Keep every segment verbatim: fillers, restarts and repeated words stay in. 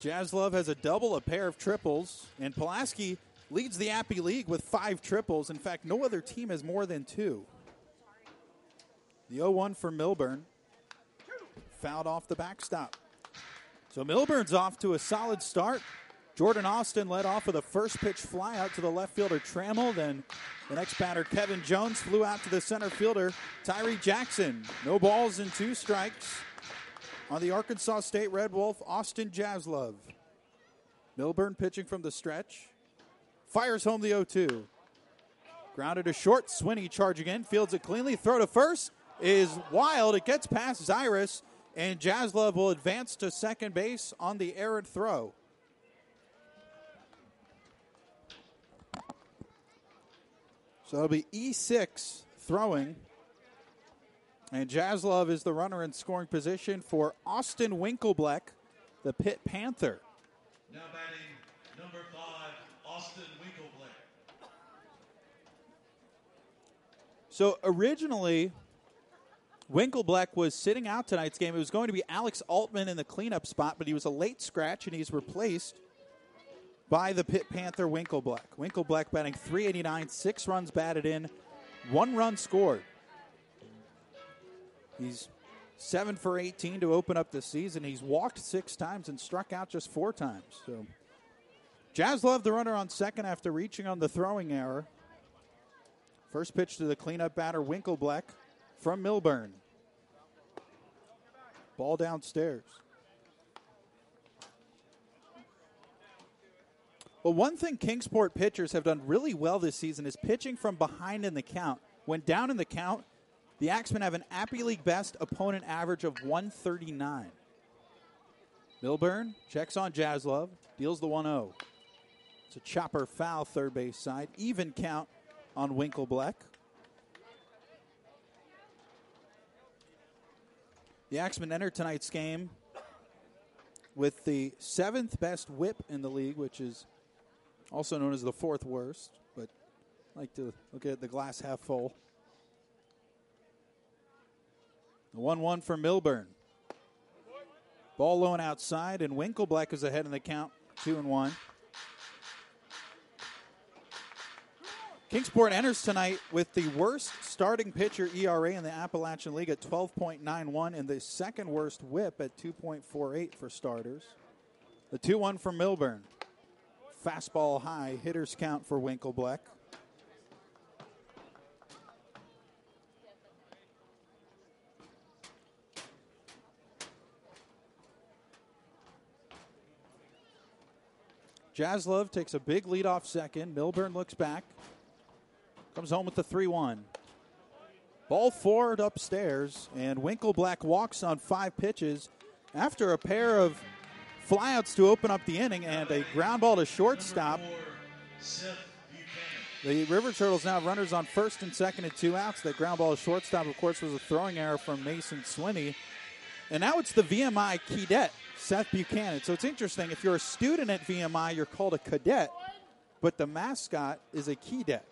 Jaslov has a double, a pair of triples, and Pulaski leads the Appy League with five triples. In fact, no other team has more than two. The oh one for Milburn. Fouled off the backstop. So Milburn's off to a solid start. Jordan Austin led off with a first pitch fly out to the left fielder Trammell. Then the next batter, Kevin Jones, flew out to the center fielder, Tyree Jackson. No balls and two strikes on the Arkansas State Red Wolf, Austin Jaslov. Milburn pitching from the stretch. Fires home the oh two. Grounded to short. Swinney charging in. Fields it cleanly. Throw to first is wild. It gets past Zyrus, and Jaslov will advance to second base on the errant throw. So it'll be E six throwing. And Jaslov is the runner in scoring position for Austin Winklebleck, the Pitt Panther. Now batting number five, Austin Winklebleck. So originally, Winklebleck was sitting out tonight's game. It was going to be Alex Altman in the cleanup spot, but he was a late scratch, and he's replaced by the Pitt Panther Winklebleck. Winklebleck batting three eighty-nine, six runs batted in, one run scored. He's seven for eighteen to open up the season. He's walked six times and struck out just four times. So Jaslov, the runner on second after reaching on the throwing error. First pitch to the cleanup batter, Winklebleck from Milburn. Ball downstairs. Well, one thing Kingsport pitchers have done really well this season is pitching from behind in the count. When down in the count, the Axemen have an Appy League best opponent average of one thirty-nine. Milburn checks on Jaslov, deals the one oh. It's a chopper foul third base side. Even count on Winklebleck. The Axemen enter tonight's game with the seventh best whip in the league, which is also known as the fourth worst, but I like to look at the glass half full. The one one for Milburn. Ball low and outside, and Winklebleck is ahead in the count, two and one. Kingsport enters tonight with the worst starting pitcher E R A in the Appalachian League at twelve point nine one and the second worst whip at two point four eight for starters. The two one for Milburn. Fastball high, hitters count for Winklebleck. Jaslov takes a big lead off second. Milburn looks back. Comes home with the three one. Ball forward upstairs, and Winklebleck walks on five pitches after a pair of flyouts to open up the inning and a ground ball to shortstop. The River Turtles now have runners on first and second and two outs. That ground ball to shortstop, of course, was a throwing error from Mason Swinney. And now it's the V M I cadet, Seth Buchanan. So it's interesting. If you're a student at V M I, you're called a cadet, but the mascot is a cadet.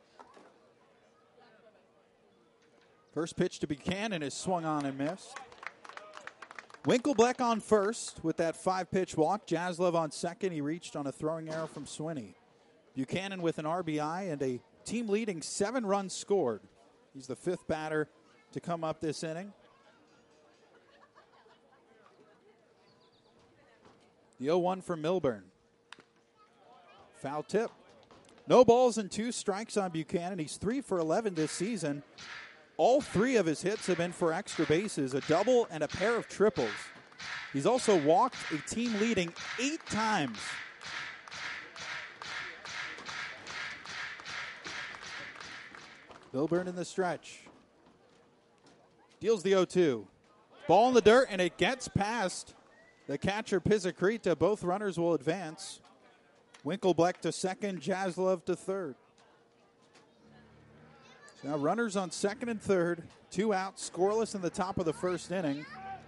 First pitch to Buchanan is swung on and missed. Winklebleck on first with that five-pitch walk. Jaslov on second. He reached on a throwing error from Swinney. Buchanan with an R B I and a team-leading seven runs scored. He's the fifth batter to come up this inning. The oh one for Milburn. Foul tip. No balls and two strikes on Buchanan. He's three for eleven this season. All three of his hits have been for extra bases, a double and a pair of triples. He's also walked a team-leading eight times. Milburn in the stretch. Deals the oh two. Ball in the dirt, and it gets past the catcher, Pizzicrita. Both runners will advance. Winklebleck to second, Jaslov to third. Now runners on second and third, two outs, scoreless in the top of the first inning.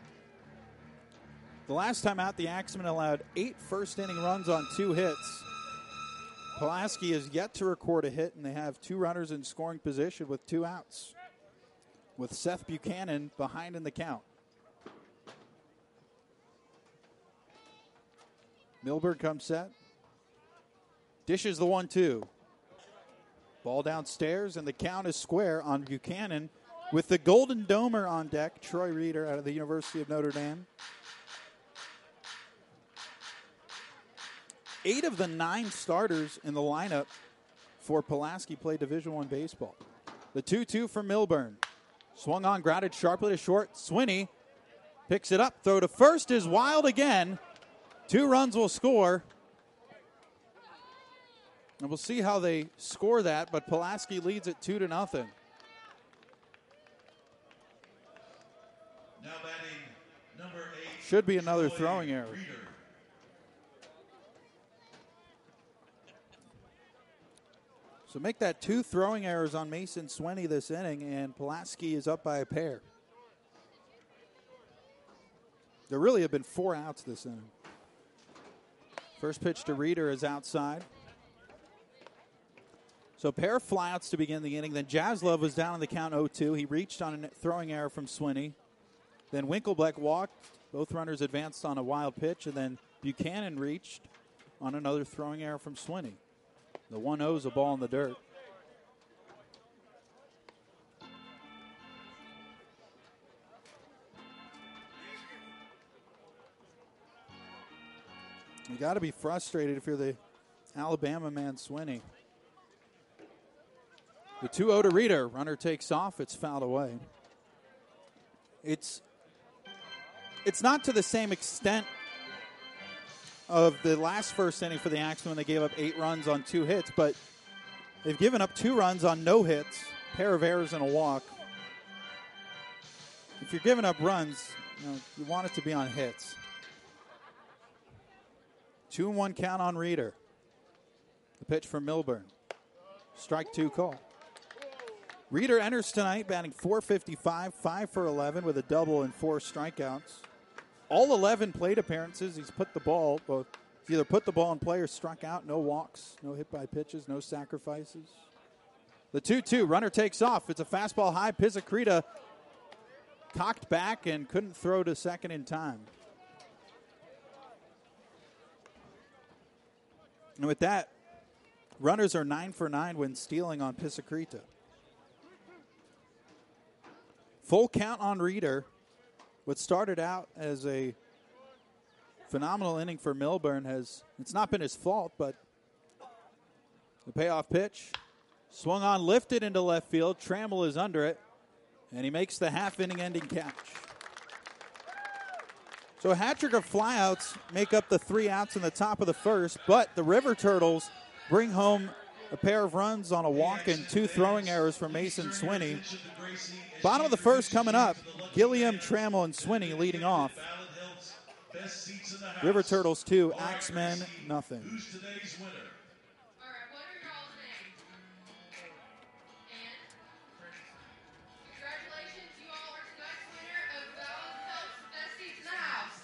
The last time out, the Axemen allowed eight first-inning runs on two hits. Pulaski has yet to record a hit, and they have two runners in scoring position with two outs, with Seth Buchanan behind in the count. Milburn comes set. Dishes the one two. Ball downstairs, and the count is square on Buchanan with the Golden Domer on deck, Troy Reeder out of the University of Notre Dame. Eight of the nine starters in the lineup for Pulaski play Division One baseball. The two two for Milburn. Swung on, grounded sharply to short. Swinney picks it up. Throw to first is wild again. Two runs will score. And we'll see how they score that, but Pulaski leads it two to nothing. Now batting number eight. Should be another Troy throwing error. Reeder. So make that two throwing errors on Mason Swinney this inning, and Pulaski is up by a pair. There really have been four outs this inning. First pitch to Reeder is outside. So a pair of flyouts to begin the inning. Then Jaslov was down on the count oh two. He reached on a throwing error from Swinney. Then Winkleblack walked. Both runners advanced on a wild pitch. And then Buchanan reached on another throwing error from Swinney. The one oh is a ball in the dirt. You got to be frustrated if you're the Alabama man, Swinney. The two oh to Reeder. Runner takes off. It's fouled away. It's it's not to the same extent of the last first inning for the Axemen when they gave up eight runs on two hits, but they've given up two runs on no hits, pair of errors and a walk. If you're giving up runs, you know, you want it to be on hits. Two and one count on Reeder. The pitch from Milburn. Strike two call. Reeder enters tonight batting four fifty-five, five for eleven with a double and four strikeouts. All eleven plate appearances, he's put the ball, well, he's either put the ball in play or struck out. No walks, no hit by pitches, no sacrifices. The two two, runner takes off. It's a fastball high. Pizzicrita cocked back and couldn't throw to second in time. And with that, runners are nine for nine when stealing on Pizzicrita. Full count on Reeder. What started out as a phenomenal inning for Milburn has, it's not been his fault, but the payoff pitch. Swung on, lifted into left field. Trammell is under it, and he makes the half-inning ending catch. So a hat trick of flyouts make up the three outs in the top of the first, but the River Turtles bring home a pair of runs on a walk and two throwing errors from Mason Swinney. Bottom of the first coming up, Gilliam, Trammell, and Swinney leading off. River Turtles two, Axemen nothing. Who's today's winner? All right, what are y'all's names? And congratulations, you all are tonight's winner of Ballard Health's Best Seats in the House.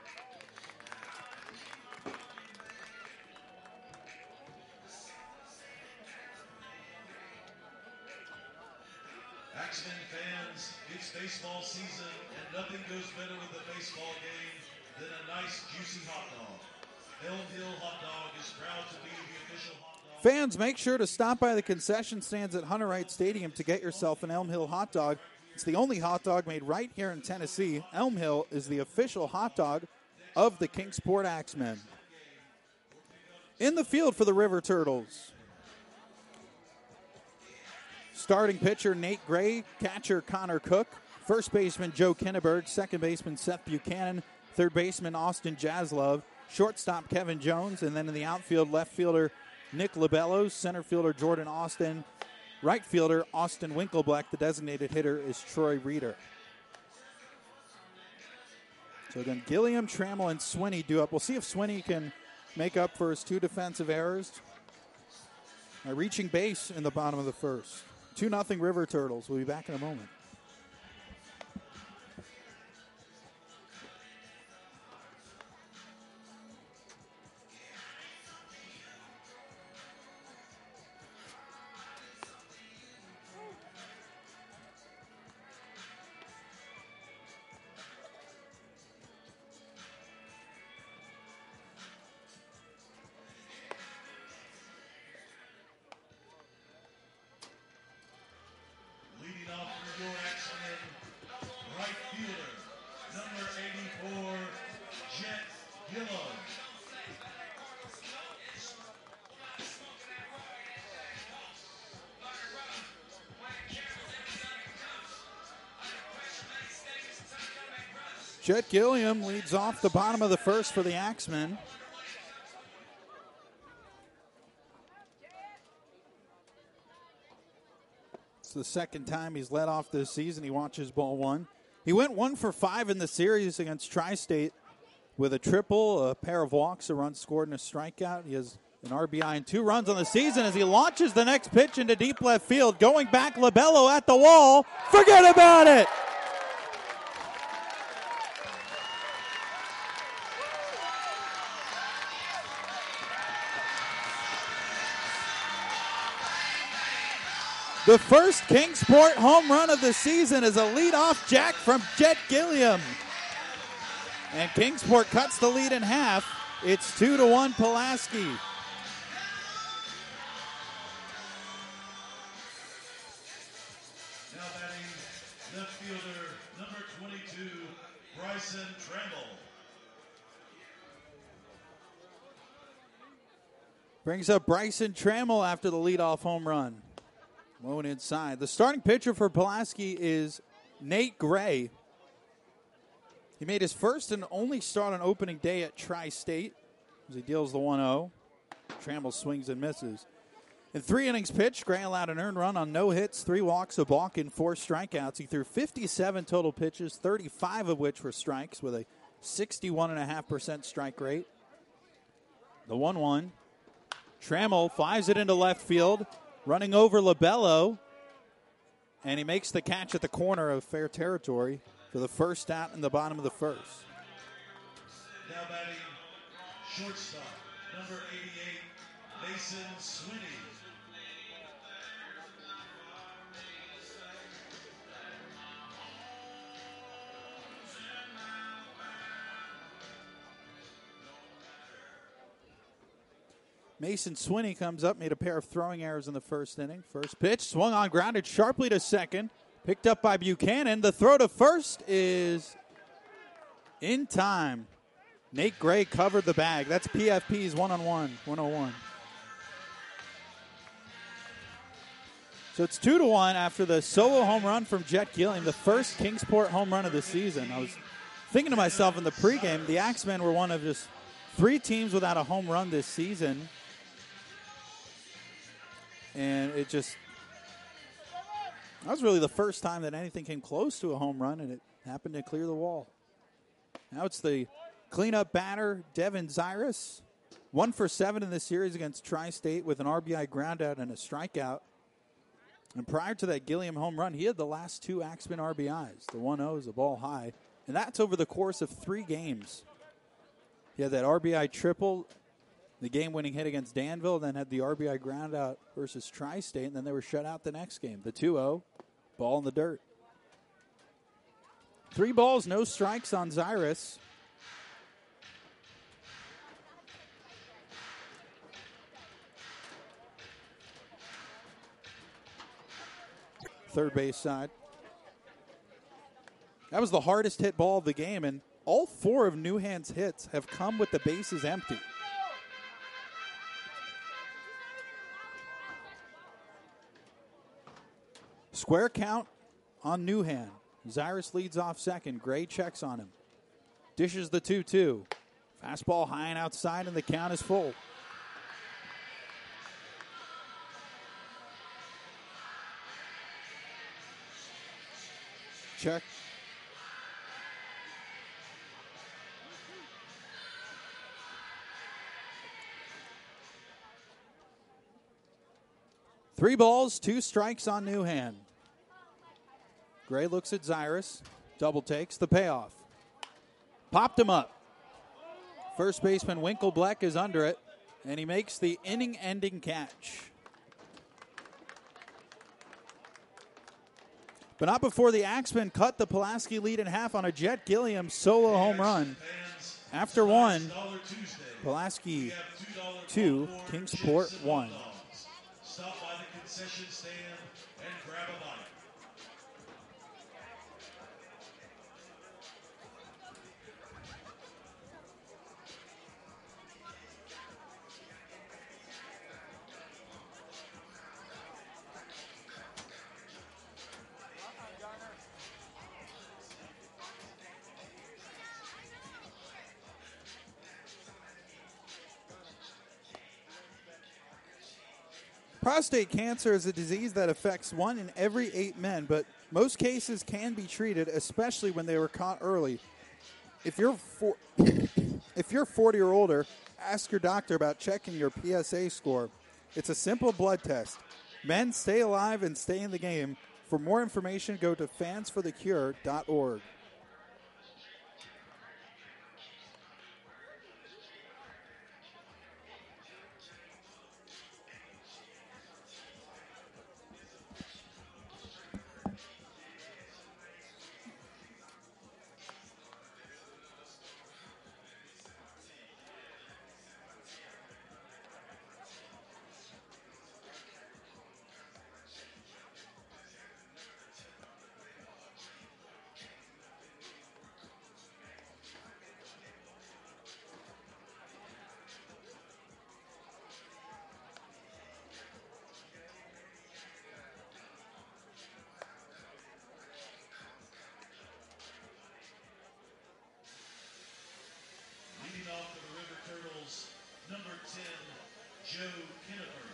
Axemen fans, it's baseball season, and nothing goes better with a baseball game than a nice, juicy hot dog. Elm Hill Hot Dog is proud to be the official hot dog. Fans, make sure to stop by the concession stands at Hunter Wright Stadium to get yourself an Elm Hill hot dog. It's the only hot dog made right here in Tennessee. Elm Hill is the official hot dog of the Kingsport Axemen. In the field for the River Turtles, starting pitcher Nate Gray, catcher Connor Cook, first baseman Joe Kinneberg, second baseman Seth Buchanan, third baseman Austin Jaslov, shortstop Kevin Jones, and then in the outfield, left fielder Nick Labellos, center fielder Jordan Austin, right fielder Austin Winkleblack. The designated hitter is Troy Reeder. So again, Gilliam, Trammell, and Swinney do up. We'll see if Swinney can make up for his two defensive errors by reaching base in the bottom of the first. two nothing River Turtles. We'll be back in a moment. Chet Gilliam leads off the bottom of the first for the Axemen. It's the second time he's led off this season. He watches ball one. He went one for five in the series against Tri-State with a triple, a pair of walks, a run scored, and a strikeout. He has an R B I and two runs on the season as he launches the next pitch into deep left field. Going back, Labello at the wall. Forget about it! The first Kingsport home run of the season is a leadoff jack from Chet Gilliam. And Kingsport cuts the lead in half. It's two to one Pulaski. Now batting left fielder number twenty-two, Bryson Trammell. Brings up Bryson Trammell after the leadoff home run. Low and inside. The starting pitcher for Pulaski is Nate Gray. He made his first and only start on opening day at Tri-State as he deals the one oh. Trammell swings and misses. In three innings pitched, Gray allowed an earned run on no hits, three walks, a balk, and four strikeouts. He threw fifty-seven total pitches, thirty-five of which were strikes, with a sixty-one point five percent strike rate. The one one. Trammell flies it into left field, running over Labello, and he makes the catch at the corner of fair territory for the first out in the bottom of the first. Now batting shortstop, number eighty-eight, Mason Swinney. Mason Swinney comes up, made a pair of throwing errors in the first inning. First pitch, swung on, grounded sharply to second. Picked up by Buchanan. The throw to first is in time. Nate Gray covered the bag. That's P F P's one-on-one, one oh one. So it's two to one after the solo home run from Chet Gilliam, the first Kingsport home run of the season. I was thinking to myself in the pregame, the Axemen were one of just three teams without a home run this season. And it just, that was really the first time that anything came close to a home run, and it happened to clear the wall. Now it's the cleanup batter, Devin Zyrus. One for seven in this series against Tri-State with an R B I groundout and a strikeout. And prior to that Gilliam home run, he had the last two Axemen R B Is. The one oh is a ball high, and that's over the course of three games. He had that R B I triple, the game-winning hit against Danville, then had the R B I groundout versus Tri-State, and then they were shut out the next game. The two oh, ball in the dirt. Three balls, no strikes on Zyrus. Third base side. That was the hardest hit ball of the game, and all four of Newhand's hits have come with the bases empty. Square count on Newhand. Zyrus leads off second. Gray checks on him. Dishes the two two. Fastball high and outside, and the count is full. Check. Three balls, two strikes on Newhand. Gray looks at Zyrus. Double takes the payoff. Popped him up. First baseman Winklebleck is under it, and he makes the inning-ending catch. But not before the Axemen cut the Pulaski lead in half on a Chet Gilliam solo home run. After one, Pulaski two, Kingsport one. Stop by the concession stand and grab a bite. Prostate cancer is a disease that affects one in every eight men, but most cases can be treated, especially when they were caught early. If you're for, if you're forty or older, ask your doctor about checking your P S A score. It's a simple blood test. Men, stay alive and stay in the game. For more information, go to fans for the cure dot org. Leading off for the River Turtles, number ten, Joe Kinneberg.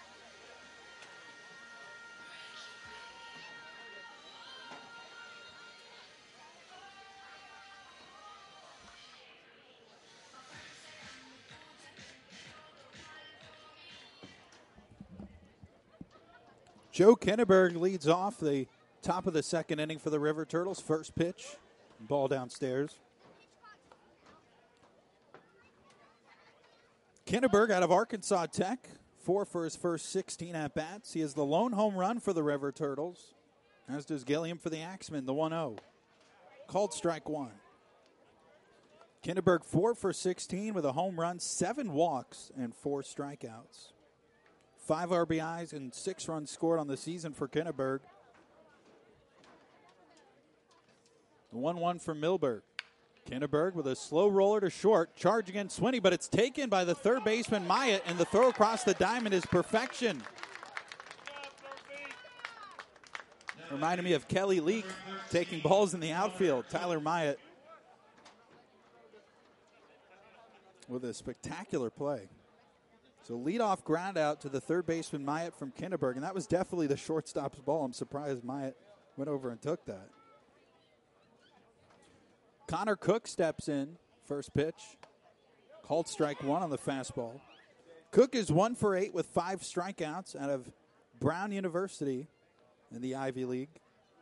Joe Kinneberg leads off the top of the second inning for the River Turtles. First pitch, ball downstairs. Kinneberg out of Arkansas Tech, four for his first sixteen at-bats. He is the lone home run for the River Turtles, as does Gilliam for the Axemen, the one oh. Called strike one. Kinneberg four for sixteen with a home run, seven walks, and four strikeouts. Five R B Is and six runs scored on the season for Kinneberg. The one one for Milberg. Kinneberg with a slow roller to short. Charge against Swinney, but it's taken by the third baseman Myatt, and the throw across the diamond is perfection. Reminded me of Kelly Leak taking balls in the outfield. Tyler Myatt with a spectacular play. So leadoff ground out to the third baseman Myatt from Kinneberg, and that was definitely the shortstop's ball. I'm surprised Myatt went over and took that. Connor Cook steps in, first pitch. Called strike one on the fastball. Cook is one for eight with five strikeouts out of Brown University in the Ivy League.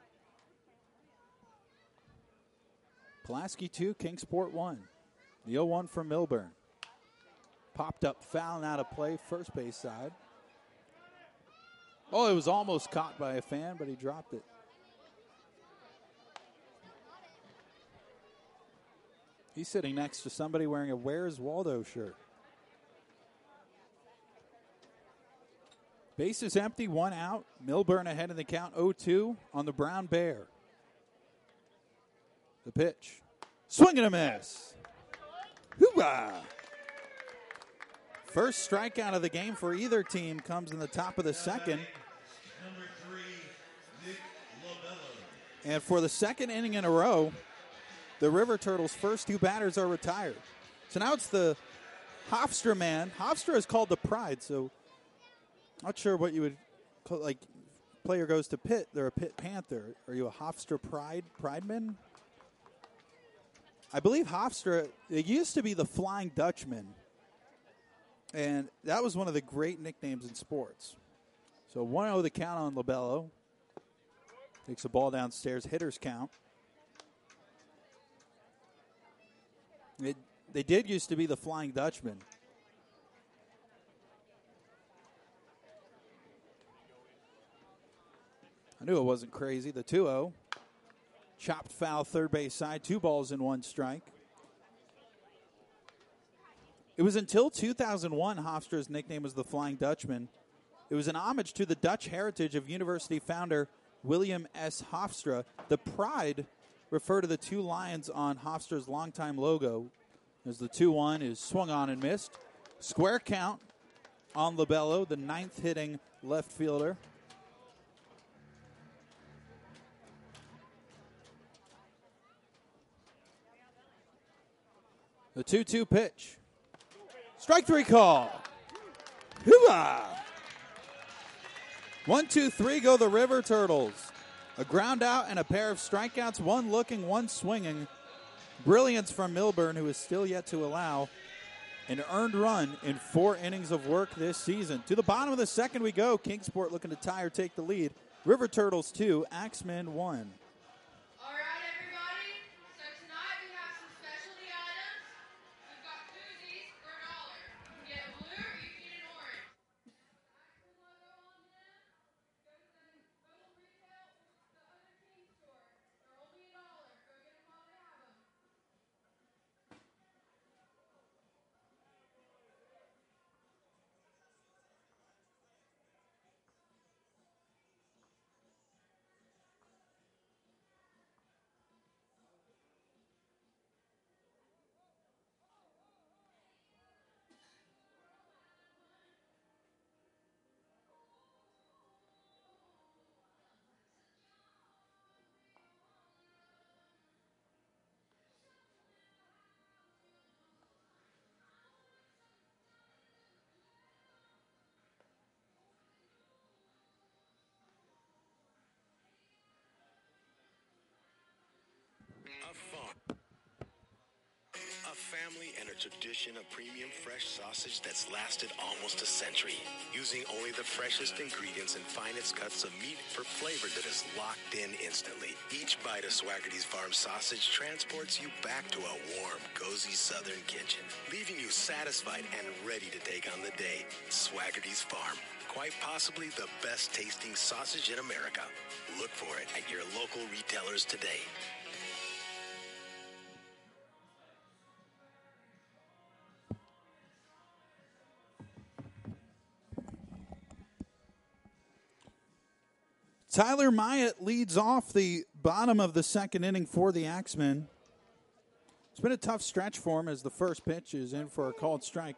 Pulaski two, Kingsport one. The oh one from Milburn. Popped up foul and out of play, first base side. Oh, it was almost caught by a fan, but he dropped it. He's sitting next to somebody wearing a Where's Waldo shirt. Base is empty, one out. Milburn ahead in the count, oh two on the Brown Bear. The pitch. Swing and a miss. Hoorah! First strikeout of the game for either team comes in the top of the second. Number three, Nick Lobello. And for the second inning in a row, the River Turtles' first two batters are retired. So now it's the Hofstra man. Hofstra is called the Pride, so not sure what you would call, like, player goes to Pitt, they're a Pitt Panther. Are you a Hofstra Pride, Prideman? I believe Hofstra, it used to be the Flying Dutchman, and that was one of the great nicknames in sports. So one oh the count on Lobello. Takes the ball downstairs, hitter's count. It, they did used to be the Flying Dutchman. I knew it wasn't crazy. The two oh. Chopped foul third base side. Two balls and one strike. It was until two thousand one Hofstra's nickname was the Flying Dutchman. It was an homage to the Dutch heritage of university founder William S. Hofstra. The Pride refer to the two lions on Hofstra's longtime logo, as the two one is swung on and missed. Square count on Lobello, the ninth hitting left fielder. The two two pitch. Strike three call. Hoo-ah! One, two, three go the River Turtles. A ground out and a pair of strikeouts, one looking, one swinging. Brilliance from Milburn, who is still yet to allow an earned run in four innings of work this season. To the bottom of the second we go. Kingsport looking to tie or take the lead. River Turtles two, Axemen one. All right, everybody. So tonight we have some specialty items. We've got koozies for a dollar. You can get a blue or you can get an orange. Axemen logo on them. Go to the Total Retail or the other team store. They're only a dollar. Go get them while they have them. A farm, a family, and a tradition of premium fresh sausage that's lasted almost a century, using only the freshest ingredients and finest cuts of meat for flavor that is locked in instantly. Each bite of Swaggerty's Farm sausage transports you back to a warm, cozy southern kitchen, leaving you satisfied and ready to take on the day. Swaggerty's Farm, quite possibly the best tasting sausage in America. Look for it at your local retailers today. Tyler Myatt leads off the bottom of the second inning for the Axemen. It's been a tough stretch for him as the first pitch is in for a called strike.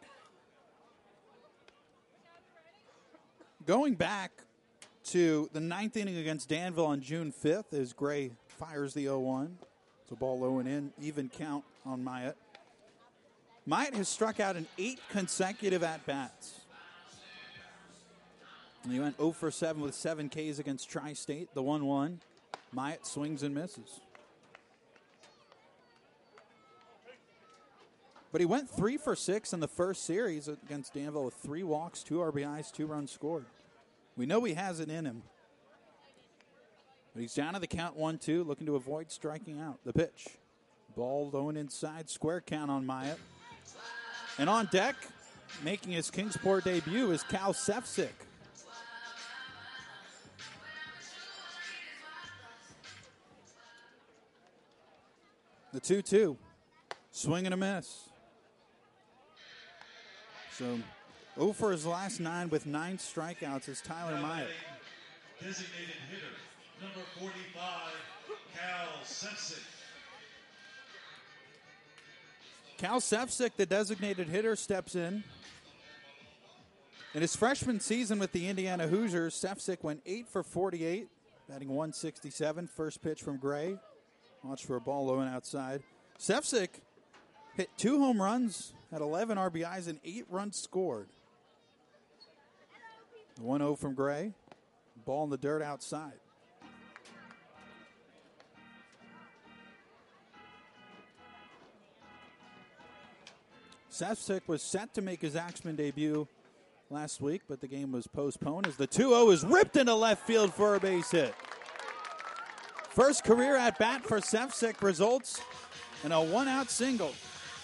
Going back to the ninth inning against Danville on June fifth as Gray fires the oh one. It's a ball low and in, even count on Myatt. Myatt has struck out in eight consecutive at-bats. And he went oh for seven with seven Ks against Tri-State, the one one. Myatt swings and misses. But he went three for six in the first series against Danville with three walks, two R B Is, two runs scored. We know he has it in him. But he's down to the count one two, looking to avoid striking out. The pitch. Ball going inside, square count on Myatt. And on deck, making his Kingsport debut, is Cal Sefcik. The two two. Swing and a miss. So, oh for his last nine with nine strikeouts is Tyler Myatt. Designated hitter, number forty-five, Cal Sefcik. Cal Sefcik, the designated hitter, steps in. In his freshman season with the Indiana Hoosiers, Sefcik went eight for forty-eight, batting one sixty-seven. First pitch from Gray. Watch for a ball low and outside. Sefcik hit two home runs, had eleven R B Is, and eight runs scored. one oh from Gray. Ball in the dirt outside. Sefcik was set to make his Axemen debut last week, but the game was postponed as the two oh is ripped into left field for a base hit. First career at bat for Sefcik results in a one-out single.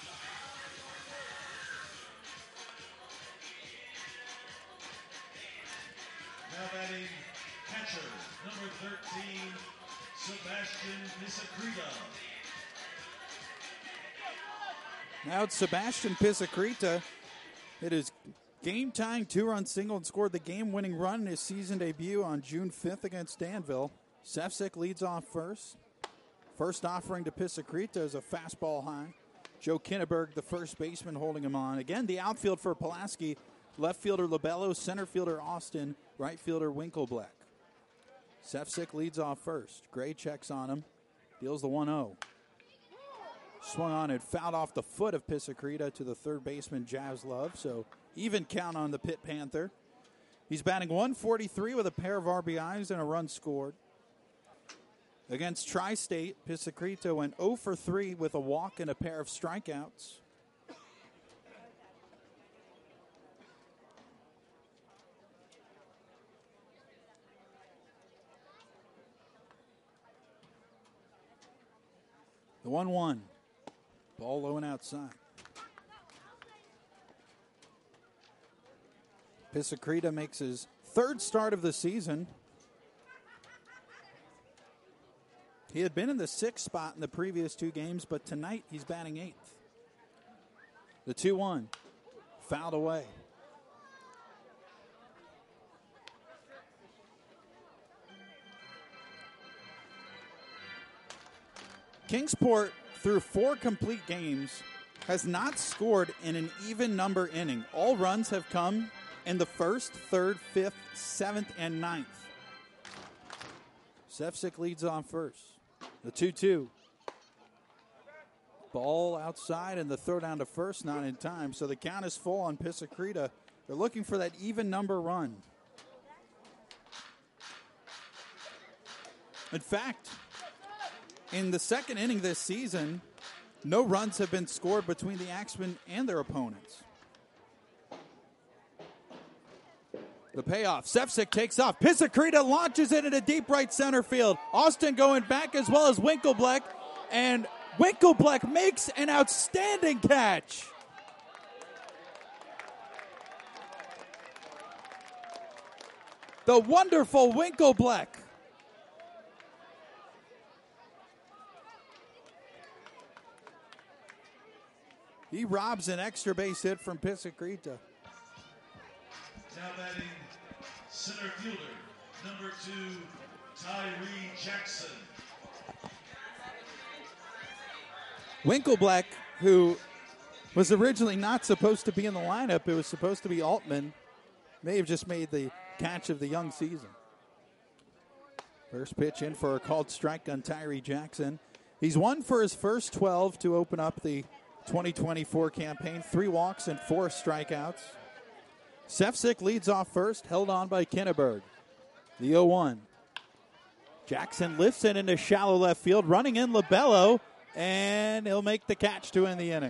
Now batting catcher, number thirteen, Sebastian Pisacrita. Now it's Sebastian Pisacrita. Hit his game-tying two-run single and scored the game-winning run in his season debut on June fifth against Danville. Sefcik leads off first. First offering to Pisacrita is a fastball high. Joe Kinneberg, the first baseman, holding him on. Again, the outfield for Pulaski. Left fielder Lobello, center fielder Austin, right fielder Winkleblack. Sefcik leads off first. Gray checks on him. Deals the one oh. Swung on and fouled off the foot of Pisacrita to the third baseman, Jazz Love. So even count on the Pitt Panther. He's batting one forty-three with a pair of R B Is and a run scored. Against Tri-State, Pisacreta went oh for three with a walk and a pair of strikeouts. The one one. Ball low and outside. Pisacreta makes his third start of the season. He had been in the sixth spot in the previous two games, but tonight he's batting eighth. The two one. Fouled away. Kingsport, through four complete games, has not scored in an even number inning. All runs have come in the first, third, fifth, seventh, and ninth. Sefcik leads on first. The two two. Ball outside and the throw down to first, not in time. So the count is full on Pisacreta. They're looking for that even number run. In fact, in the second inning this season, no runs have been scored between the Axemen and their opponents. The payoff. Sefcik takes off. Pisacreta launches it into deep right center field. Austin going back as well as Winkleblack. And Winkleblack makes an outstanding catch. The wonderful Winkleblack. He robs an extra base hit from Pisacreta. Now batting center fielder, number two, Tyree Jackson. Winkleblack, who was originally not supposed to be in the lineup, it was supposed to be Altman, may have just made the catch of the young season. First pitch in for a called strike on Tyree Jackson. He's won for his first twelve to open up the twenty twenty-four campaign. Three walks and four strikeouts. Sefcik leads off first, held on by Kinneberg. The oh one. Jackson lifts it into shallow left field, running in Labello, and he'll make the catch to end the inning.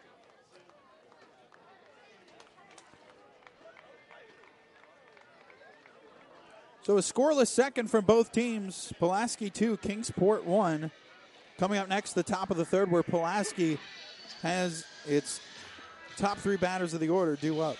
So a scoreless second from both teams. Pulaski two, Kingsport one. Coming up next, the top of the third, where Pulaski has its top three batters of the order due up.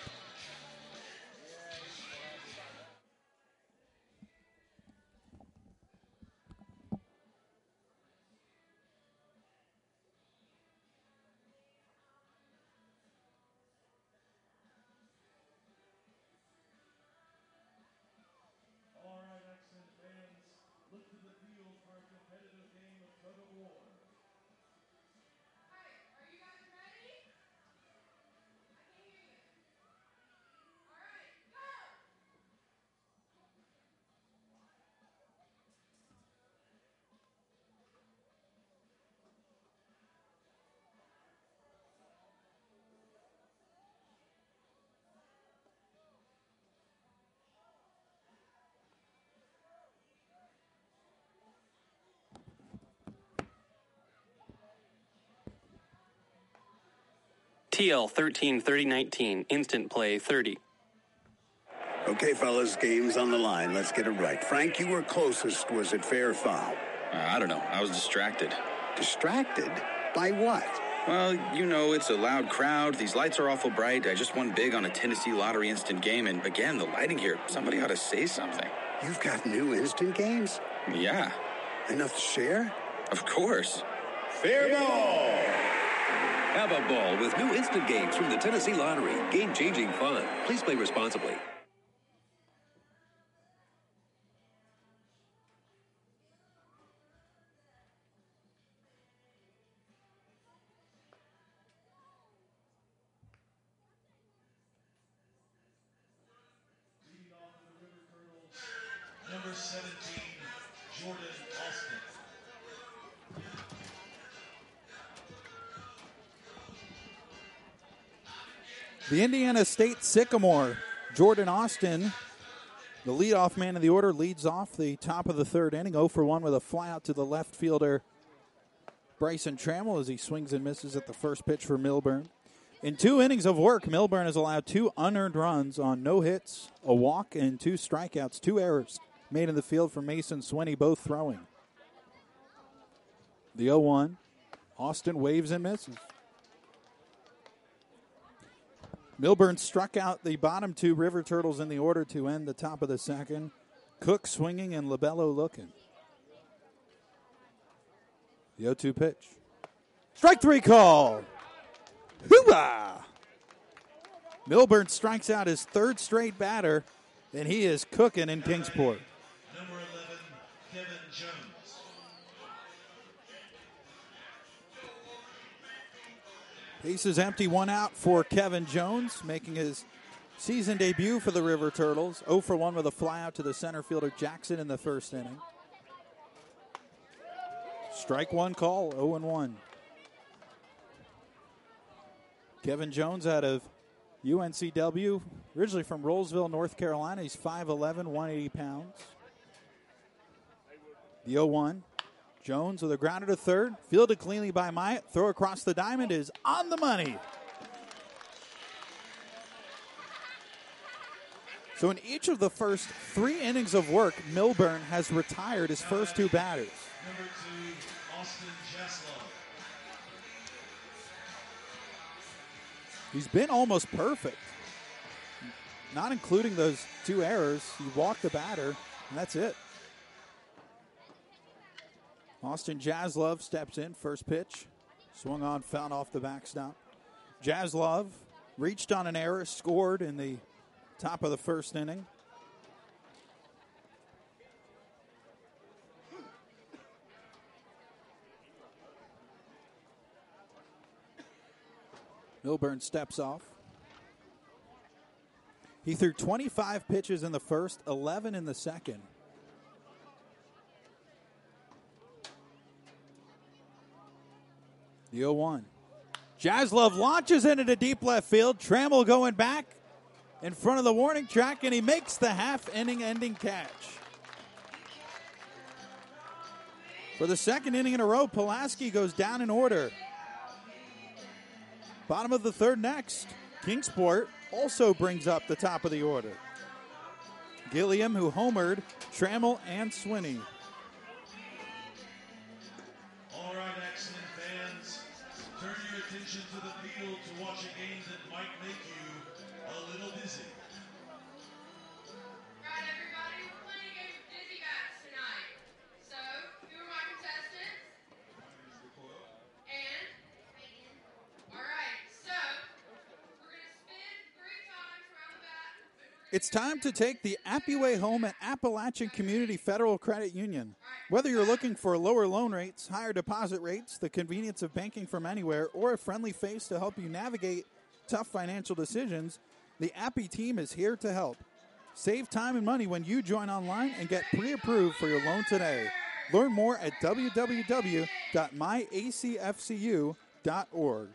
T L thirteen thirty nineteen, instant play thirty. Okay, fellas, game's on the line. Let's get it right. Frank, you were closest. Was it fair or foul? Uh, I don't know. I was distracted. Distracted? By what? Well, you know, it's a loud crowd. These lights are awful bright. I just won big on a Tennessee Lottery instant game. And again, the lighting here, somebody ought to say something. You've got new instant games? Yeah. Enough to share? Of course. Fair ball! Have a ball with new instant games from the Tennessee Lottery. Game-changing fun. Please play responsibly. Number seventeen, Jordan Austin. The Indiana State Sycamore, Jordan Austin, The leadoff man of the order leads off the top of the third inning, oh for one with a flyout to the left fielder, Bryson Trammell, as he swings and misses at the first pitch for Millburn. In two innings of work, Millburn has allowed two unearned runs on no hits, a walk, and two strikeouts. Two errors made in the field for Mason Swinney, both throwing. The oh one, Austin waves and misses. Millburn struck out the bottom two River Turtles in the order to end the top of the second. Cook swinging and Labello looking. The oh two pitch. Strike three call. Hoorah! Millburn strikes out his third straight batter, and he is cooking in Kingsport. Number eleven, Kevin Jones. Base is empty, one out for Kevin Jones, making his season debut for the River Turtles. oh for one with a flyout to the center fielder Jackson in the first inning. Strike one call, oh and one. Kevin Jones out of U N C W, originally from Rollsville, North Carolina. He's five eleven, one hundred eighty pounds. The oh one. Jones with a grounder to third. Fielded cleanly by Myatt. Throw across the diamond is on the money. So in each of the first three innings of work, Millburn has retired his first two batters. Number two, Austin Jaslov. He's been almost perfect. Not including those two errors. He walked the batter, and that's it. Austin Jaslov steps in, first pitch. Swung on, fouled off the backstop. Jaslov reached on an error, scored in the top of the first inning. Millburn steps off. He threw twenty-five pitches in the first, eleven in the second. The oh one. Jaslov launches into the deep left field. Trammell going back in front of the warning track, and he makes the half-inning ending catch. For the second inning in a row, Pulaski goes down in order. Bottom of the third next. Kingsport also brings up the top of the order. Gilliam, who homered, Trammell, and Swinney. All right, excellent fans. Turn your attention to the field to watch a game that might make you a little dizzy. Right, everybody, we're playing a game of dizzy bats tonight. So, who are my contestants? And? All right, so, we're going to spin three times around the bat. and we're gonna It's time to take the Appy Way home at Appalachian Community Federal Credit Union. Whether you're looking for lower loan rates, higher deposit rates, the convenience of banking from anywhere, or a friendly face to help you navigate tough financial decisions, the Appy team is here to help. Save time and money when you join online and get pre-approved for your loan today. Learn more at w w w dot my a c f c u dot org.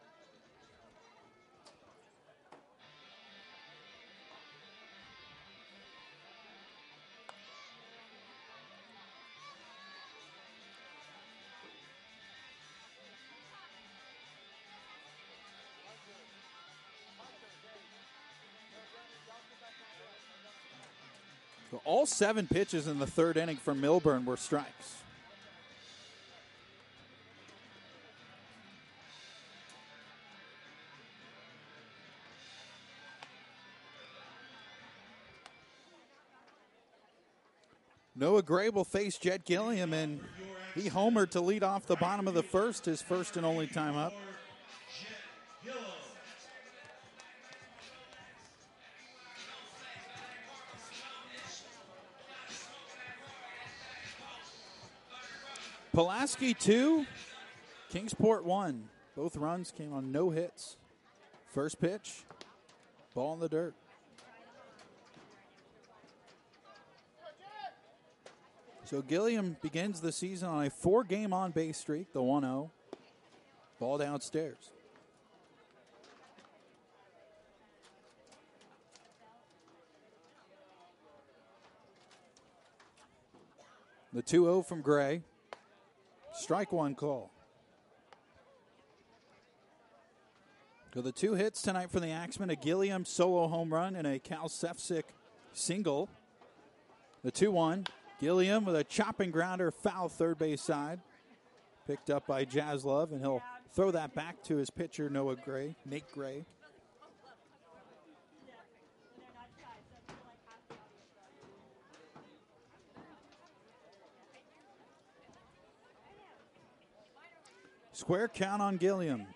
So all seven pitches in the third inning from Millburn were strikes. Noah Grable faced Jet Gilliam, and he homered to lead off the bottom of the first, his first and only time up. Pulaski two, Kingsport one. Both runs came on no hits. First pitch, ball in the dirt. So Gilliam begins the season on a four-game on-base streak, the one oh. Ball downstairs. The two oh from Gray. Strike one call. So the two hits tonight for the Axemen, a Gilliam solo home run and a Cal Sefcik single. The two one. Gilliam with a chopping grounder, foul third base side. Picked up by Jaslove, and he'll throw that back to his pitcher, Noah Gray, Nate Gray. Square count on Gilliam.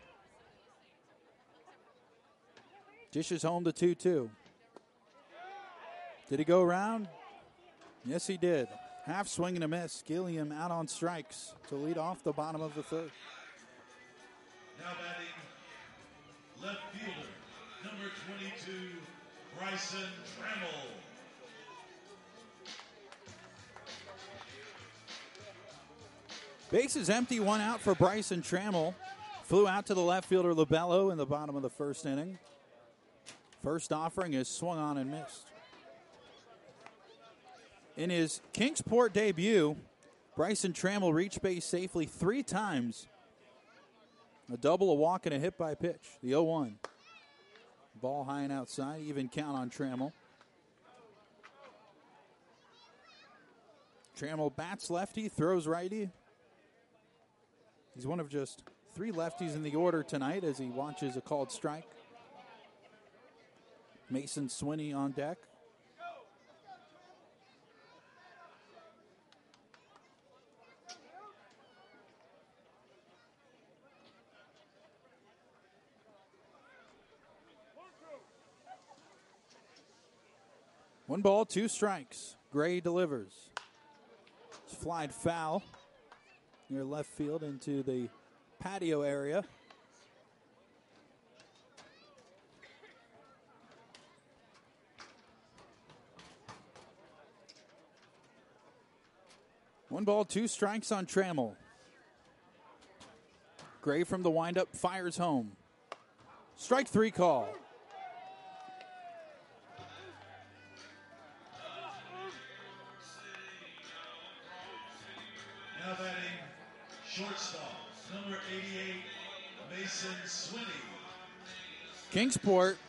Dishes home to two two. Did he go around? Yes, he did. Half swing and a miss. Gilliam out on strikes to lead off the bottom of the third. Now batting, left fielder, number twenty-two, Bryson Trammell. Base is empty, one out for Bryson Trammell. Flew out to the left fielder Lobello in the bottom of the first inning. First offering is swung on and missed. In his Kingsport debut, Bryson Trammell reached base safely three times. A double, a walk, and a hit by pitch. The oh one. Ball high and outside, even count on Trammell. Trammell bats lefty, throws righty. He's one of just three lefties in the order tonight as he watches a called strike. Mason Swinney on deck. One ball, two strikes. Gray delivers. It's flied foul near left field into the patio area. One ball, two strikes on Trammell. Gray from the windup fires home. Strike three call. Now batting, shortstop, number eighty-eight, Mason Swinney. Kingsport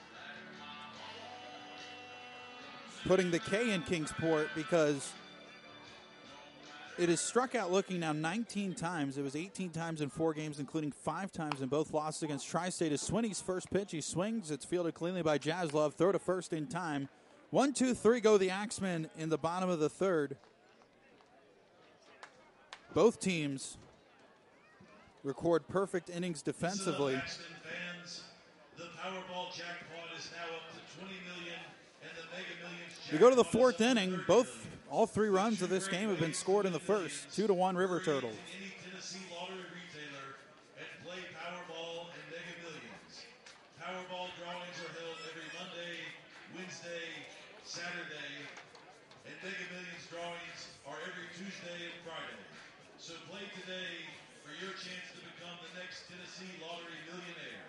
putting the K in Kingsport because it is struck out looking now nineteen times. It was eighteen times in four games, including five times in both losses against Tri-State. Is Swinney's first pitch. He swings. It's fielded cleanly by Jaslove. Throw to first in time. One, two, three go the Axemen in the bottom of the third. Both teams record perfect innings defensively. Listen up, Axemen fans. The Powerball jackpot is now up to twenty million dollars, and the Mega Millions We go to the jackpot fourth is up to inning. thirty Both, million. all three runs of this game have been scored in the first. Two to one River Turtles. Any Tennessee lottery retailer and play Powerball and Mega Millions. Powerball drawings are held every Monday, Wednesday, Saturday, and Mega Millions drawings are every Tuesday and Friday. So play today for your chance to become the next Tennessee lottery millionaire.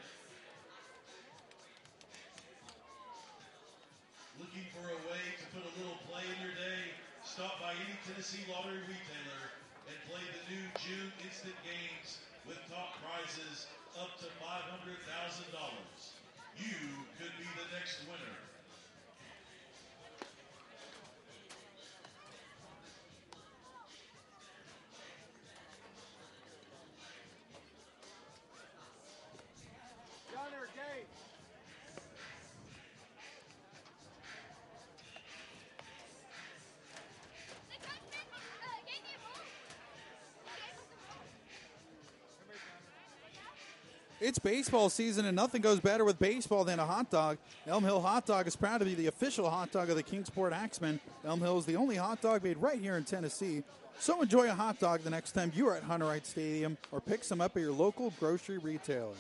Looking for a way to put a little play in your day? Stop by any Tennessee lottery retailer and play the new June instant games with top prizes up to five hundred thousand dollars. You could be the next winner. It's baseball season, and nothing goes better with baseball than a hot dog. Elm Hill Hot Dog is proud to be the official hot dog of the Kingsport Axemen. Elm Hill is the only hot dog made right here in Tennessee. So enjoy a hot dog the next time you are at Hunter Wright Stadium or pick some up at your local grocery retailer.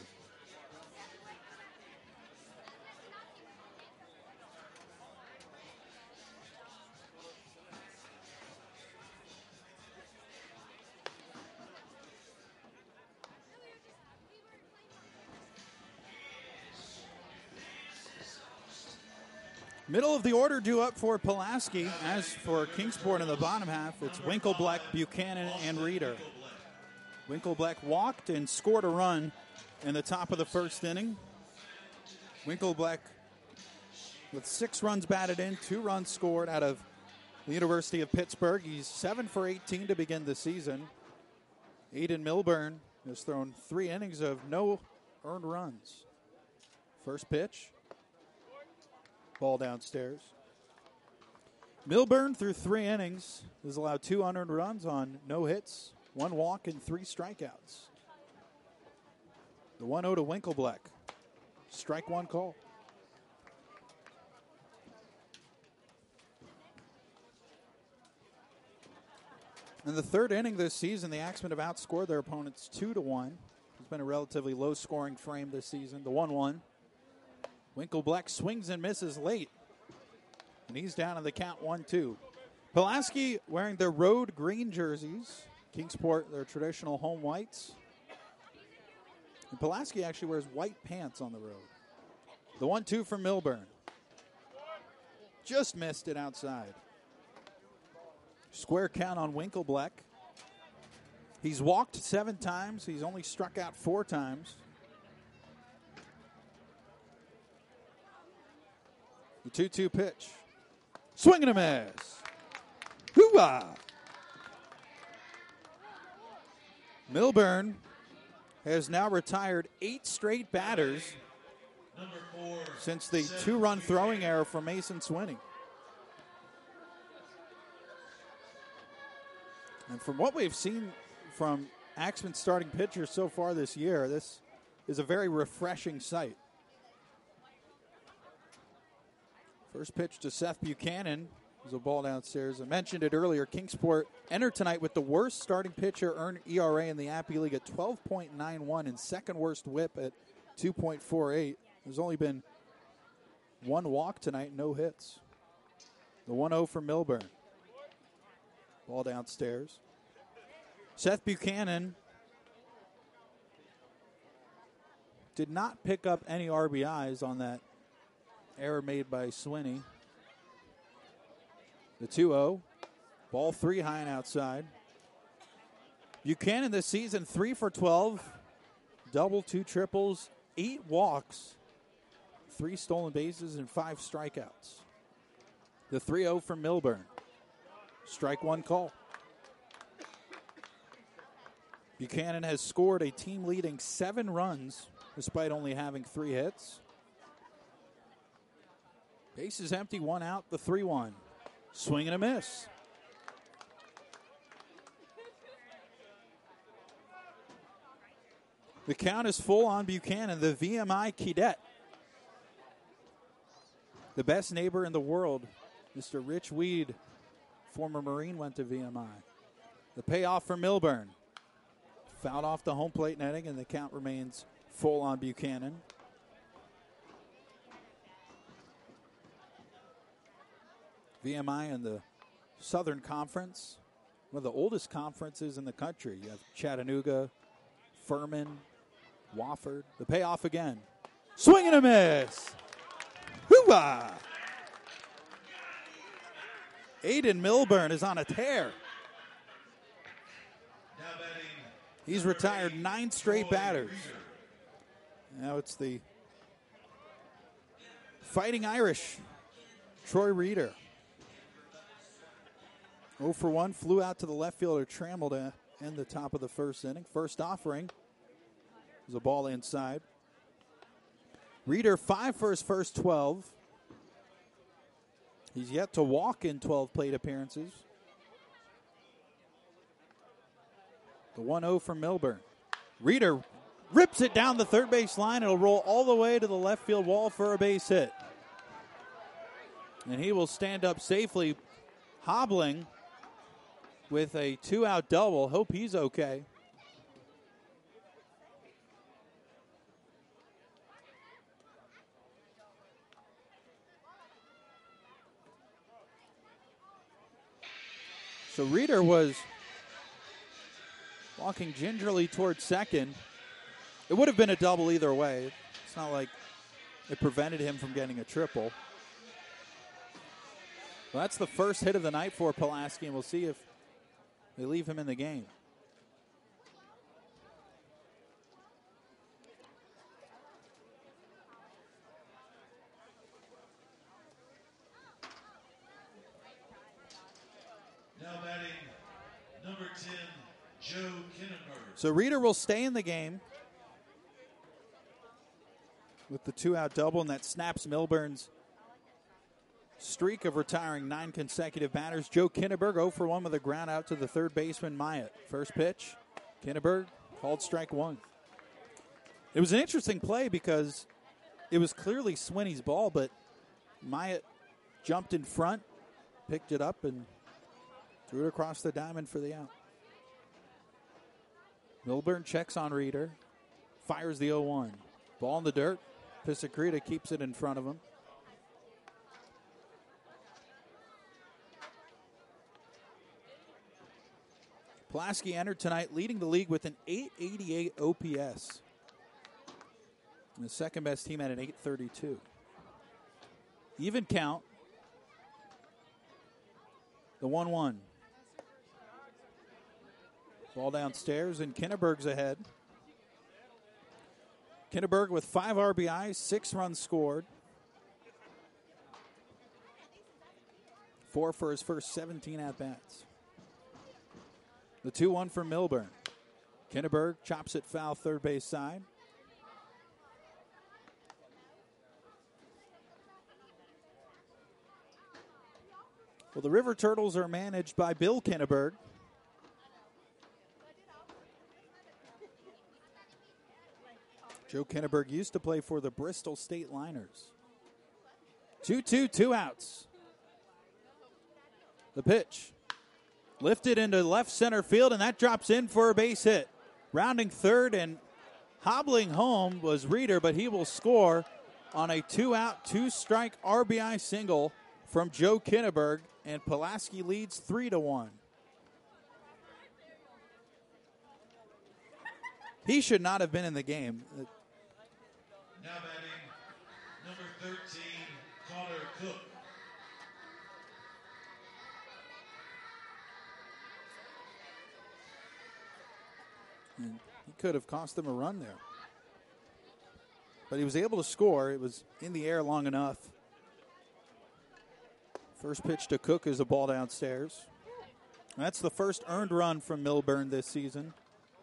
Middle of the order due up for Pulaski. As for Kingsport in the bottom half, it's Winkleblack, Buchanan, and Reeder. Winkleblack walked and scored a run in the top of the first inning. Winkleblack with six runs batted in, two runs scored out of the University of Pittsburgh. He's seven for eighteen to begin the season. Aiden Milburn has thrown three innings of no earned runs. First pitch. Ball downstairs. Milburn, through three innings, has allowed two unearned runs on no hits, one walk, and three strikeouts. The one oh to Winkleblack. Strike one call. In the third inning this season, the Axemen have outscored their opponents two to one. It's been a relatively low-scoring frame this season. The one one. Winkleblack swings and misses late. And he's down in the count one two. Pulaski wearing their road green jerseys. Kingsport, their traditional home whites. And Pulaski actually wears white pants on the road. The one two from Milburn. Just missed it outside. Square count on Winkleblack. He's walked seven times. He's only struck out four times. The two two pitch. Swing and a miss. Hoo-ah! Milburn has now retired eight straight batters since the two-run throwing error from Mason Swinney. And from what we've seen from Axemen's starting pitchers so far this year, this is a very refreshing sight. First pitch to Seth Buchanan. There's a ball downstairs. I mentioned it earlier. Kingsport entered tonight with the worst starting pitcher earned E R A in the Appy League at twelve point nine one and second worst whip at two point four eight. There's only been one walk tonight, no hits. The one oh for Milburn. Ball downstairs. Seth Buchanan did not pick up any R B Is on that error made by Swinney. The two oh. Ball three high and outside. Buchanan this season, three for twelve. Double, two triples, eight walks, three stolen bases, and five strikeouts. The three oh from Milburn. Strike one call. Buchanan has scored a team-leading seven runs despite only having three hits. Bases empty, one out, the three one. Swing and a miss. The count is full on Buchanan, the V M I cadet. The best neighbor in the world, Mister Rich Weed, former Marine, went to V M I. The payoff for Milburn. Fouled off the home plate netting, and the count remains full on Buchanan. V M I in the Southern Conference, one of the oldest conferences in the country. You have Chattanooga, Furman, Wofford. The payoff again. Swing and a miss. Hoo-ah! Aiden Milburn is on a tear. He's retired nine straight batters. Now it's the Fighting Irish, Troy Reeder. oh for one, flew out to the left fielder Trammell to end the top of the first inning. First offering was a ball inside. Reeder five for his first twelve. He's yet to walk in twelve plate appearances. The one oh from Milburn. Reeder rips it down the third base line. It'll roll all the way to the left field wall for a base hit. And he will stand up safely, hobbling with a two-out double. Hope he's okay. So Reeder was walking gingerly towards second. It would have been a double either way. It's not like it prevented him from getting a triple. Well, that's the first hit of the night for Pulaski, and we'll see if they leave him in the game. Now batting number ten, Joe Kinnenberg. So Reeder will stay in the game with the two-out double, and that snaps Milburn's streak of retiring nine consecutive batters. Joe Kinnenberg oh for one with a ground out to the third baseman, Myatt. First pitch, Kinnenberg called strike one. It was an interesting play because it was clearly Swinney's ball, but Myatt jumped in front, picked it up, and threw it across the diamond for the out. Milburn checks on Reeder, fires the oh one. Ball in the dirt. Pisacreta keeps it in front of him. Pulaski entered tonight leading the league with an eight eighty-eight O P S. And the second best team at an eight thirty-two. Even count. The one one. Ball downstairs, and Kinnenberg's ahead. Kinnenberg with five R B Is, six runs scored. Four for his first seventeen at-bats. The two one for Milburn. Kinnenberg chops it foul third base side. Well, the River Turtles are managed by Bill Kinnenberg. Joe Kinnenberg used to play for the Bristol State Liners. two two, two outs. The pitch. Lifted into left center field, and that drops in for a base hit. Rounding third and hobbling home was Reeder, but he will score on a two-out, two-strike R B I single from Joe Kinnenberg, and Pulaski leads three to one. He should not have been in the game. Now batting number thirteen, Connor Cook. And he could have cost them a run there. But he was able to score. It was in the air long enough. First pitch to Cook is a ball downstairs. That's the first earned run from Milburn this season.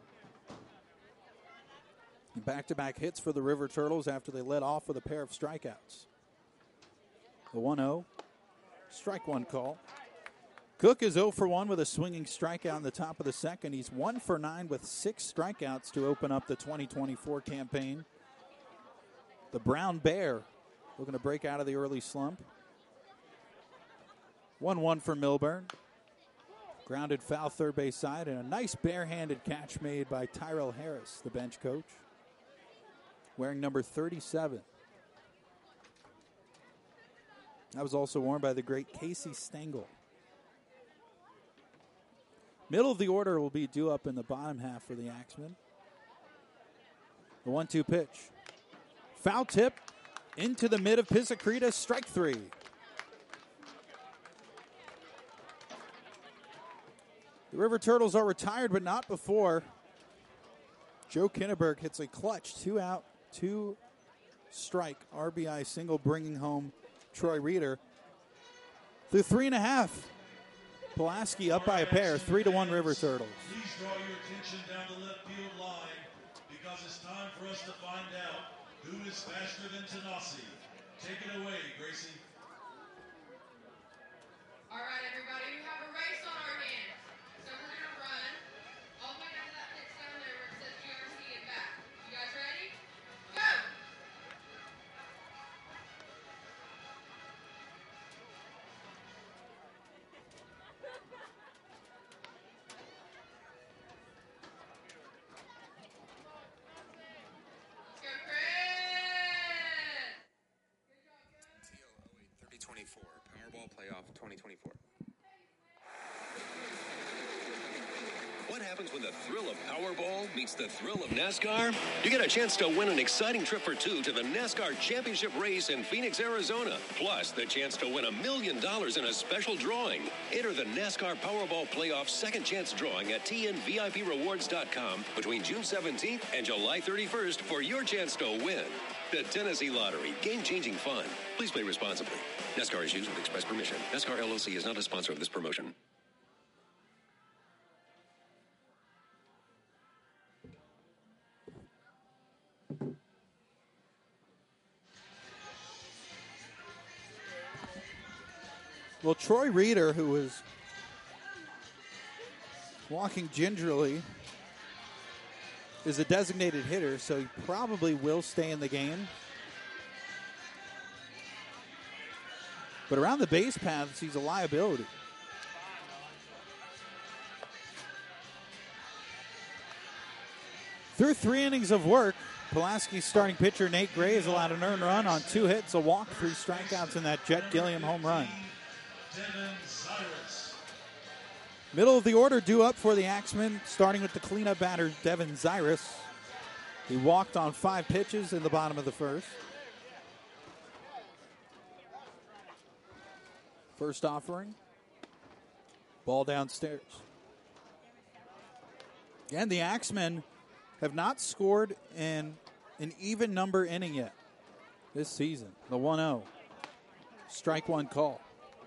Back-to-back hits for the River Turtles after they led off with a pair of strikeouts. The one oh. Strike one call. Cook is oh for one with a swinging strikeout in the top of the second. He's one for nine with six strikeouts to open up the twenty twenty-four campaign. The Brown Bear looking to break out of the early slump. one one for Milburn. Grounded foul third base side, and a nice barehanded catch made by Tyrell Harris, the bench coach, wearing number thirty-seven. That was also worn by the great Casey Stengel. Middle of the order will be due up in the bottom half for the Axemen. The one two pitch. Foul tip into the mid of Pisacreta, strike three. The River Turtles are retired, but not before Joe Kinnenberg hits a clutch two-out, two-strike R B I single, bringing home Troy Reeder. Through three and a half, Pulaski up by a pair, three to one River Turtles. Please draw your attention down the left field line because it's time for us to find out who is faster than Tanasi. Take it away, Gracie. All right, everybody, we have a race on our hands. So we're going to run all the way down to that pit down there where it says G R C and back. You guys ready? Go! Let's go, Chris! T O oh eight thirty twenty-four, Powerball Playoff twenty twenty-four. What happens when the thrill of Powerball meets the thrill of NASCAR? You get a chance to win an exciting trip for two to the NASCAR Championship Race in Phoenix, Arizona. Plus, the chance to win a million dollars in a special drawing. Enter the NASCAR Powerball Playoff Second Chance Drawing at T N V I P rewards dot com between June seventeenth and July thirty-first for your chance to win. The Tennessee Lottery. Game-changing fun. Please play responsibly. NASCAR is used with express permission. NASCAR L L C is not a sponsor of this promotion. Well, Troy Reeder, who was walking gingerly, is a designated hitter, so he probably will stay in the game. But around the base paths, he's a liability. Through three innings of work, Pulaski's starting pitcher, Nate Gray, has allowed an earned run on two hits, a walk, three strikeouts in that Jet Gilliam home run. Devin Cyrus. Middle of the order due up for the Axemen, starting with the cleanup batter, Devin Cyrus. He walked on five pitches in the bottom of the first. First offering. Ball downstairs. And the Axemen have not scored in an even number inning yet this season. The one oh. Strike one call.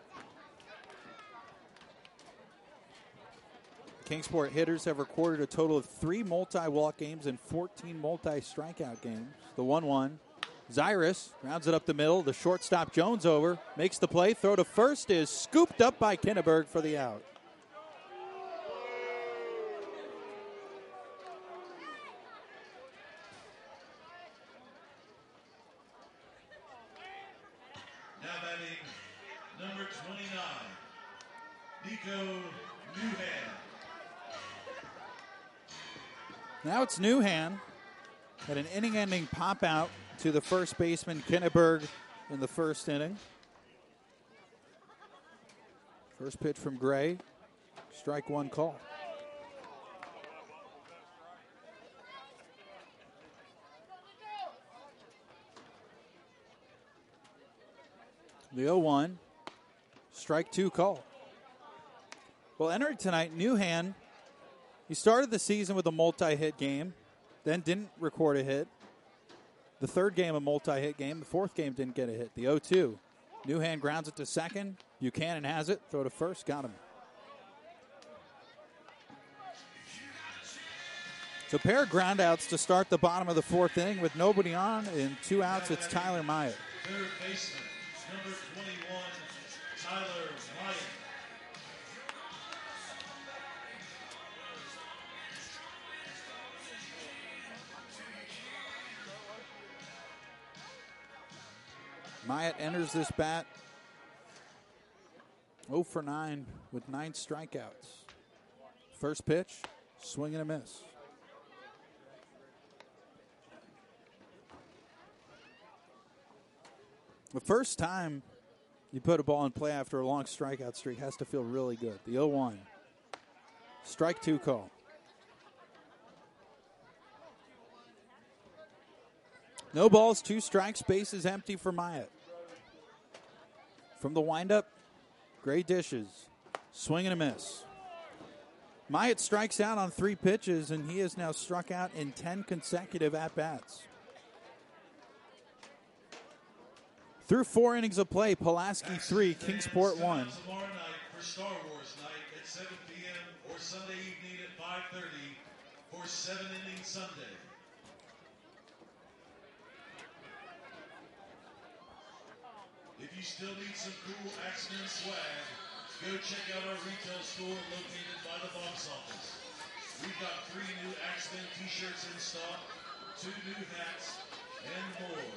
Kingsport hitters have recorded a total of three multi-walk games and fourteen multi-strikeout games. The one one. Cyrus rounds it up the middle. The shortstop Jones over. Makes the play. Throw to first is scooped up by Kinneberg for the out. Now batting number twenty-nine, Nico Newhand. Now it's Newhand. Had an inning-ending pop-out to the first baseman, Kinneberg, in the first inning. First pitch from Gray. Strike one call. The oh one. Strike two call. Well, entering tonight, Newhand, he started the season with a multi-hit game, then didn't record a hit. The third game, a multi-hit game. The fourth game didn't get a hit. The oh two. Newhand grounds it to second. Buchanan has it. Throw to first. Got him. So a pair of groundouts to start the bottom of the fourth inning with nobody on. And two outs, it's Tyler Myatt. Third baseman, number twenty-one, Tyler Myatt. Myatt enters this bat oh for nine with nine strikeouts. First pitch, swing and a miss. The first time you put a ball in play after a long strikeout streak has to feel really good. The oh one. Strike two call. No balls, two strikes, base is empty for Myatt. From the windup, Gray dishes. Swing and a miss. Myatt strikes out on three pitches, and he has now struck out in ten consecutive at-bats. Through four innings of play, Pulaski three, Kingsport one. Tomorrow night for Star Wars night at seven p.m. or Sunday evening at five thirty for seven inning Sunday. If you still need some cool Axemen swag, go check out our retail store located by the box office. We've got three new Axemen t-shirts in stock, two new hats, and more.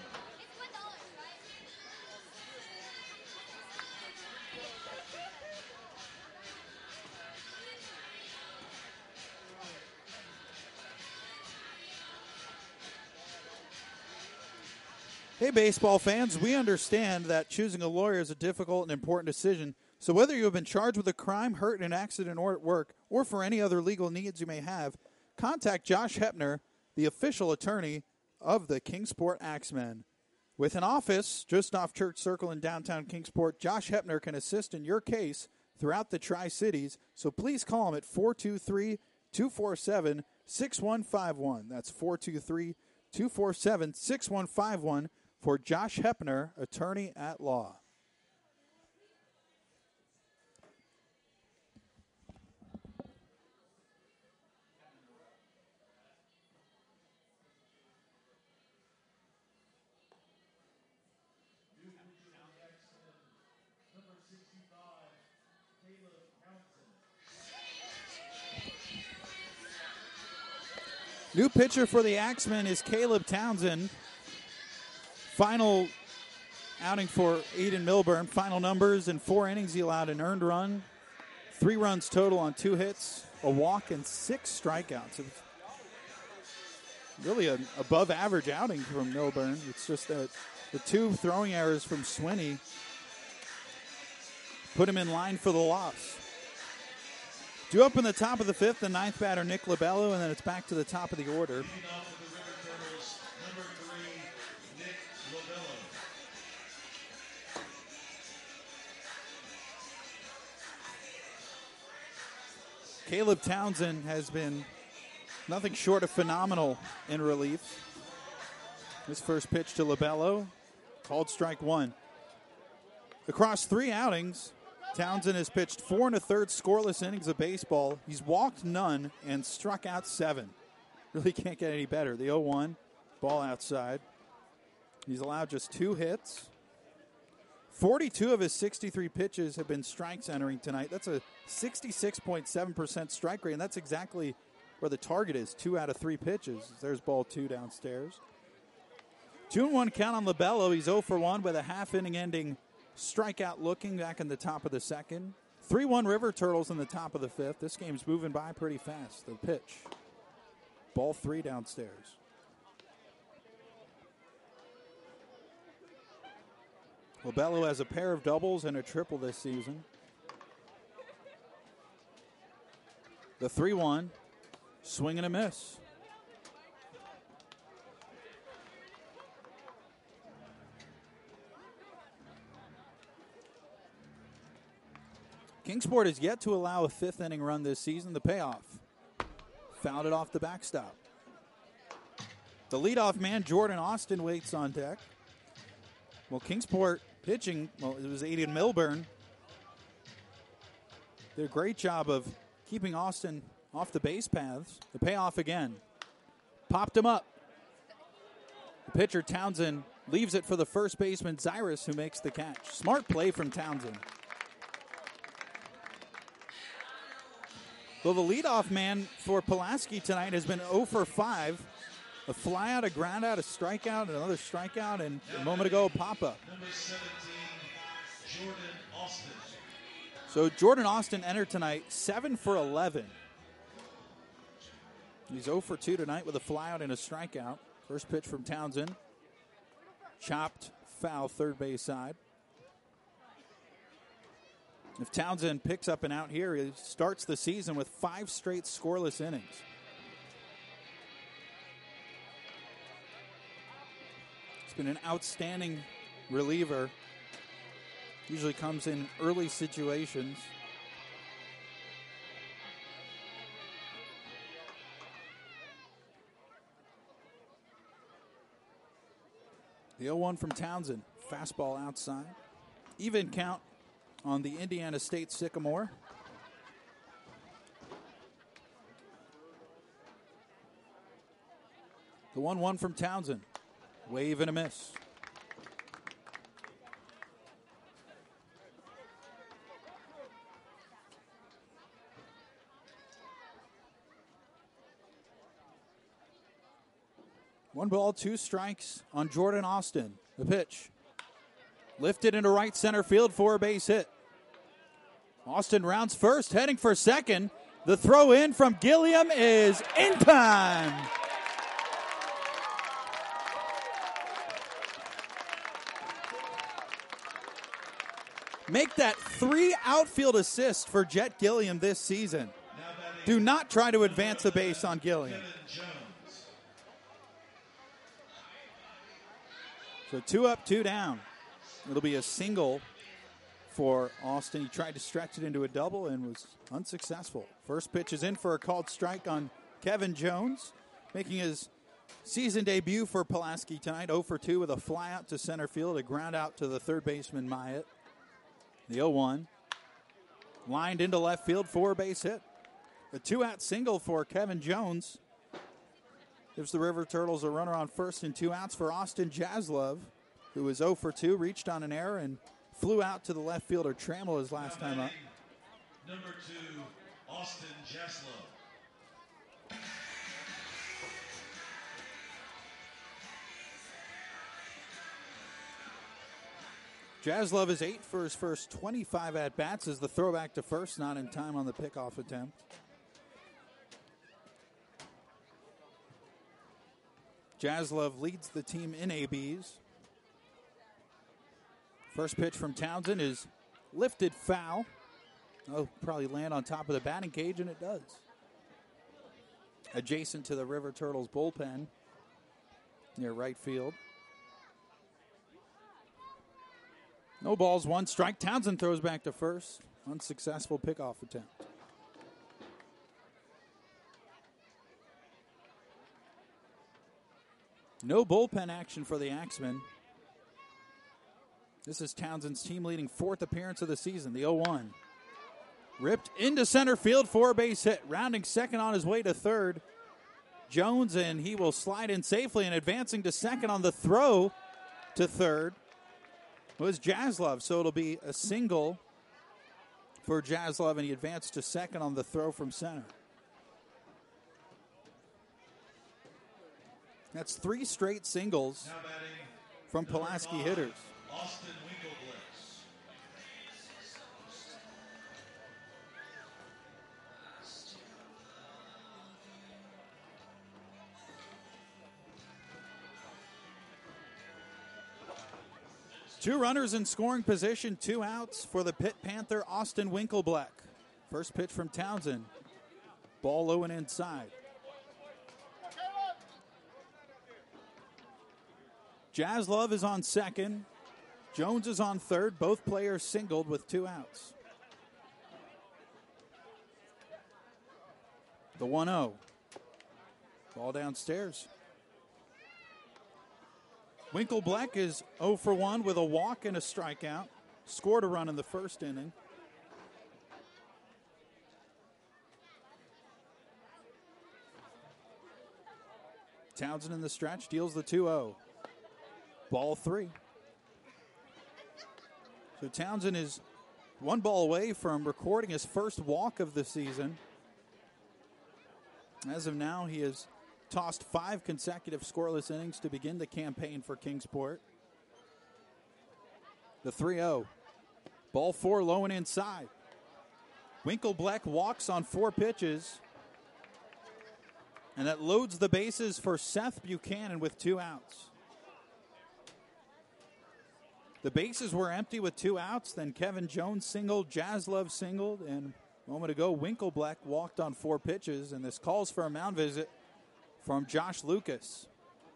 Hey, baseball fans, we understand that choosing a lawyer is a difficult and important decision, So whether you have been charged with a crime, hurt in an accident, or at work, or for any other legal needs you may have, contact Josh Hepner, the official attorney of the Kingsport Axemen. With an office just off Church Circle in downtown Kingsport, Josh Hepner can assist in your case throughout the Tri-Cities, so please call him at four two three, two four seven, six one five one. That's four two three, two four seven, six one five one for Josh Hepner, attorney at law. New pitcher for the Axemen is Caleb Townsend. Final outing for Aiden Milburn. Final numbers in four innings. He allowed an earned run, three runs total on two hits, a walk, and six strikeouts. It was really an above-average outing from Milburn. It's just that the two throwing errors from Swinney put him in line for the loss. Due up in the top of the fifth, the ninth batter, Nick Lobello, and then it's back to the top of the order. Leading off with the River Turtles, number three, Nick Lobello. Caleb Townsend has been nothing short of phenomenal in relief. His first pitch to Lobello, called strike one. Across three outings, Townsend has pitched four and a third scoreless innings of baseball. He's walked none and struck out seven. Really can't get any better. The oh one, ball outside. He's allowed just two hits. forty-two of his sixty-three pitches have been strikes entering tonight. That's a sixty-six point seven percent strike rate, and that's exactly where the target is, two out of three pitches. There's ball two downstairs. Two and one count on Lobello. He's oh for one with a half-inning ending strikeout looking back in the top of the second. three one River Turtles in the top of the fifth. This game's moving by pretty fast. The pitch. Ball three downstairs. Lobello has a pair of doubles and a triple this season. The three one. Swing and a miss. Kingsport has yet to allow a fifth inning run this season. The payoff. Fouled it off the backstop. The leadoff man, Jordan Austin, waits on deck. Well, Kingsport pitching, well, it was Aiden Milburn. Did a great job of keeping Austin off the base paths. The payoff again. Popped him up. The pitcher, Townsend, leaves it for the first baseman, Zyrus, who makes the catch. Smart play from Townsend. Well, the leadoff man for Pulaski tonight has been oh for five. A fly out, a ground out, a strikeout, another strikeout, and a moment ago, a pop-up. Number seventeen, Jordan Austin. So Jordan Austin entered tonight seven for eleven. He's oh for two tonight with a fly out and a strikeout. First pitch from Townsend. Chopped foul third base side. If Townsend picks up an out here, he starts the season with five straight scoreless innings. He's been an outstanding reliever. Usually comes in early situations. The oh one from Townsend. Fastball outside. Even count on the Indiana State Sycamore. The one one from Townsend. Wave and a miss. One ball, two strikes on Jordan Austin. The pitch. Lifted into right center field for a base hit. Austin rounds first, heading for second. The throw in from Gilliam is in time. make that three outfield assists for Jet Gilliam this season. Do not try to advance the base on Gilliam. So two up, two down. It'll be a single for Austin. He tried to stretch it into a double and was unsuccessful. First pitch is in for a called strike on Kevin Jones, making his season debut for Pulaski tonight. oh for two with a fly out to center field, a ground out to the third baseman Myatt. The oh one lined into left field for a base hit. A two-out single for Kevin Jones gives the River Turtles a runner on first and two outs for Austin Jaslove, who was oh for two, reached on an error and flew out to the left fielder Trammell his last time up. Number two, Austin Jaslove. Jaslove is eight for his first twenty-five at-bats as the throwback to first, not in time on the pickoff attempt. Jaslove leads the team in A Bs. First pitch from Townsend is lifted foul. Oh, probably land on top of the batting cage, and it does. Adjacent to the River Turtles bullpen near right field. No balls, one strike. Townsend throws back to first. Unsuccessful pickoff attempt. No bullpen action for the Axemen. This is Townsend's team-leading fourth appearance of the season, the oh one. Ripped into center field for a base hit. Rounding second on his way to third. Jones, and he will slide in safely, and advancing to second on the throw to third was Jaslove. So it'll be a single for Jaslove, and he advanced to second on the throw from center. That's three straight singles from Pulaski hitters. Austin Winkelblitz. Two runners in scoring position, two outs for the Pitt Panther, Austin Winkelblack. First pitch from Townsend. Ball low and inside. Jaslove is on second. Jones is on third. Both players singled with two outs. The one oh. Ball downstairs. Winkelblack is oh for one with a walk and a strikeout. Scored a run in the first inning. Townsend in the stretch deals the two oh. Ball three. So Townsend is one ball away from recording his first walk of the season. As of now, he has tossed five consecutive scoreless innings to begin the campaign for Kingsport. The three oh. Ball four low and inside. Winkelblack walks on four pitches. And that loads the bases for Seth Buchanan with two outs. The bases were empty with two outs. Then Kevin Jones singled, Jaslove singled, and a moment ago, Winkelblack walked on four pitches. And this calls for a mound visit from Josh Lucas.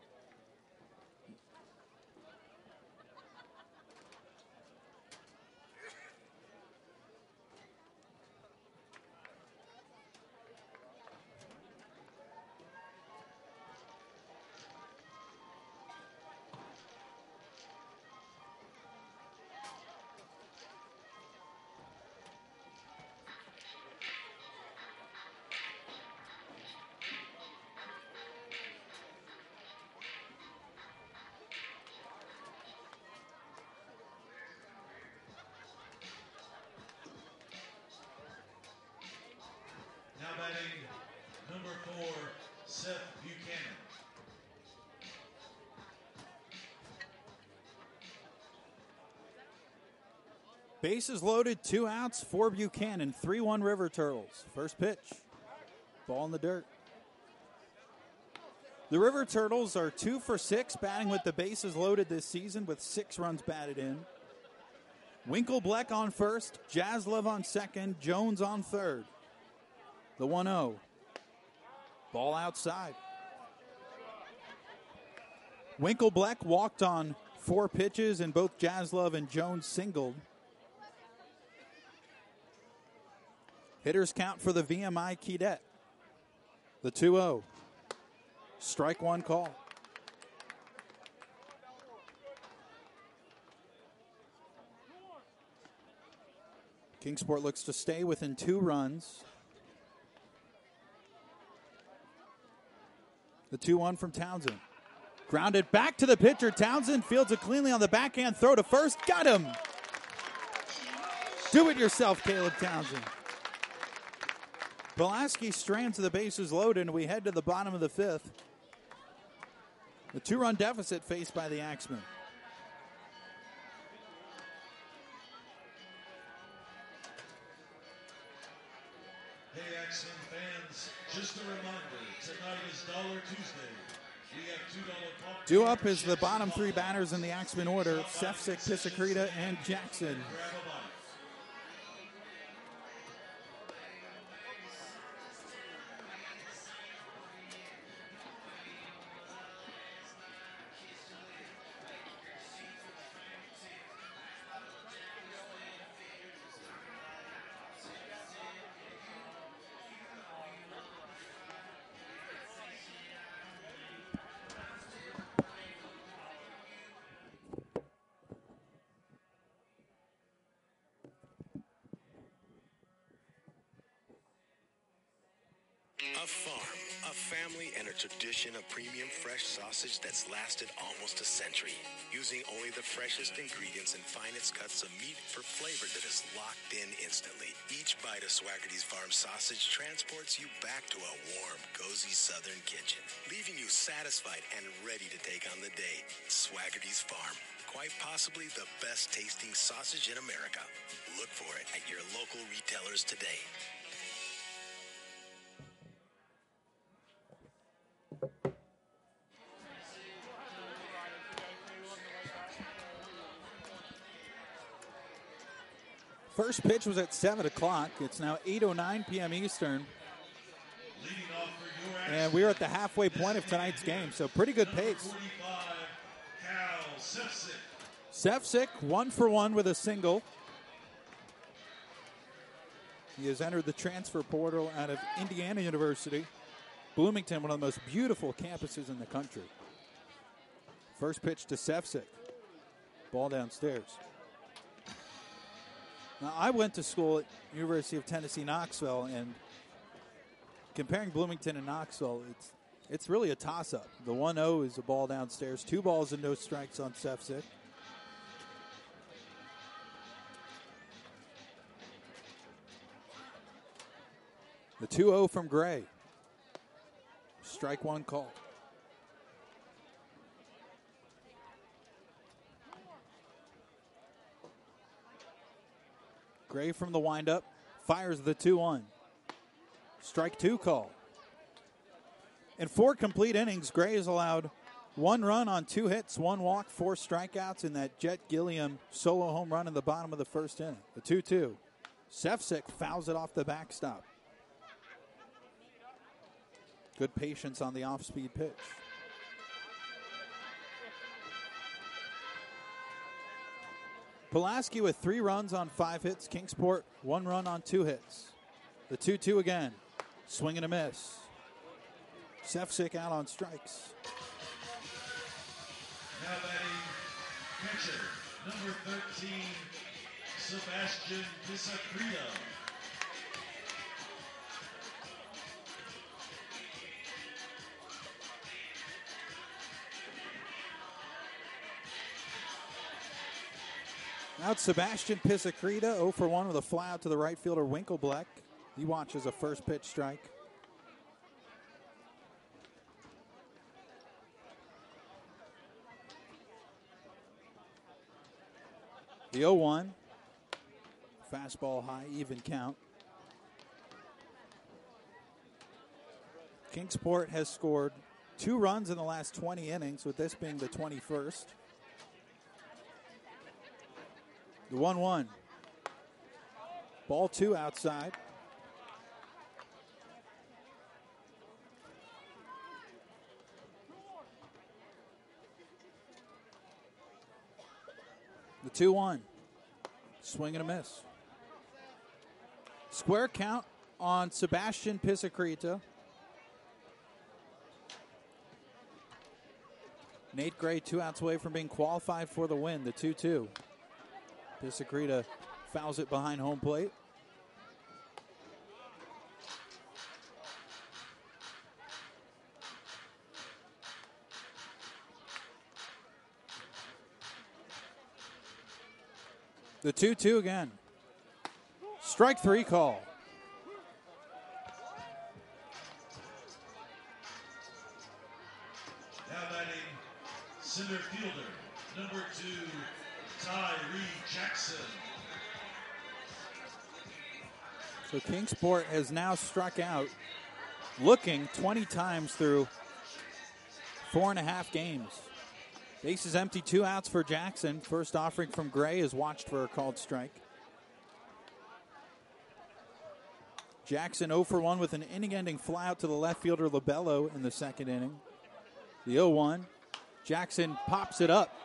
Number four, Seth Buchanan. Bases loaded, two outs for Buchanan. three one River Turtles. First pitch. Ball in the dirt. The River Turtles are two for six batting with the bases loaded this season with six runs batted in. Winklebleck on first, Jaslov on second, Jones on third. The one oh. Ball outside. Winklebleck walked on four pitches, and both Jaslov and Jones singled. Hitters count for the V M I Cadet. The two oh. Strike one call. Kingsport looks to stay within two runs. The two one from Townsend. Grounded back to the pitcher. Townsend fields it cleanly on the backhand throw to first. Got him. Do it yourself, Caleb Townsend. Pulaski strands to the bases loaded, and we head to the bottom of the fifth. The two-run deficit faced by the Axemen. Hey, Axemen fans, just a reminder, tonight is Dollar Tuesday. We have two dollar pop. Due up is the bottom three batters in the Axemen order, Sefcik, Pisacreta, and Jackson. Grab a bite. A farm, a family, and a tradition of premium fresh sausage that's lasted almost a century. Using only the freshest ingredients and finest cuts of meat for flavor that is locked in instantly. Each bite of Swaggerty's Farm sausage transports you back to a warm, cozy southern kitchen, leaving you satisfied and ready to take on the day. Swaggerty's Farm, quite possibly the best tasting sausage in America. Look for it at your local retailers today. First pitch was at seven o'clock. It's now eight oh nine p.m. Eastern. Leading off for your And we're at the halfway point of tonight's game, so pretty good pace. forty-five, Cal Sefcik. Sefcik, one for one with a single. He has entered the transfer portal out of Indiana University. Bloomington, one of the most beautiful campuses in the country. First pitch to Sefcik. Ball downstairs. Now, I went to school at University of Tennessee, Knoxville, and comparing Bloomington and Knoxville, it's it's really a toss-up. The one oh is a ball downstairs. Two balls and no strikes on Sefcik. The two oh from Gray. Strike one call. Gray from the windup fires the two one. Strike two call. In four complete innings, Gray has allowed one run on two hits, one walk, four strikeouts in that Jet Gilliam solo home run in the bottom of the first inning. The two two. Sefcik fouls it off the backstop. Good patience on the off-speed pitch. Pulaski with three runs on five hits. Kingsport, one run on two hits. The two two again. Swing and a miss. Sefcik out on strikes. Now batting pitcher, number thirteen, Sebastian Pisacreta. Now it's Sebastian Pisacreta, oh for one with a fly out to the right fielder, Winklebleck. He watches a first pitch strike. The oh one. Fastball high, even count. Kingsport has scored two runs in the last twenty innings, with this being the twenty-first. The one one. Ball two outside. The two one. Swing and a miss. Square count on Sebastian Pisacreta. Nate Gray, two outs away from being qualified for the win. The two two. Pisacreta fouls it behind home plate. The two two again. Strike three call. Now batting, center fielder, number two, Tyree Jackson. So Kingsport has now struck out, looking twenty times through four and a half games. Bases empty, two outs for Jackson. First offering from Gray is watched for a called strike. Jackson oh for one with an inning-ending flyout to the left fielder Labello in the second inning. The oh one. Jackson pops it up.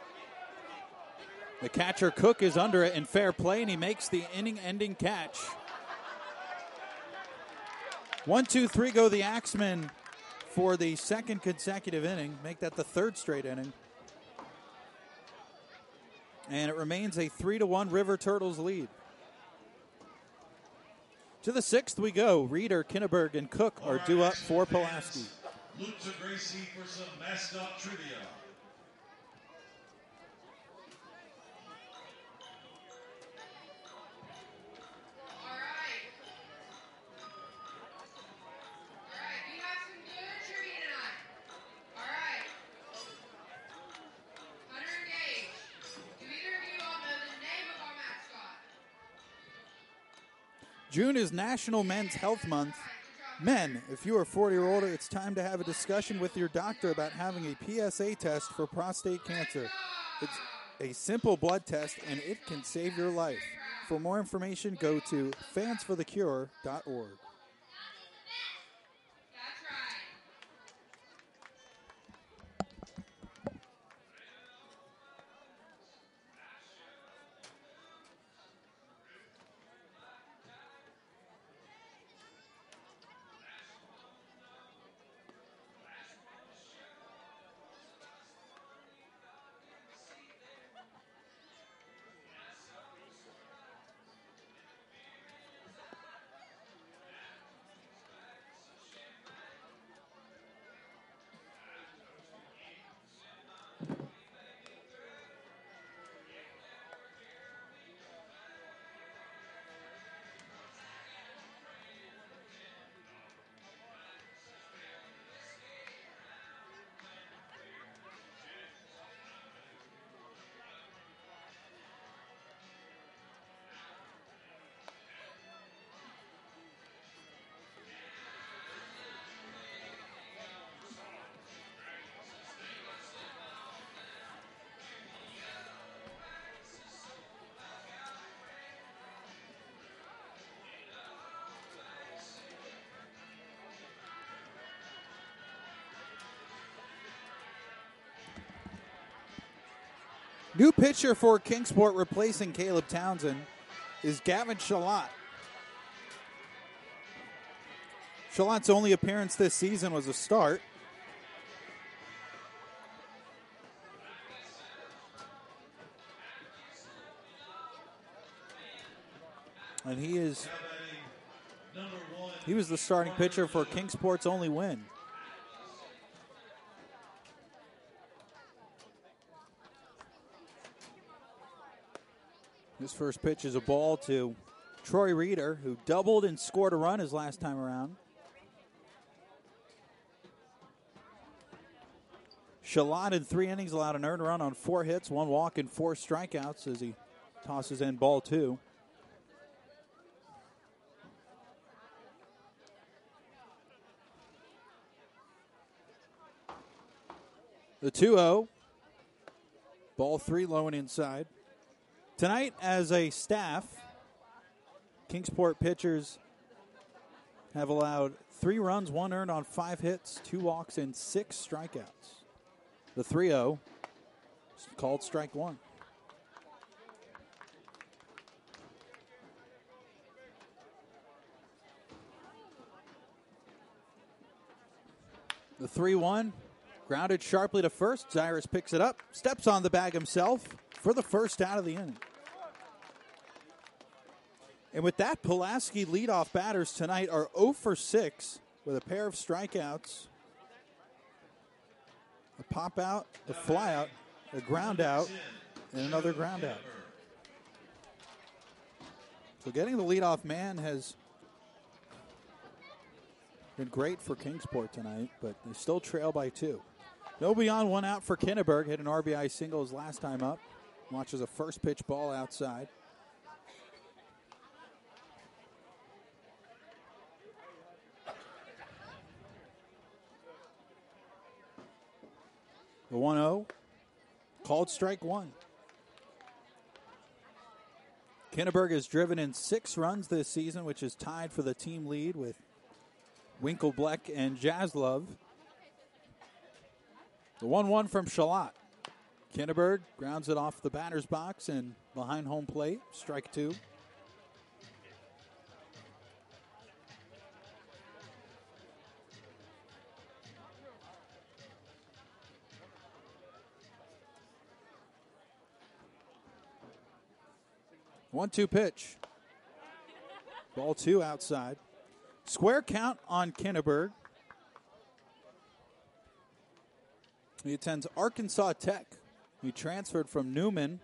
The catcher Cook is under it in fair play, and he makes the inning-ending catch. One, two, three go the Axemen for the second consecutive inning. Make that the third straight inning. And it remains a three to one River Turtles lead. To the sixth we go. Reeder, Kinneberg, and Cook are due up for Pulaski. Luke to Gracie for some mascot trivia. All right. All right, we have some good trivia tonight. All right. Hunter and Gage, do either of you all know the name of our mascot? June is National Men's Health Month. Men, if you are forty or older, it's time to have a discussion with your doctor about having a P S A test for prostate cancer. It's a simple blood test, and it can save your life. For more information, go to fans for the cure dot org. That's right. New pitcher for Kingsport replacing Caleb Townsend is Gavin Shalat. Shalat's only appearance this season was a start. And he is he was the starting pitcher for Kingsport's only win. His first pitch is a ball to Troy Reeder, who doubled and scored a run his last time around. Shalat in three innings allowed an earned run on four hits, one walk, and four strikeouts as he tosses in ball two. The two oh. Ball three low and inside. Tonight, as a staff, Kingsport pitchers have allowed three runs, one earned on five hits, two walks, and six strikeouts. The three oh is called strike one. The three one, grounded sharply to first. Zyrus picks it up, steps on the bag himself for the first out of the inning. And with that, Pulaski leadoff batters tonight are oh for six with a pair of strikeouts, a pop out, a fly out, a ground out, and another ground out. So getting the leadoff man has been great for Kingsport tonight, but they still trail by two. No beyond one out for Kinneberg. Hit an R B I single his last time up. Watches a first pitch ball outside. The one oh, called strike one. Kinneberg has driven in six runs this season, which is tied for the team lead with Winklebleck and Jaslov. The one one from Shalat. Kinneberg grounds it off the batter's box and behind home plate. Strike two. one two pitch. Ball two outside. Square count on Kinneberg. He attends Arkansas Tech. He transferred from Newman.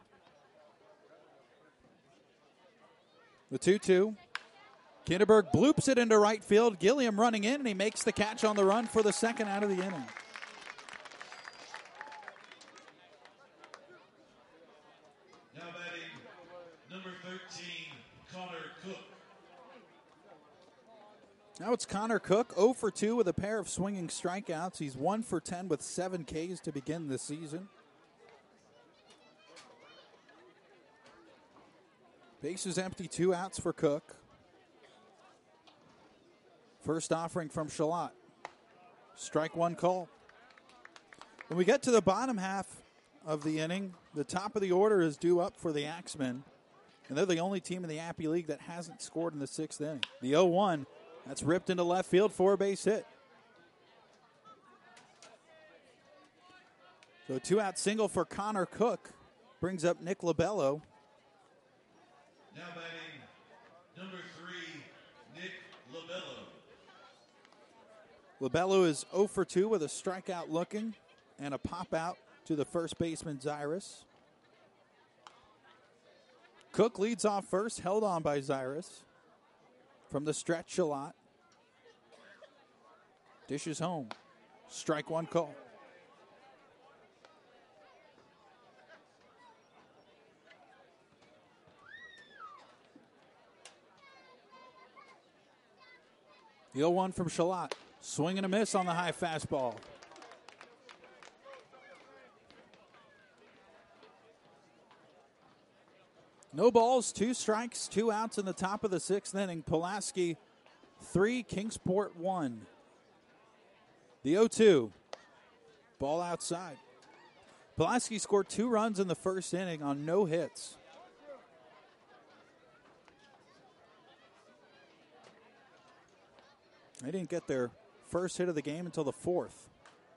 The two two. Kinneberg bloops it into right field. Gilliam running in, and he makes the catch on the run for the second out of the inning. Now batting, number thirteen, Connor Cook. Now it's Connor Cook, oh for two with a pair of swinging strikeouts. He's one for ten with seven Ks to begin the season. Bases empty, two outs for Cook. First offering from Shalat. Strike one call. When we get to the bottom half of the inning, the top of the order is due up for the Axemen, and they're the only team in the Appy League that hasn't scored in the sixth inning. The oh one, that's ripped into left field for a base hit. So a two-out single for Connor Cook brings up Nick Labello. Now batting, number three, Nick Labello. Labello is oh for two with a strikeout looking and a pop out to the first baseman, Zyrus. Cook leads off first, held on by Zyrus. From the stretch a lot. Dishes home. Strike one call. The oh one from Shalat. Swing and a miss on the high fastball. No balls, two strikes, two outs in the top of the sixth inning. Pulaski three, Kingsport one. The oh two. Ball outside. Pulaski scored two runs in the first inning on no hits. They didn't get their first hit of the game until the fourth.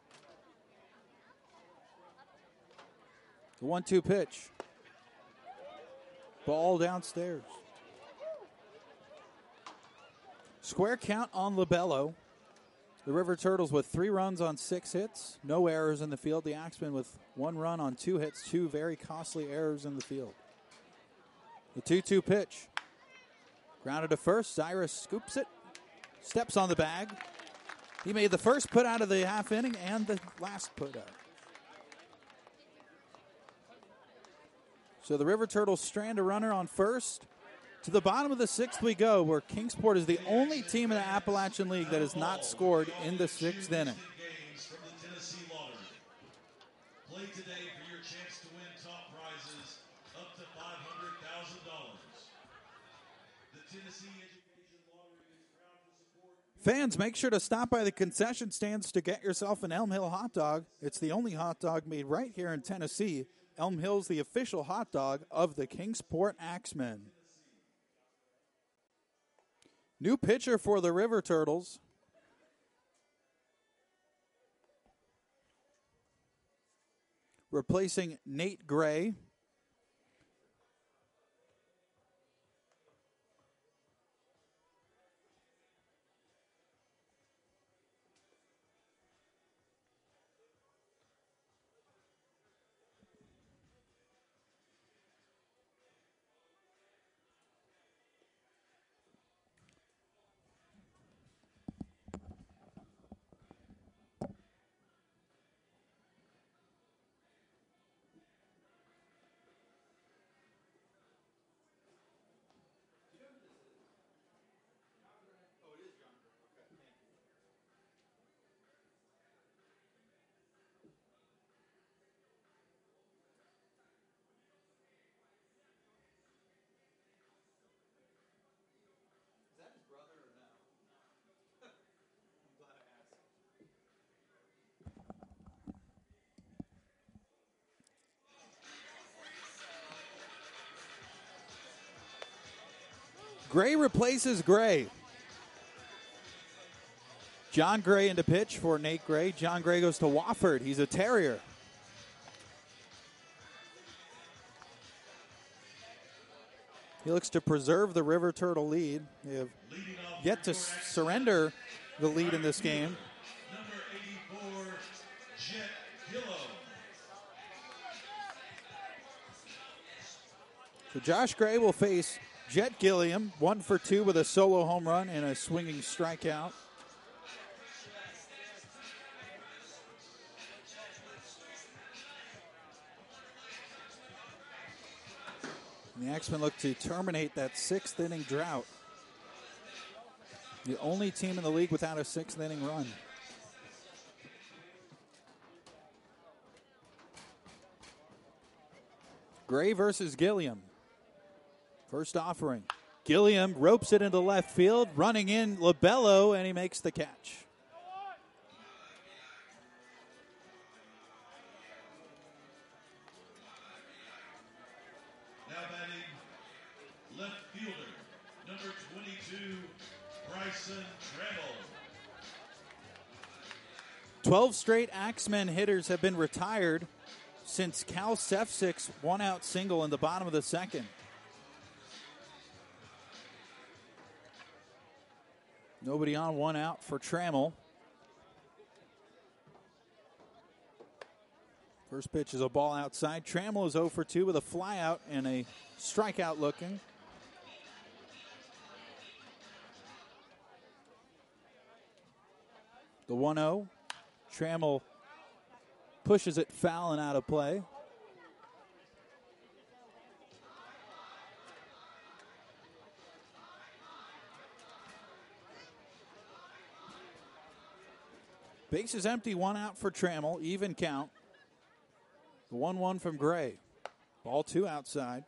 The one two pitch. Ball downstairs. Square count on Labello. The River Turtles with three runs on six hits. No errors in the field. The Axemen with one run on two hits. Two very costly errors in the field. The two two pitch. Grounded to first. Zyrus scoops it. Steps on the bag. He made the first put out of the half inning and the last put out. So the River Turtles strand a runner on first. To the bottom of the sixth we go, where Kingsport is the only team in the Appalachian League that has not scored in the sixth inning. Play today for your chance to win top prizes up to five hundred Tennessee Education Lottery is proud to support. Fans, make sure to stop by the concession stands to get yourself an Elm Hill hot dog. It's the only hot dog made right here in Tennessee. Elm Hill's the official hot dog of the Kingsport Axemen. New pitcher for the River Turtles. Replacing Nate Gray. Gray replaces Gray. John Gray into pitch for Nate Gray. John Gray goes to Wofford. He's a Terrier. He looks to preserve the River Turtle lead. They have yet to surrender the lead in this game. Number eighty-four, Jet Gillo. So Josh Gray will face Jet Gilliam, one for two with a solo home run and a swinging strikeout. And the Axemen look to terminate that sixth inning drought. The only team in the league without a sixth inning run. Gray versus Gilliam. First offering. Gilliam ropes it into left field, running in Labello, and he makes the catch. Now batting left fielder, number twenty-two, Bryson Trammell. twelve straight Axemen hitters have been retired since Cal Sefcik's one-out single in the bottom of the second. Nobody on, one out for Trammell. First pitch is a ball outside. Trammell is oh for two with a flyout and a strikeout looking. The one oh. Trammell pushes it foul and out of play. Base is empty, one out for Trammell, even count. The one one from Gray. Ball two outside.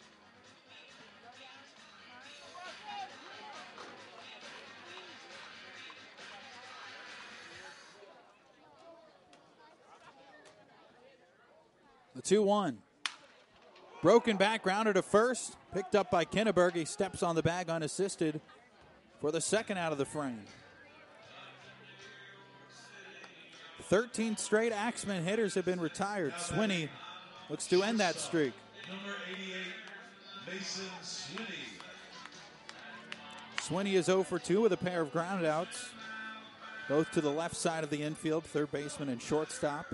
The two one. Broken back, grounded to first. Picked up by Kinneberg. He steps on the bag unassisted for the second out of the frame. thirteen straight Axemen hitters have been retired. Swinney looks to end that streak. Number eighty-eight, Mason Swinney. Swinney is oh for two with a pair of groundouts, both to the left side of the infield, third baseman and shortstop.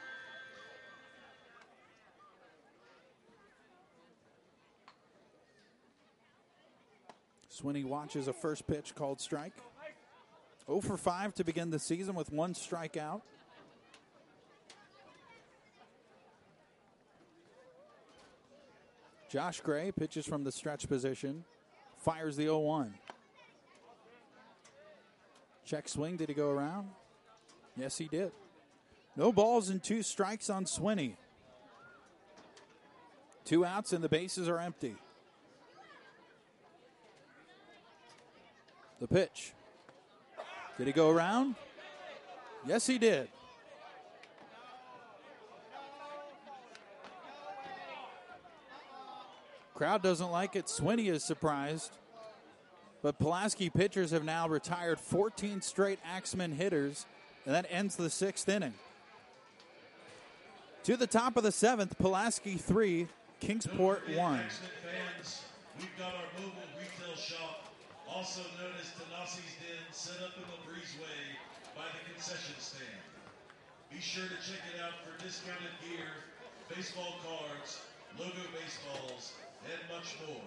Swinney watches a first pitch called strike. oh for five to begin the season with one strikeout. Josh Gray pitches from the stretch position, fires the oh one. Check swing, did he go around? Yes, he did. No balls and two strikes on Swinney. Two outs and the bases are empty. The pitch. Did he go around? Yes, he did. Crowd doesn't like it. Swinney is surprised. But Pulaski pitchers have now retired fourteen straight Axemen hitters, and that ends the sixth inning. To the top of the seventh, Pulaski three, Kingsport one. Axemen fans, we've got our mobile retail shop, also known as Tanassi's Den, set up in the breezeway by the concession stand. Be sure to check it out for discounted gear, baseball cards, logo baseballs, and much more.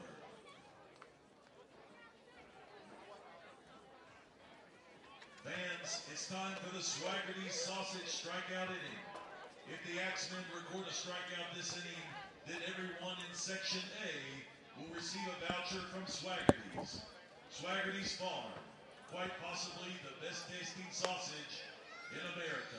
Fans, it's time for the Swaggerty Sausage Strikeout inning. If the Axemen record a strikeout this inning, then everyone in Section A will receive a voucher from Swaggerty's. Swaggerty's Farm, quite possibly the best tasting sausage in America.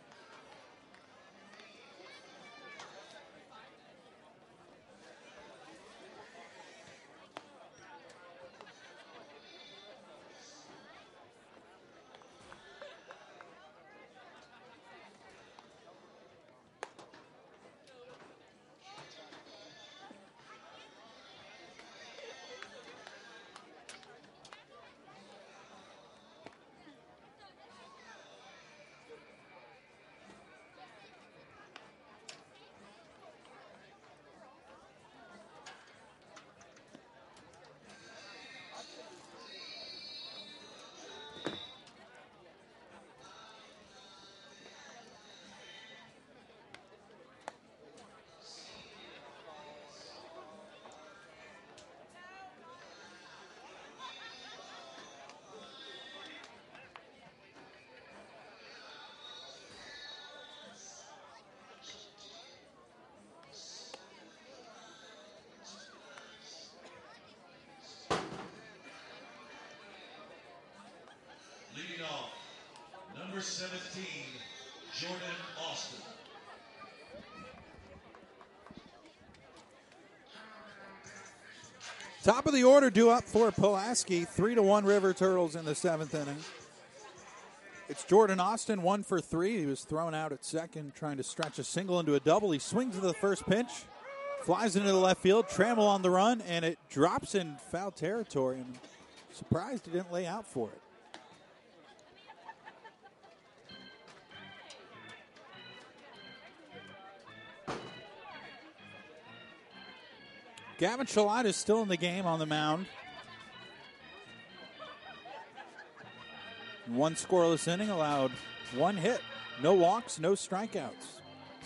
Leading off, number seventeen, Jordan Austin. Top of the order due up for Pulaski. Three to one River Turtles in the seventh inning. It's Jordan Austin, one for three. He was thrown out at second, trying to stretch a single into a double. He swings to the first pitch, flies into the left field, Trammell on the run, and it drops in foul territory. I'm surprised he didn't lay out for it. Gavin Shalat is still in the game on the mound. One scoreless inning, allowed one hit. No walks, no strikeouts.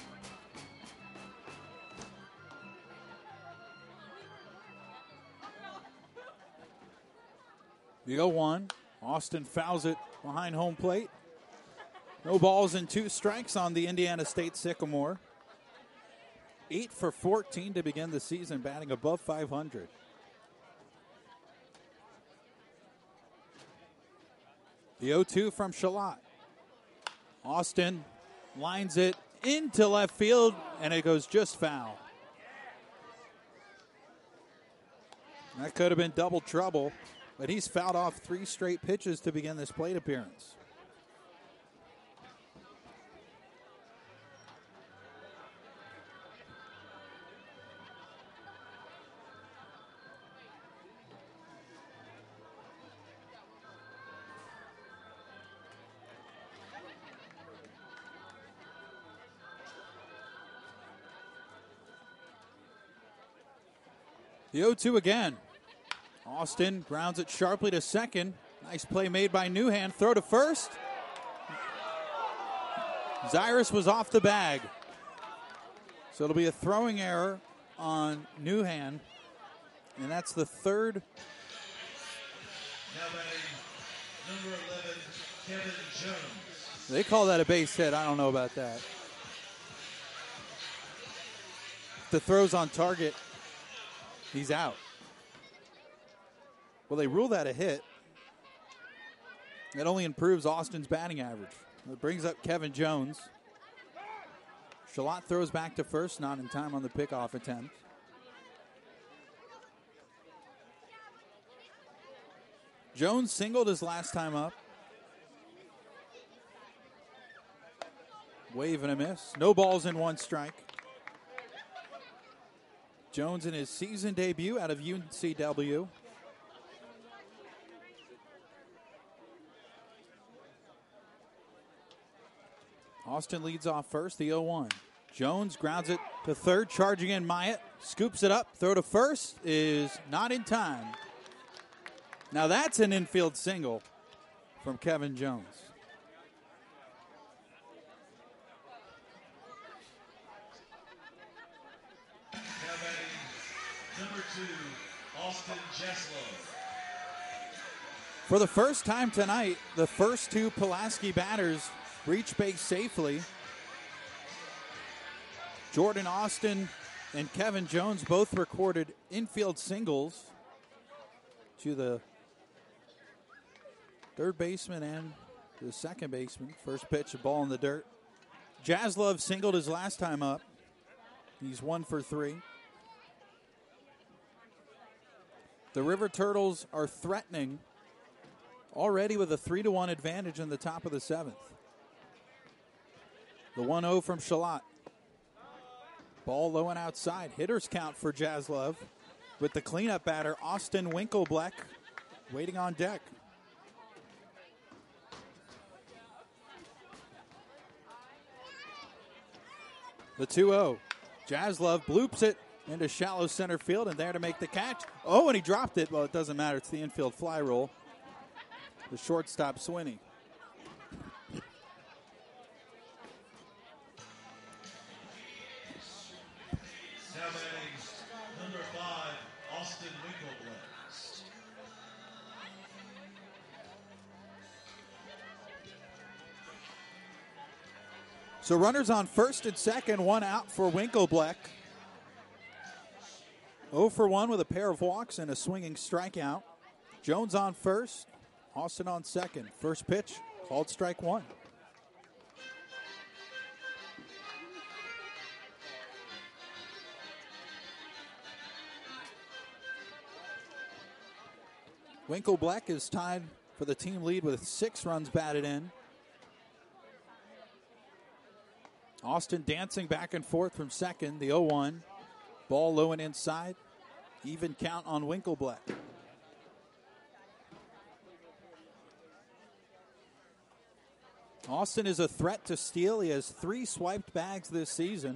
The oh one. Austin fouls it behind home plate. No balls and two strikes on the Indiana State Sycamore. eight for fourteen to begin the season, batting above five hundred. The oh two from Shalat. Austin lines it into left field, and it goes just foul. That could have been double trouble, but he's fouled off three straight pitches to begin this plate appearance. The oh two again. Austin grounds it sharply to second. Nice play made by Newhand. Throw to first. Zyrus was off the bag. So it'll be a throwing error on Newhand. And that's the third. Now batting, number eleven, Kevin Jones. They call that a base hit. I don't know about that. If the throw's on target, he's out. Well, they rule that a hit. That only improves Austin's batting average. It brings up Kevin Jones. Shalat throws back to first, not in time on the pickoff attempt. Jones singled his last time up. Wave and a miss. No balls in one strike. Jones in his season debut out of U C W. Austin leads off first, the oh one. Jones grounds it to third, charging in Myatt. Scoops it up, throw to first is not in time. Now that's an infield single from Kevin Jones. Now batting number two, Austin Jeslow. For the first time tonight, the first two Pulaski batters reach base safely. Jordan Austin and Kevin Jones both recorded infield singles to the third baseman and the second baseman. First pitch, a ball in the dirt. Jaslov singled his last time up. He's one for three. The River Turtles are threatening already with a three to one advantage in the top of the seventh. The one oh from Shalat. Ball low and outside. Hitters count for Jaslov with the cleanup batter, Austin Winklebleck, waiting on deck. The two oh. Jaslov bloops it into shallow center field and there to make the catch. Oh, and he dropped it. Well, it doesn't matter. It's the infield fly roll. The shortstop, Swinney. Now batting number five, Austin Winklebleck. So runners on first and second, one out for Winklebleck. oh for one with a pair of walks and a swinging strikeout. Jones on first, Austin on second. First pitch, called strike one. Winklebleck is tied for the team lead with six runs batted in. Austin dancing back and forth from second, the oh one. Ball low and inside. Even count on Winklebleck. Austin is a threat to steal. He has three swiped bags this season.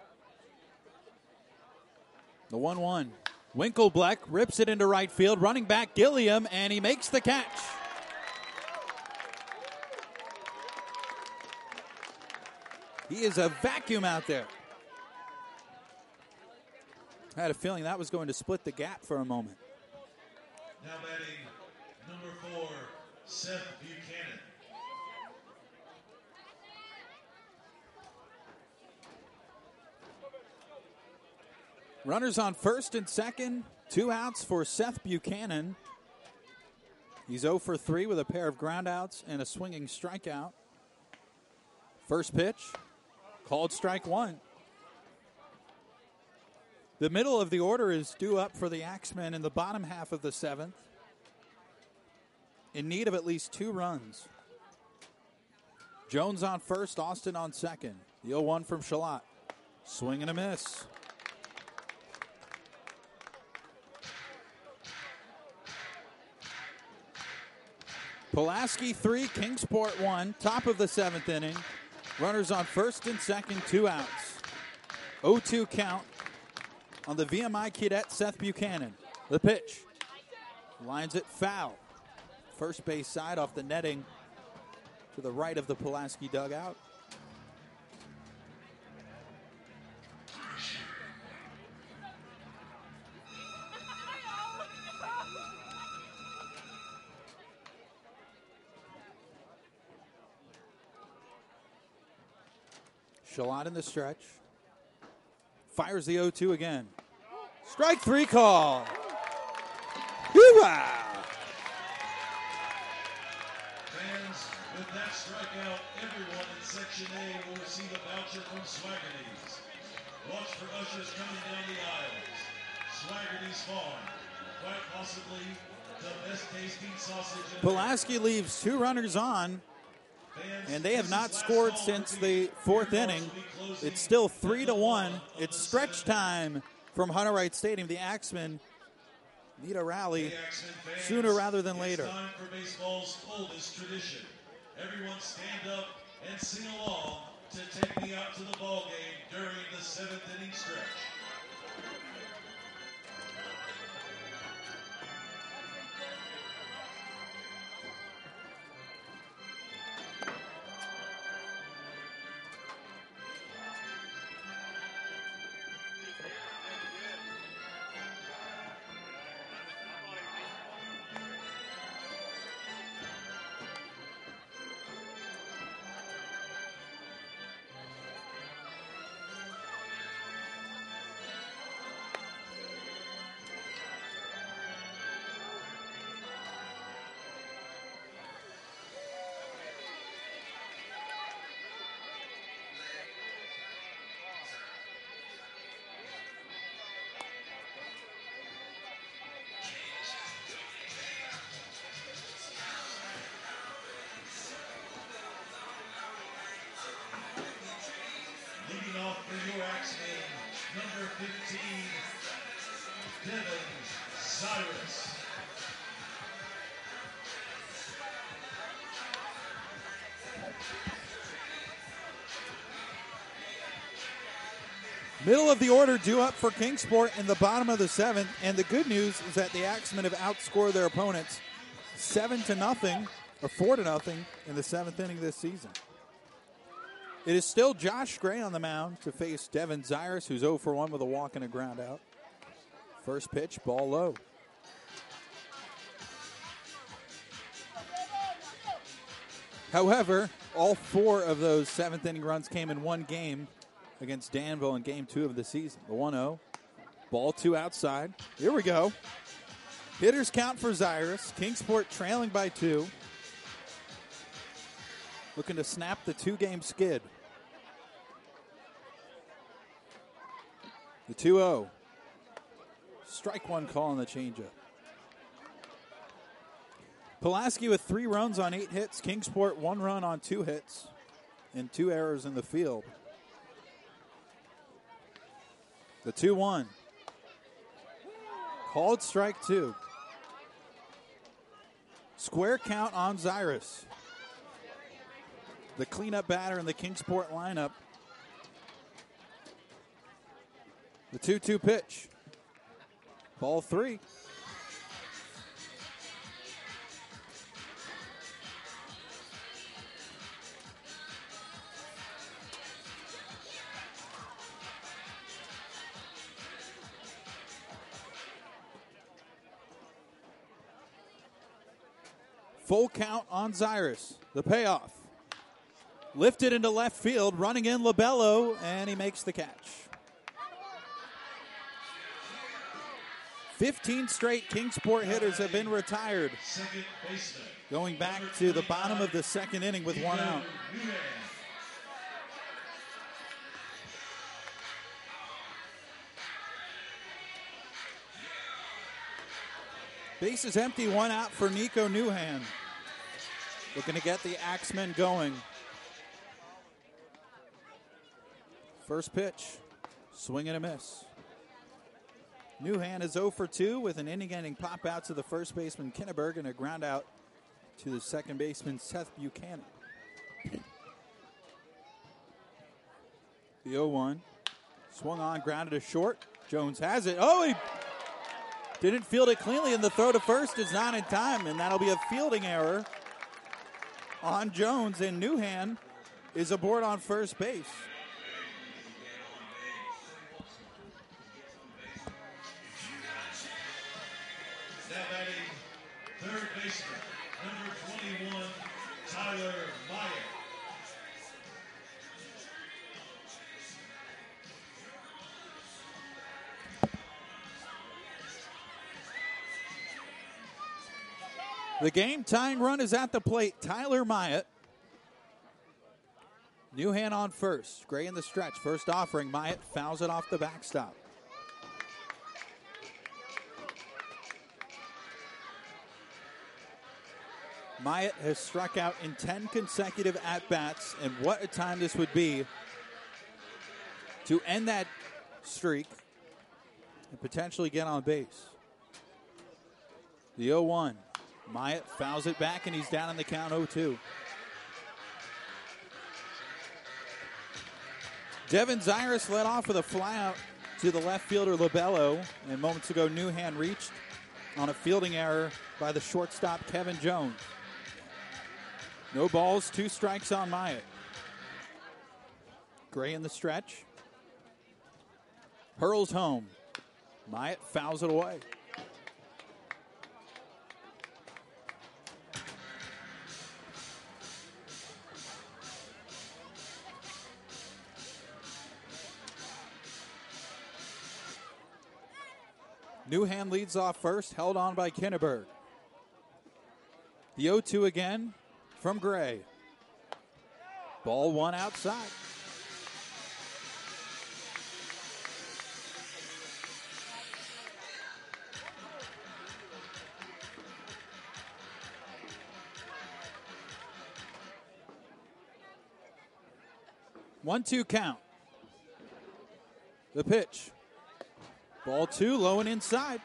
The one one. Winklebleck rips it into right field. Running back Gilliam, and he makes the catch. He is a vacuum out there. I had a feeling that was going to split the gap for a moment. Now batting number four, Seth Buchanan. Runners on first and second. Two outs for Seth Buchanan. He's oh for three with a pair of groundouts and a swinging strikeout. First pitch, called strike one. The middle of the order is due up for the Axemen in the bottom half of the seventh, in need of at least two runs. Jones on first, Austin on second. The oh one from Shalat. Swing and a miss. Pulaski three, Kingsport one, top of the seventh inning. Runners on first and second, two outs. oh two count on the V M I cadet Seth Buchanan. The pitch. Lines it foul. First base side off the netting to the right of the Pulaski dugout. Shalat in the stretch. Fires the oh two again. Strike three call. Hoo-rah! Fans, with that strikeout, everyone in Section A will receive a voucher from Swaggerty's. Watch for ushers coming down the aisles. Swaggerty's Farm, quite possibly the best tasting sausage in Pulaski leaves two runners on, and they have not scored since the fourth inning. It's still three to one. It's stretch time from Hunter Wright Stadium. The Axemen need a rally sooner rather than later. It's time for baseball's oldest tradition. Everyone stand up and sing along to take me out to the ball game during the seventh inning stretch. Leading off for your Axemen, number fifteen, Devin Cyrus. Middle of the order due up for Kingsport in the bottom of the seventh, and the good news is that the Axemen have outscored their opponents seven to nothing, or four to nothing, in the seventh inning this season. It is still Josh Gray on the mound to face Devin Cyrus, who's oh for one with a walk and a ground out. First pitch, ball low. However, all four of those seventh inning runs came in one game against Danville in game two of the season. The one oh, ball two outside. Here we go. Hitters count for Cyrus. Kingsport trailing by two. Looking to snap the two-game skid. The two oh. Strike one call on the changeup. Pulaski with three runs on eight hits. Kingsport one run on two hits and two errors in the field. The two one. Called strike two. Square count on Cyrus. The cleanup batter in the Kingsport lineup. The two two pitch. Ball three. Full count on Cyrus. The payoff. Lifted into left field, running in Labello, and he makes the catch. fifteen straight Kingsport hitters have been retired. Going back to the bottom of the second inning with one out. Base is empty, one out for Nico Newhand. Looking to get the Axemen going. First pitch, swing and a miss. Newhand is oh for two with an inning-ending pop out to the first baseman Kinneberg and a ground out to the second baseman Seth Buchanan. The oh one, swung on, grounded to short. Jones has it. Oh, he didn't field it cleanly, and the throw to first is not in time, and that'll be a fielding error on Jones, and Newhand is aboard on first base. Now batting third baseman, number twenty-one, Tyler Myatt. The game-tying run is at the plate. Tyler Myatt. Newhand on first. Gray in the stretch. First offering. Myatt fouls it off the backstop. Myatt has struck out in ten consecutive at-bats, and what a time this would be to end that streak and potentially get on base. The oh one. Myatt fouls it back, and he's down in the count oh two. Devin Zyrus led off with a flyout to the left fielder Lobello, and moments ago Newhand reached on a fielding error by the shortstop Kevin Jones. No balls, two strikes on Myatt. Gray in the stretch. Hurls home. Myatt fouls it away. Newhand leads off first, held on by Kinneberg. The oh two again from Gray. Ball one outside. one two count. The pitch. Ball two, low and inside.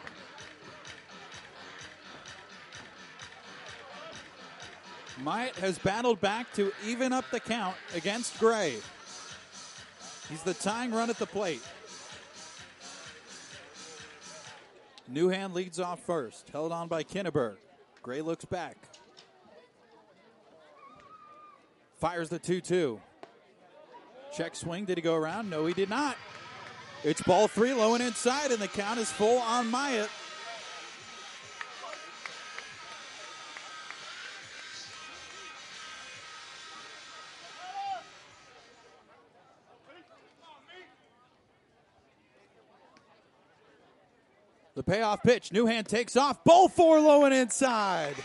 Myatt has battled back to even up the count against Gray. He's the tying run at the plate. Newhand leads off first, held on by Kinneberg. Gray looks back. Fires the two two. Check swing, did he go around? No, he did not. It's ball three, low and inside, and the count is full on Myatt. The payoff pitch, Newhand takes off, ball four, low and inside.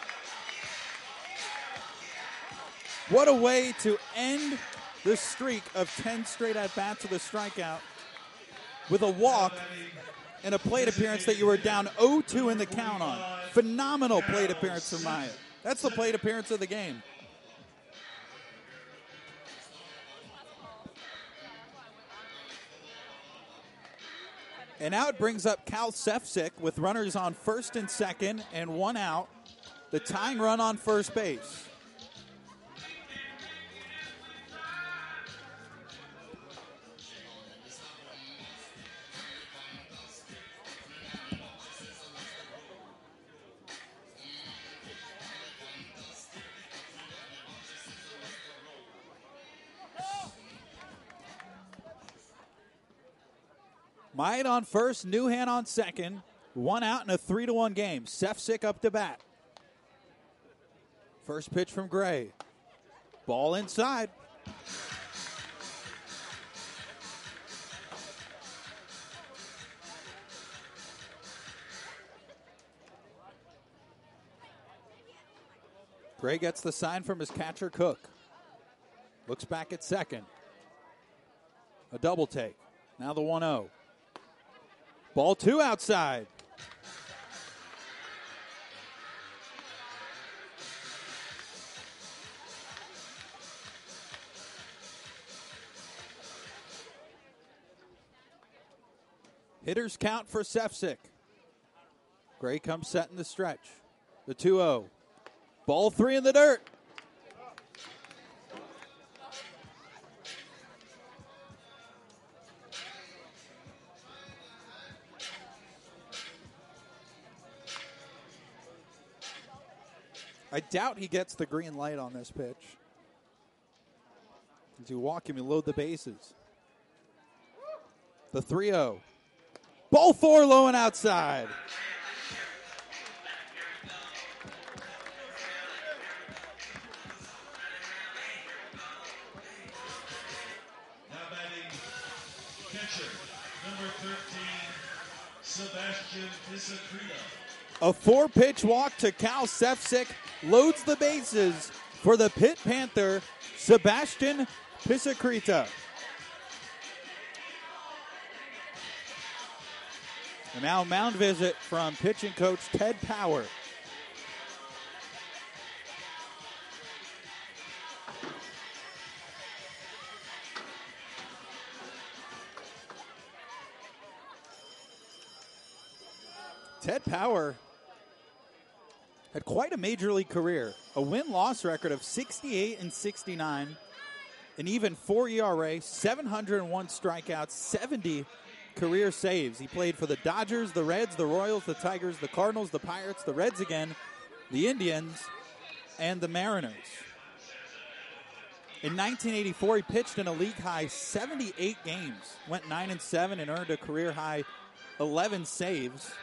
What a way to end the streak of ten straight at-bats with a strikeout, with a walk and a plate appearance that you were down oh two in the count on. Phenomenal plate appearance from Myatt. That's the plate appearance of the game. And now it brings up Cal Sefcik with runners on first and second and one out. The tying run on first base. Myatt on first, Newhand on second. One out in a three to one game. Sefcik up to bat. First pitch from Gray. Ball inside. Gray gets the sign from his catcher, Cook. Looks back at second. A double take. Now the one oh. Ball two outside. Hitters count for Sefcik. Gray comes set in the stretch. The two oh. Ball three in the dirt. I doubt he gets the green light on this pitch. As you walk him, you load the bases. The three oh. Ball four, low and outside. Now batting, catcher, number thirteen, Sebastian Pisacreta. A four-pitch walk to Cal Sefcik loads the bases for the Pitt Panther, Sebastian Pisacreta. And now mound visit from pitching coach Ted Power. Ted Power had quite a major league career. A win-loss record of sixty-eight and sixty-nine, an even four E R A, seven hundred one strikeouts, seventy career saves. He played for the Dodgers, the Reds, the Royals, the Tigers, the Cardinals, the Pirates, the Reds again, the Indians, and the Mariners. In nineteen eighty-four, he pitched in a league-high seventy-eight games, went nine and seven, and earned a career-high eleven saves.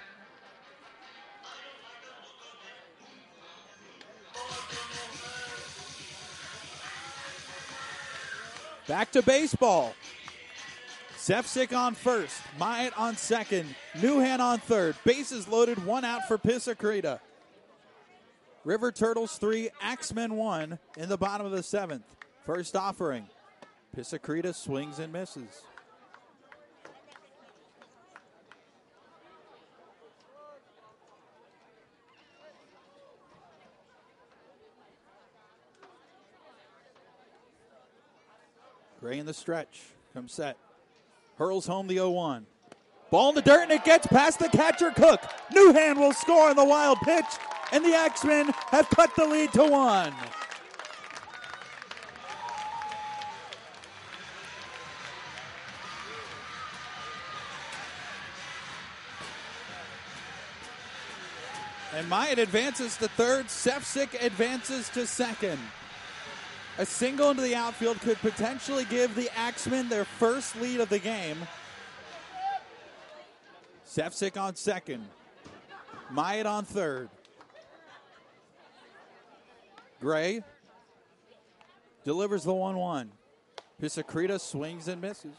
Back to baseball. Sefcik on first, Myatt on second, Newhan on third. Bases loaded, one out for Pisacreta. River Turtles three, Axemen one in the bottom of the seventh. First offering. Pisacreta swings and misses. Gray in the stretch. Comes set. Hurls home the oh one. Ball in the dirt, and it gets past the catcher, Cook. Newhan will score on the wild pitch, and the Axemen have cut the lead to one. And Myatt advances to third. Sefcik advances to second. A single into the outfield could potentially give the Axemen their first lead of the game. Sefcik on second. Myatt on third. Gray delivers the one one. Pisacreta swings and misses.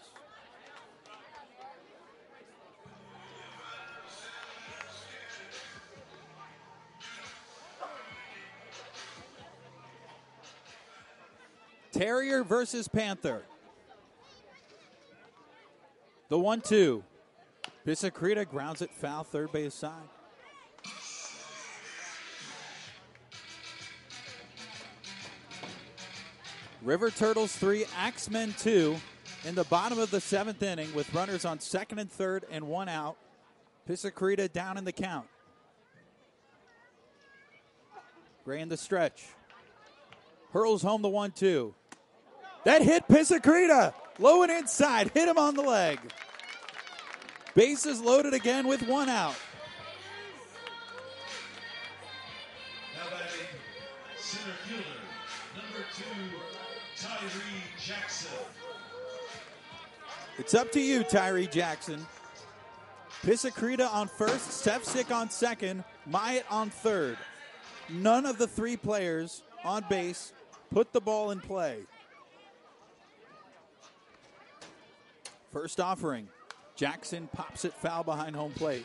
Terrier versus Panther. The one two. Pisacreta grounds it foul, third base side. River Turtles three, Axemen two in the bottom of the seventh inning with runners on second and third and one out. Pisacreta down in the count. Gray in the stretch. Hurls home the one two. That hit Pisacreta. Low and inside. Hit him on the leg. Bases loaded again with one out. Now batting, center fielder, number two, Tyree Jackson. It's up to you, Tyree Jackson. Pisacreta on first, Sefcik on second, Myatt on third. None of the three players on base put the ball in play. First offering. Jackson pops it foul behind home plate.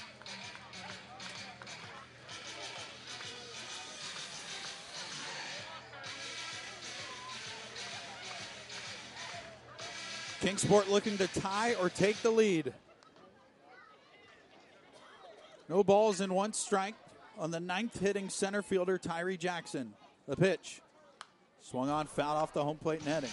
Kingsport looking to tie or take the lead. No balls and one strike on the ninth hitting center fielder Tyree Jackson. The pitch. Swung on, fouled off the home plate netting.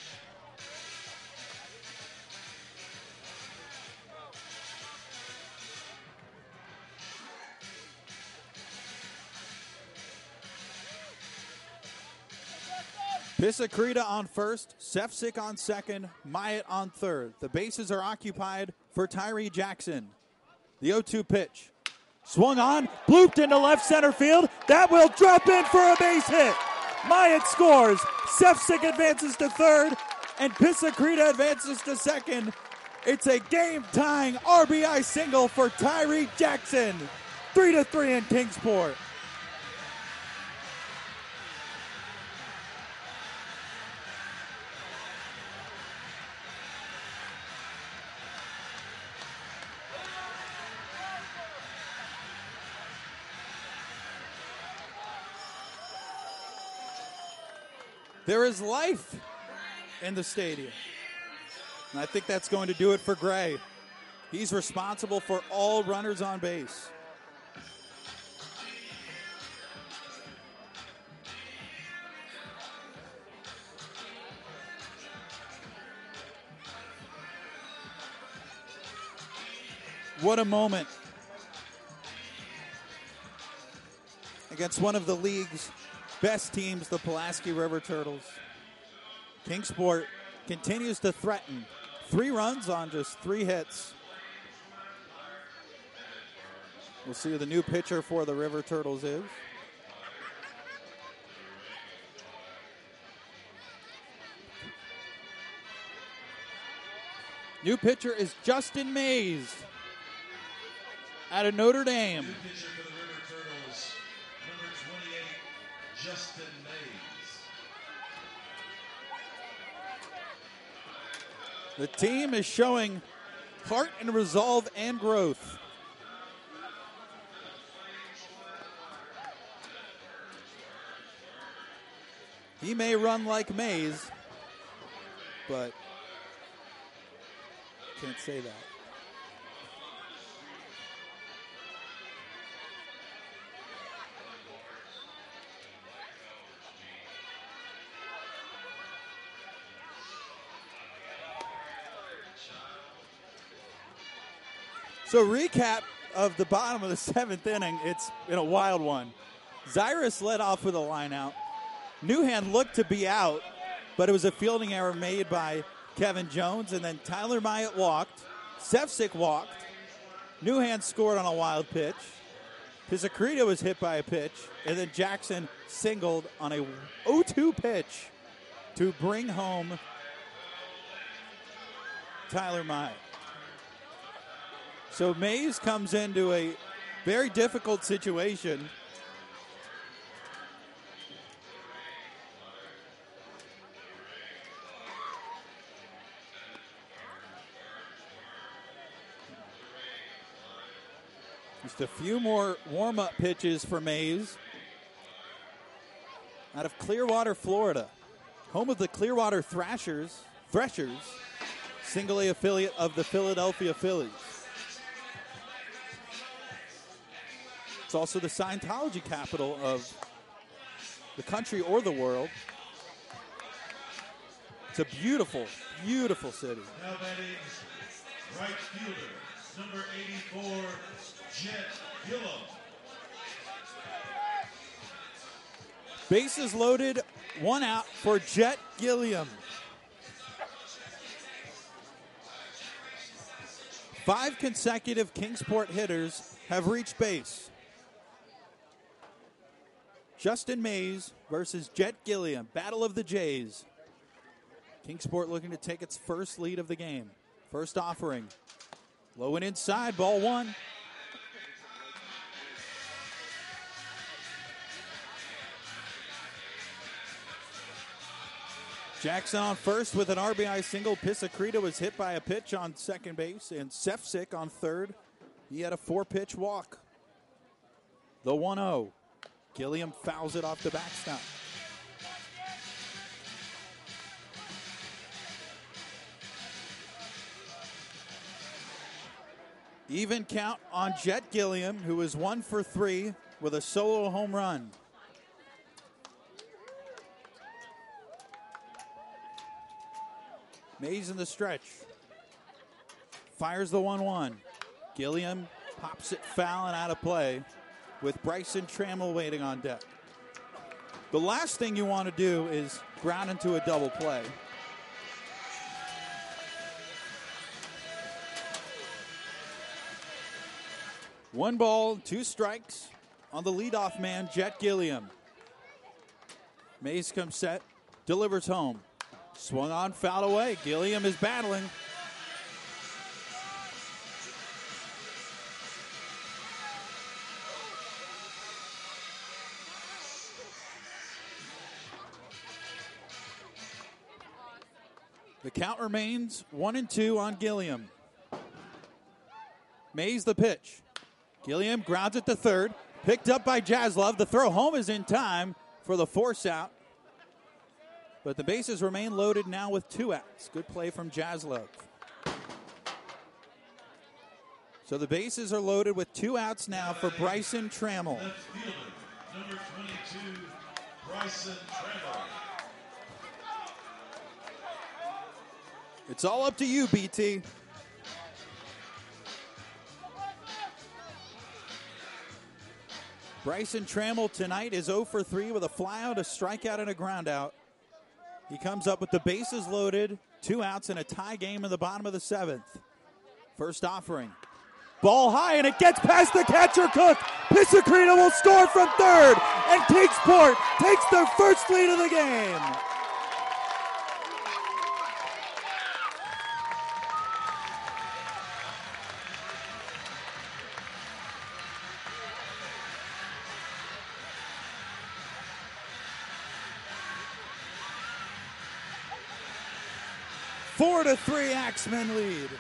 Pisacreta on first, Sefcik on second, Myatt on third. The bases are occupied for Tyree Jackson. The oh two pitch. Swung on, blooped into left center field. That will drop in for a base hit. Myatt scores. Sefcik advances to third, and Pisacreta advances to second. It's a game-tying R B I single for Tyree Jackson. Three to three in Kingsport. There is life in the stadium. And I think that's going to do it for Gray. He's responsible for all runners on base. What a moment against one of the league's best teams, the Pulaski River Turtles. Kingsport continues to threaten. Three runs on just three hits. We'll see who the new pitcher for the River Turtles is. New pitcher is Justin Mays out of Notre Dame. New pitcher for the River Turtles, number twenty-eight, Justin Mays. The team is showing heart and resolve and growth. He may run like Mays, but can't say that. So recap of the bottom of the seventh inning. It's been a wild one. Zyrus led off with a line out. Newhand looked to be out, but it was a fielding error made by Kevin Jones, and then Tyler Myatt walked. Sefcik walked. Newhand scored on a wild pitch. Pizzicato was hit by a pitch, and then Jackson singled on a oh two pitch to bring home Tyler Myatt. So Mays comes into a very difficult situation. Just a few more warm-up pitches for Mays out of Clearwater, Florida, home of the Clearwater Thrashers, Threshers, single A affiliate of the Philadelphia Phillies. It's also the Scientology capital of the country or the world. It's a beautiful, beautiful city. Now batting right fielder, number eighty-four, Jet Gillum. Bases loaded, one out for Jet Gilliam. Five consecutive Kingsport hitters have reached base. Justin Mays versus Jet Gilliam, Battle of the Jays. Kingsport looking to take its first lead of the game. First offering. Low and inside, ball one. Jackson on first with an R B I single. Pizzicato was hit by a pitch on second base, and Sefcik on third. He had a four-pitch walk. The one oh. Gilliam fouls it off the backstop. Even count on Jet Gilliam, who is one for three with a solo home run. Mays in the stretch. Fires the one one. Gilliam pops it foul and out of play with Bryson Trammell waiting on deck. The last thing you want to do is ground into a double play. One ball, two strikes on the leadoff man, Jet Gilliam. Mays comes set, delivers home. Swung on, fouled away. Gilliam is battling. The count remains one and two on Gilliam. Mays the pitch. Gilliam grounds it to third. Picked up by Jaslov. The throw home is in time for the force out. But the bases remain loaded now with two outs. Good play from Jaslov. So the bases are loaded with two outs now for Bryson Trammell. Left fielder, number twenty-two, Bryson Trammell. It's all up to you, B T. Bryson Trammell tonight is oh for three with a flyout, a strikeout, and a groundout. He comes up with the bases loaded, two outs, and a tie game in the bottom of the seventh. First offering. Ball high, and it gets past the catcher, Cook. Piscicrina will score from third, and Kingsport takes their first lead of the game. Four to three, Axemen lead.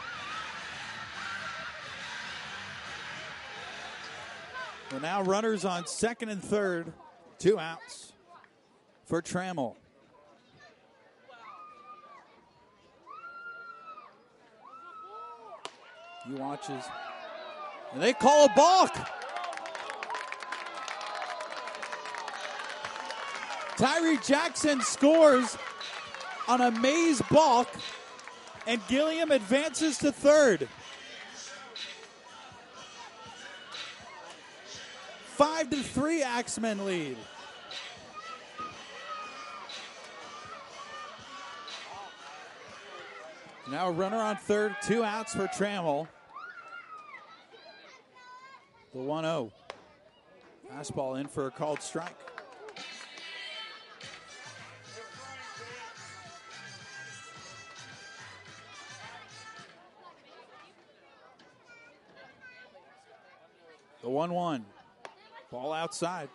Well, now runners on second and third, two outs for Trammell. He watches, and they call a balk. Tyree Jackson scores on a Mays balk, and Gilliam advances to third. Five to three, Axemen lead. Now a runner on third, two outs for Trammell. The one oh. Fastball in for a called strike. The one one. Ball outside.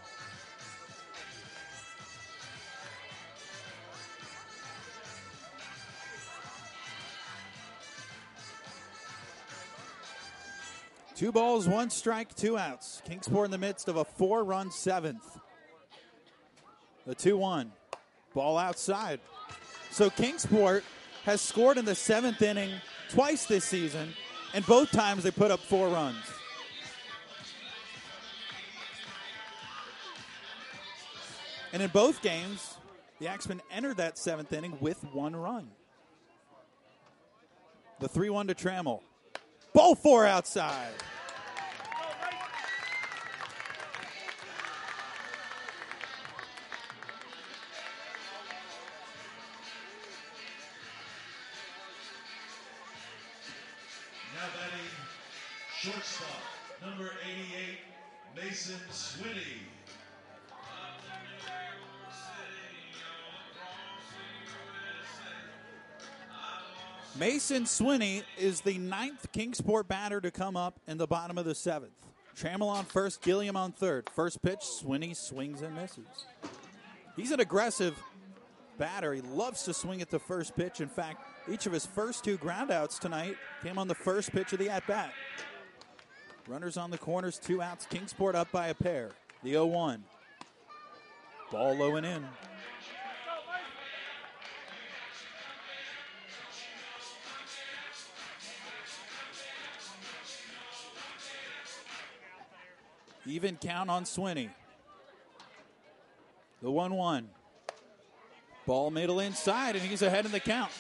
Two balls, one strike, two outs. Kingsport in the midst of a four-run seventh. The two one. Ball outside. So Kingsport has scored in the seventh inning twice this season, and both times they put up four runs. And in both games, the Axemen entered that seventh inning with one run. The three one to Trammell. Ball four outside. Now batting, shortstop, number eighty-eight, Mason Swinney. Mason Swinney is the ninth Kingsport batter to come up in the bottom of the seventh. Trammell on first, Gilliam on third. First pitch, Swinney swings and misses. He's an aggressive batter. He loves to swing at the first pitch. In fact, each of his first two groundouts tonight came on the first pitch of the at-bat. Runners on the corners, two outs. Kingsport up by a pair. The oh one. Ball low and in. Even count on Swinney. The one one. Ball middle inside, and he's ahead in the count.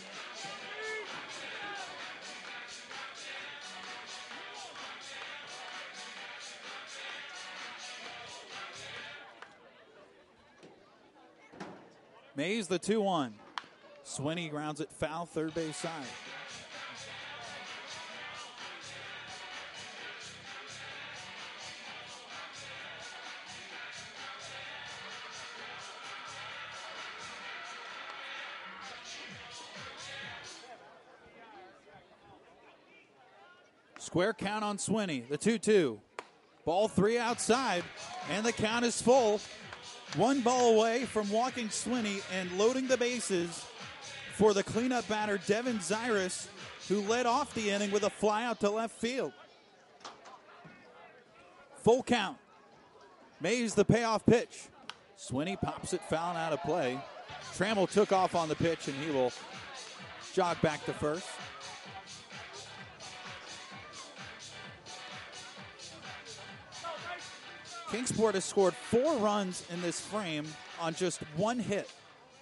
Mays the two one. Swinney grounds it foul, third base side. Square count on Swinney, the two two. Ball three outside, and the count is full. One ball away from walking Swinney and loading the bases for the cleanup batter, Devin Zyrus, who led off the inning with a fly out to left field. Full count. Mays the payoff pitch. Swinney pops it foul and out of play. Trammell took off on the pitch, and he will jog back to first. Kingsport has scored four runs in this frame on just one hit.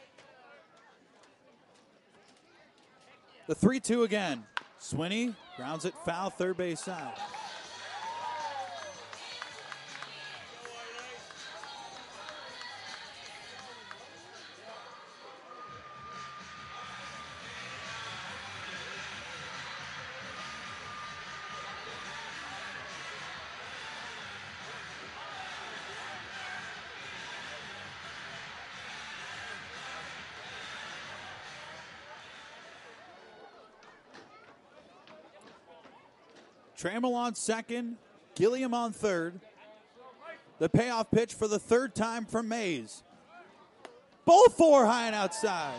The three two again. Swinney grounds it foul, third base side. Trammell on second, Gilliam on third. The payoff pitch for the third time from Mays. Ball four high and outside.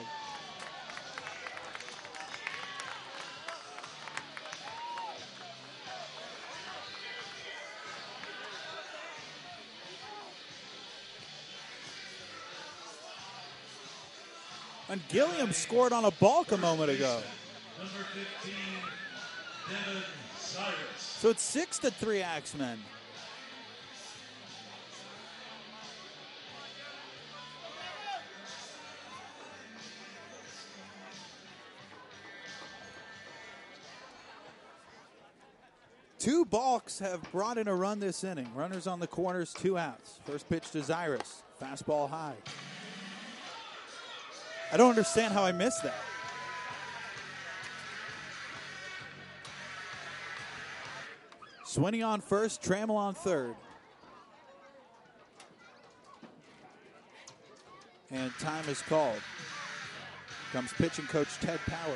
And Gilliam scored on a balk a moment ago. Number fifteen, Devin Cyrus. So it's six to three Axemen. Two balks have brought in a run this inning. Runners on the corners, two outs. First pitch to Cyrus. Fastball high. I don't understand how I missed that. Swinney on first, Trammell on third. And time is called. Comes pitching coach Ted Power.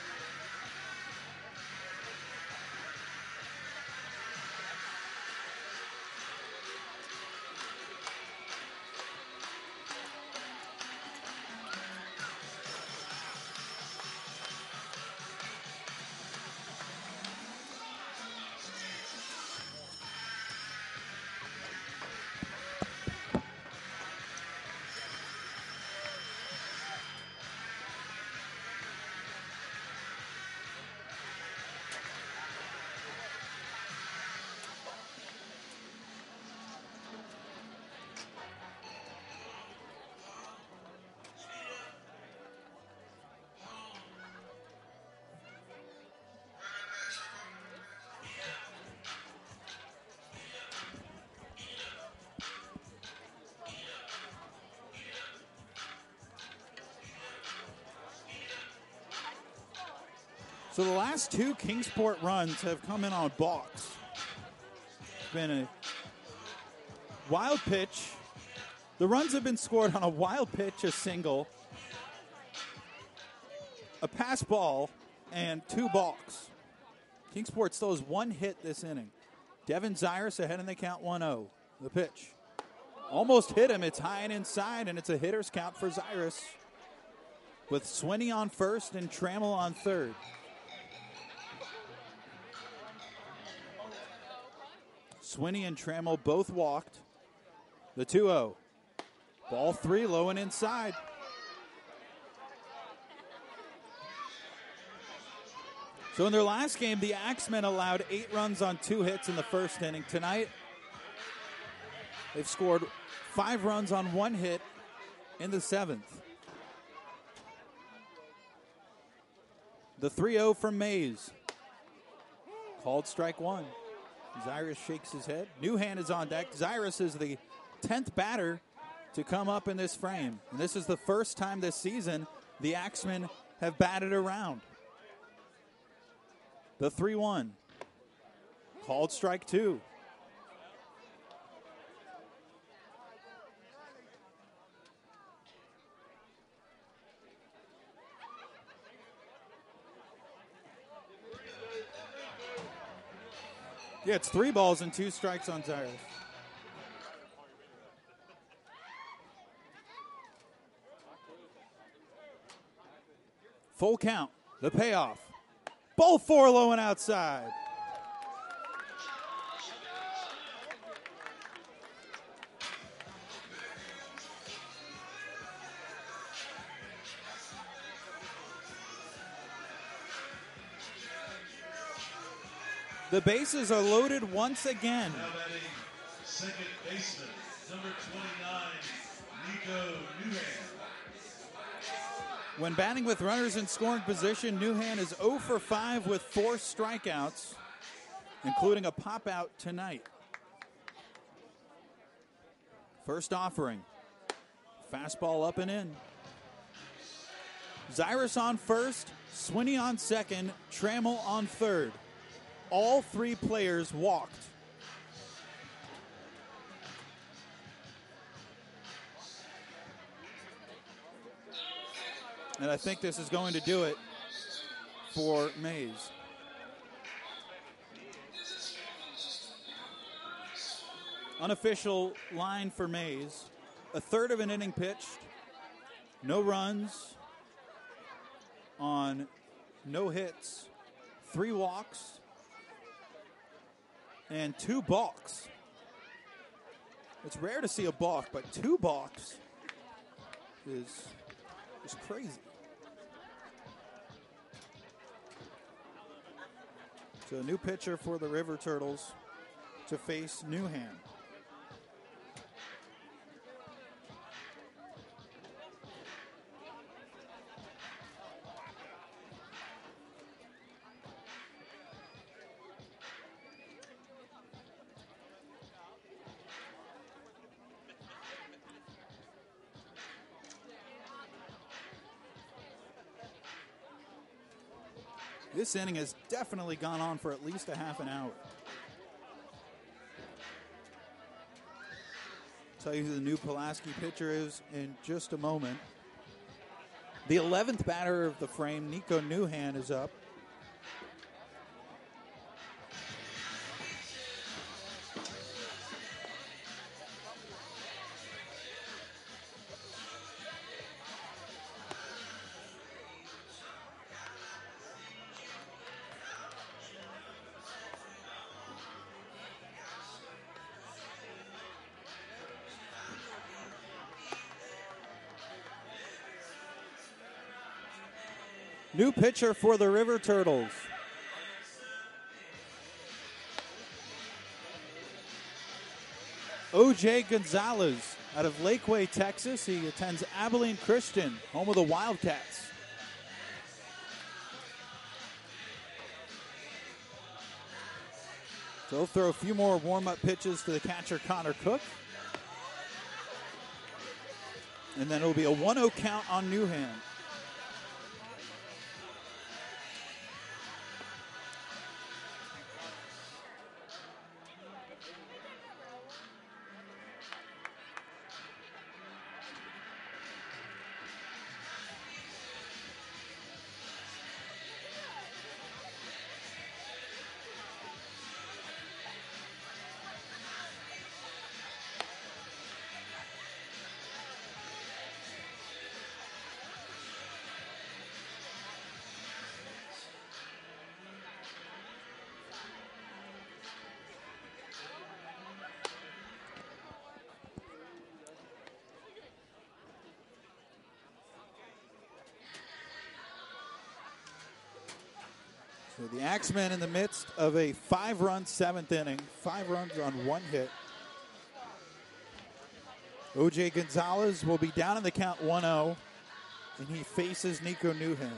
So the last two Kingsport runs have come in on balks. It's been a wild pitch. The runs have been scored on a wild pitch, a single, a pass ball, and two balks. Kingsport still has one hit this inning. Devin Cyrus ahead in the count one oh. The pitch. Almost hit him. It's high and inside, and it's a hitter's count for Cyrus with Swinney on first and Trammell on third. Swinney and Trammell both walked. The two oh. Ball three, low and inside. So in their last game, the Axemen allowed eight runs on two hits in the first inning. Tonight, they've scored five runs on one hit in the seventh. The three oh from Mays. Called strike one. Cyrus shakes his head. Newhan is on deck. Cyrus is the tenth batter to come up in this frame. And this is the first time this season the Axemen have batted around. The three one. Called strike two. Yeah, it's three balls and two strikes on Cyrus. Full count. The payoff. Ball four, low and outside. The bases are loaded once again. Now batting second baseman, number twenty-nine, Nico Newhan. When batting with runners in scoring position, Newhan is oh for five with four strikeouts, including a pop-out tonight. First offering. Fastball up and in. Cyrus on first, Swinney on second, Trammell on third. All three players walked. And I think this is going to do it for Mays. Unofficial line for Mays. A third of an inning pitched. No runs on no hits. Three walks. And two balks. It's rare to see a balk, but two balks is, is crazy. So a new pitcher for the River Turtles to face Newham. This inning has definitely gone on for at least a half an hour. Tell you who the new Pulaski pitcher is in just a moment. The eleventh batter of the frame, Nico Newhan, is up. New pitcher for the River Turtles. O J Gonzalez out of Lakeway, Texas. He attends Abilene Christian, home of the Wildcats. So he'll throw a few more warm-up pitches to the catcher, Connor Cook. And then it'll be a one oh count on Newham. So the Axemen in the midst of a five-run seventh inning, five runs on one hit. O J Gonzalez will be down in the count one oh, and he faces Nico Newham.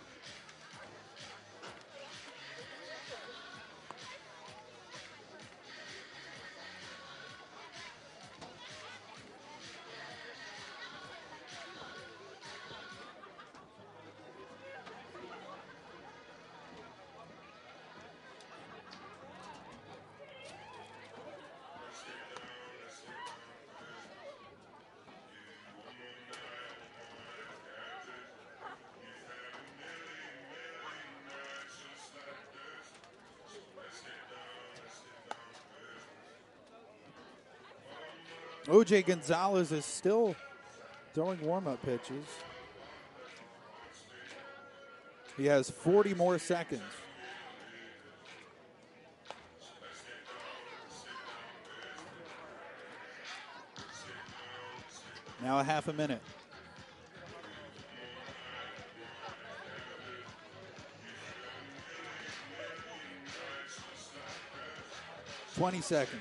O J Gonzalez is still throwing warm-up pitches. He has forty more seconds. Now a half a minute. twenty seconds.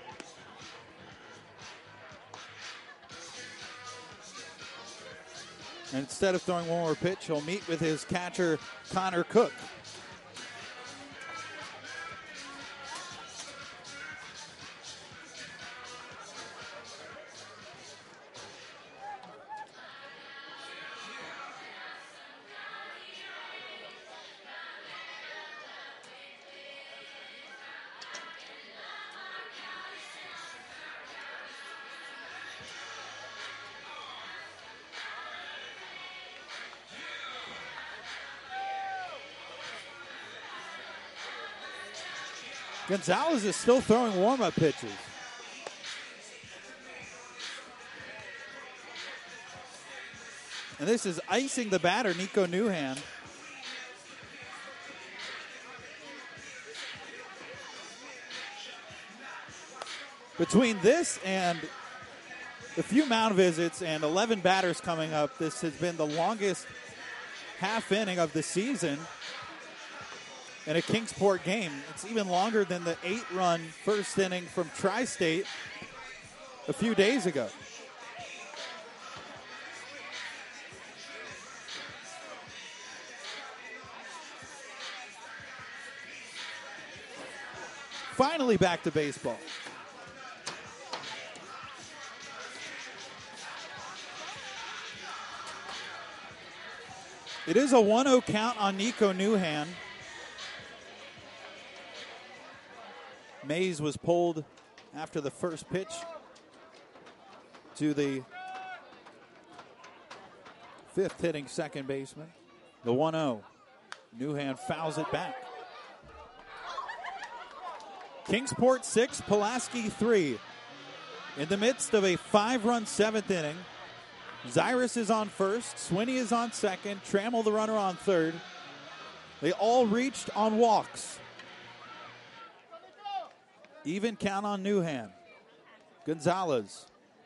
And instead of throwing one more pitch, he'll meet with his catcher, Connor Cook. Gonzalez is still throwing warm-up pitches. And this is icing the batter, Nico Newhand. Between this and the few mound visits and eleven batters coming up, this has been the longest half inning of the season in a Kingsport game. It's even longer than the eight-run first inning from Tri-State a few days ago. Finally back to baseball. It is a one oh count on Nico Newhand. Mays was pulled after the first pitch to the fifth hitting second baseman. The one oh. Newhand fouls it back. Kingsport six, Pulaski three. In the midst of a five-run seventh inning, Zyrus is on first, Swinney is on second, Trammell the runner on third. They all reached on walks. Even count on Newhand. Gonzalez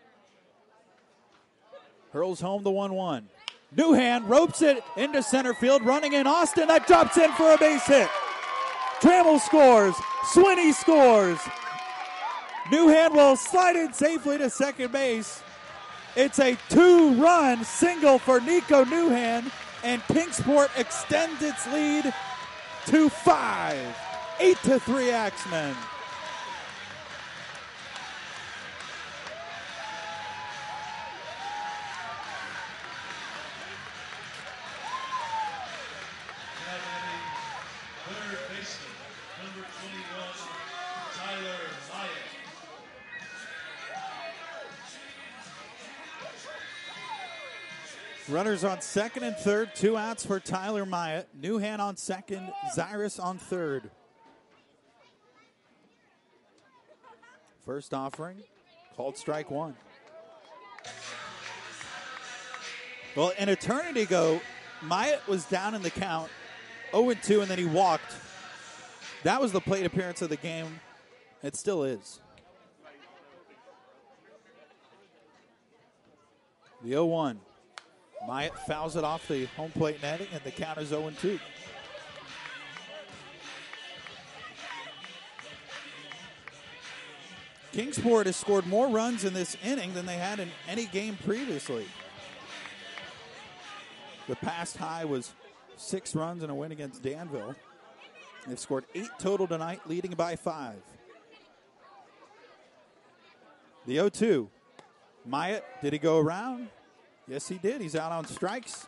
hurls home the one one. Newhand ropes it into center field, running in Austin. That drops in for a base hit. Trammell scores. Swinney scores. Newhand will slide in safely to second base. It's a two-run single for Nico Newhand, and Kingsport extends its lead to five. Eight to three Axemen. Runners on second and third, two outs for Tyler Myatt. Newhand on second, Zyrus on third. First offering, called strike one. Well, an eternity ago, Myatt was down in the count, oh and two, and then he walked. That was the plate appearance of the game. It still is. The oh one. Myatt fouls it off the home plate netting, and the count is oh and two. Kingsport has scored more runs in this inning than they had in any game previously. The past high was six runs in a win against Danville. They've scored eight total tonight, leading by five. The oh two. Myatt, did he go around? Yes, he did. He's out on strikes.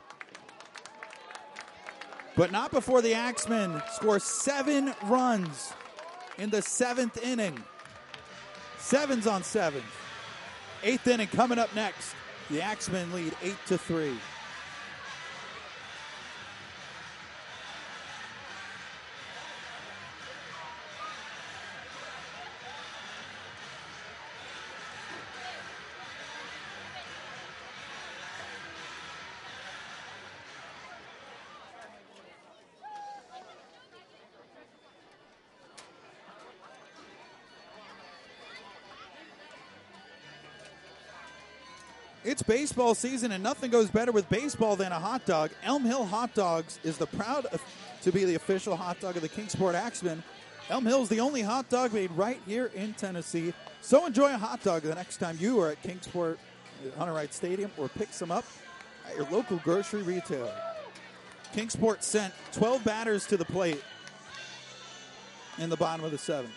But not before the Axemen score seven runs in the seventh inning. Sevens on seven. Eighth inning coming up next. The Axemen lead eight to three. It's baseball season, and nothing goes better with baseball than a hot dog. Elm Hill Hot Dogs is the proud of, to be the official hot dog of the Kingsport Axemen. Elm Hill is the only hot dog made right here in Tennessee. So enjoy a hot dog the next time you are at Kingsport Hunter Wright Stadium, or pick some up at your local grocery retailer. Kingsport sent twelve batters to the plate in the bottom of the seventh.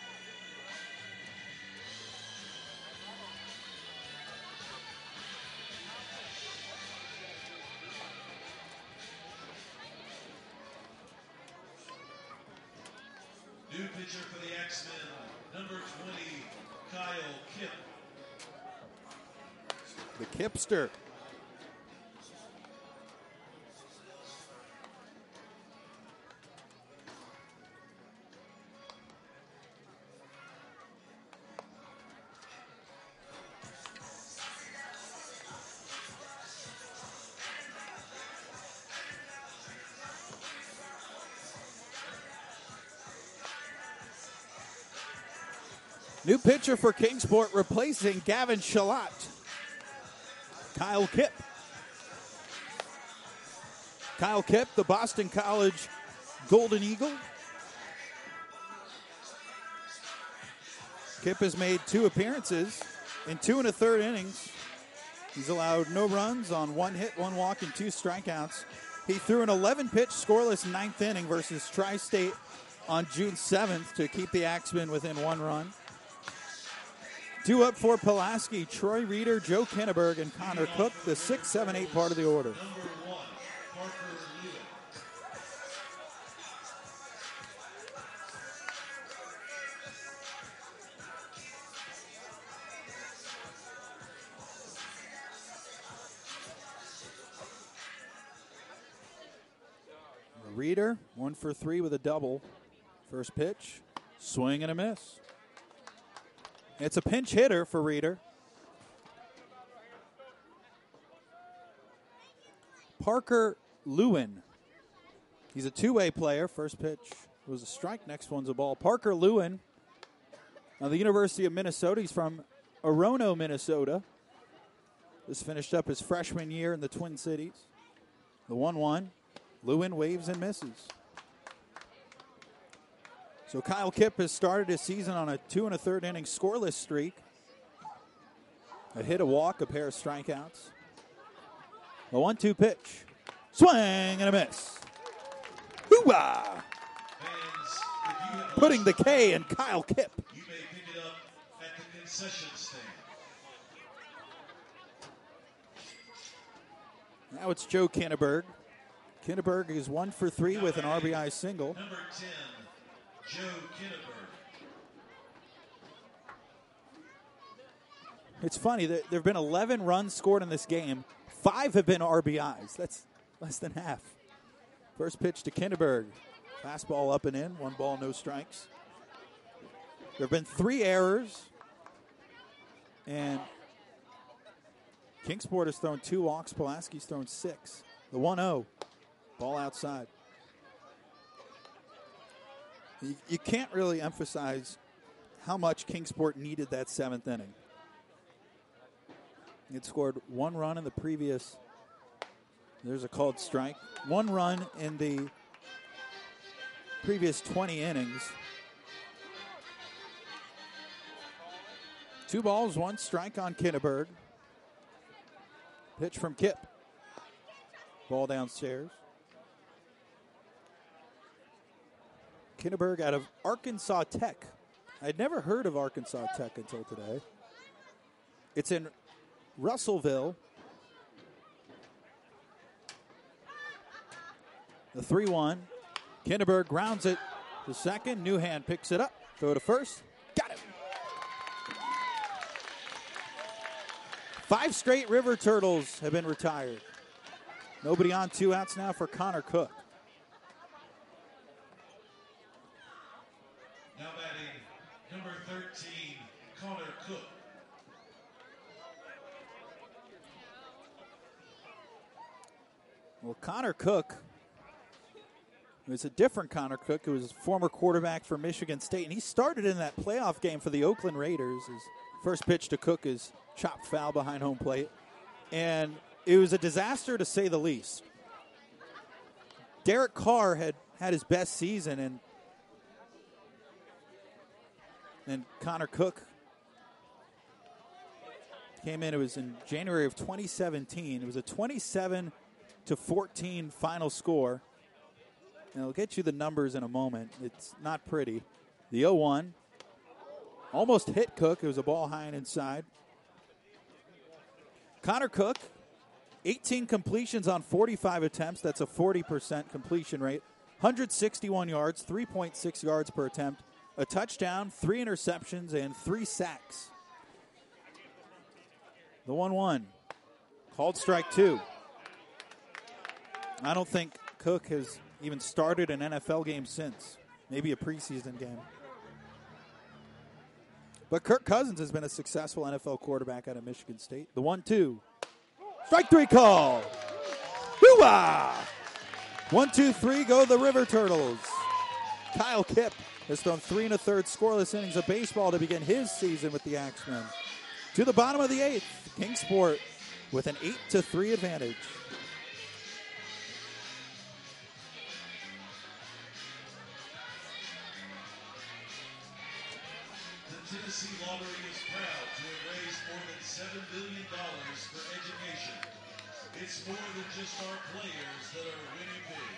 New pitcher for the Axemen, number twenty, Kyle Kipp. The Kipster. New pitcher for Kingsport replacing Gavin Shalat. Kyle Kipp. Kyle Kipp, the Boston College Golden Eagle. Kipp has made two appearances in two and a third innings. He's allowed no runs on one hit, one walk, and two strikeouts. He threw an eleven-pitch scoreless ninth inning versus Tri-State on June seventh to keep the Axemen within one run. Two up for Pulaski, Troy Reeder, Joe Kinneberg, and Connor Cook, the six, seven, eight part of the order. Reeder, one for three with a double. First pitch, swing and a miss. It's a pinch hitter for Reeder. Parker Lewin. He's a two-way player. First pitch was a strike. Next one's a ball. Parker Lewin, of the University of Minnesota. He's from Orono, Minnesota. Just finished up his freshman year in the Twin Cities. The one one. Lewin waves and misses. So Kyle Kipp has started his season on a two and a third inning scoreless streak. A hit, a walk, a pair of strikeouts. The one two pitch. Swing and a miss. Hoo-ah! Putting the K in Kyle Kipp. You may pick it up at the concession stand. Now it's Joe Kinneberg. Kinneberg is one for three with an R B I single. Number ten, Joe Kinneberg. It's funny, there have been eleven runs scored in this game. Five have been R B Is. That's less than half. First pitch to Kinneberg. Fastball up and in. One ball, no strikes. There have been three errors. And Kingsport has thrown two walks. Pulaski's thrown six. The one oh. Ball outside. You, you can't really emphasize how much Kingsport needed that seventh inning. It scored one run in the previous. There's a called strike. One run in the previous twenty innings. Two balls, one strike on Kinneberg. Pitch from Kipp. Ball downstairs. Kinneberg out of Arkansas Tech. I'd never heard of Arkansas Tech until today. It's in Russellville. The three one. Kinneberg grounds it to second. Newhand picks it up. Throw to first. Got it. Five straight River Turtles have been retired. Nobody on, two outs now for Connor Cook. Now batting, number thirteen, Connor Cook. Well, Connor Cook, it was a different Connor Cook. It was a former quarterback for Michigan State, and he started in that playoff game for the Oakland Raiders. His first pitch to Cook is chopped foul behind home plate. And it was a disaster to say the least. Derek Carr had had his best season, and and Connor Cook came in. It was in January of twenty seventeen. It was a twenty-seven to fourteen final score. And I'll get you the numbers in a moment. It's not pretty. The oh one almost hit Cook. It was a ball high and inside. Connor Cook, eighteen completions on forty-five attempts. That's a forty percent completion rate. one hundred sixty-one yards, three point six yards per attempt. A touchdown, three interceptions, and three sacks. The one one. Called strike two. I don't think Cook has even started an N F L game since. Maybe a preseason game. But Kirk Cousins has been a successful N F L quarterback out of Michigan State. The one two. Strike three call. Hoo-ah! One, two, three, go the River Turtles. Kyle Kipp has thrown three and a third scoreless innings of baseball to begin his season with the Axemen. To the bottom of the eighth, Kingsport with an eight to three advantage. The Tennessee Lottery is proud to have raised more than seven billion dollars for education. It's more than just our players that are winning big.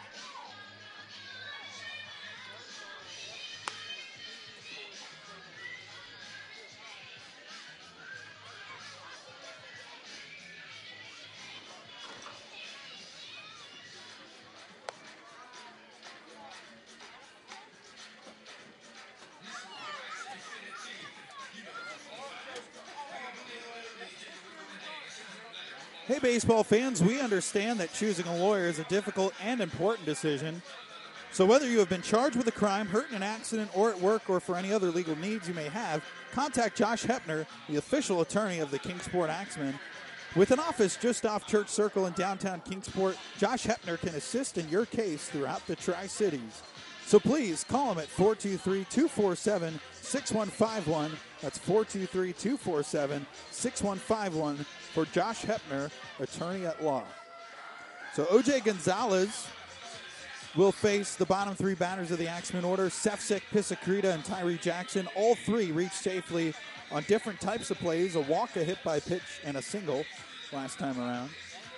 Hey, baseball fans, we understand that choosing a lawyer is a difficult and important decision. So whether you have been charged with a crime, hurt in an accident, or at work, or for any other legal needs you may have, contact Josh Hepner, the official attorney of the Kingsport Axemen. With an office just off Church Circle in downtown Kingsport, Josh Hepner can assist in your case throughout the Tri-Cities. So please call him at four two three, two four seven, six one five one. That's four two three, two four seven, six one five one for Josh Hepner, attorney at law. So O J Gonzalez will face the bottom three batters of the Axemen order, Sefcik, Pisacreta, and Tyree Jackson. All three reached safely on different types of plays, a walk, a hit by pitch, and a single last time around.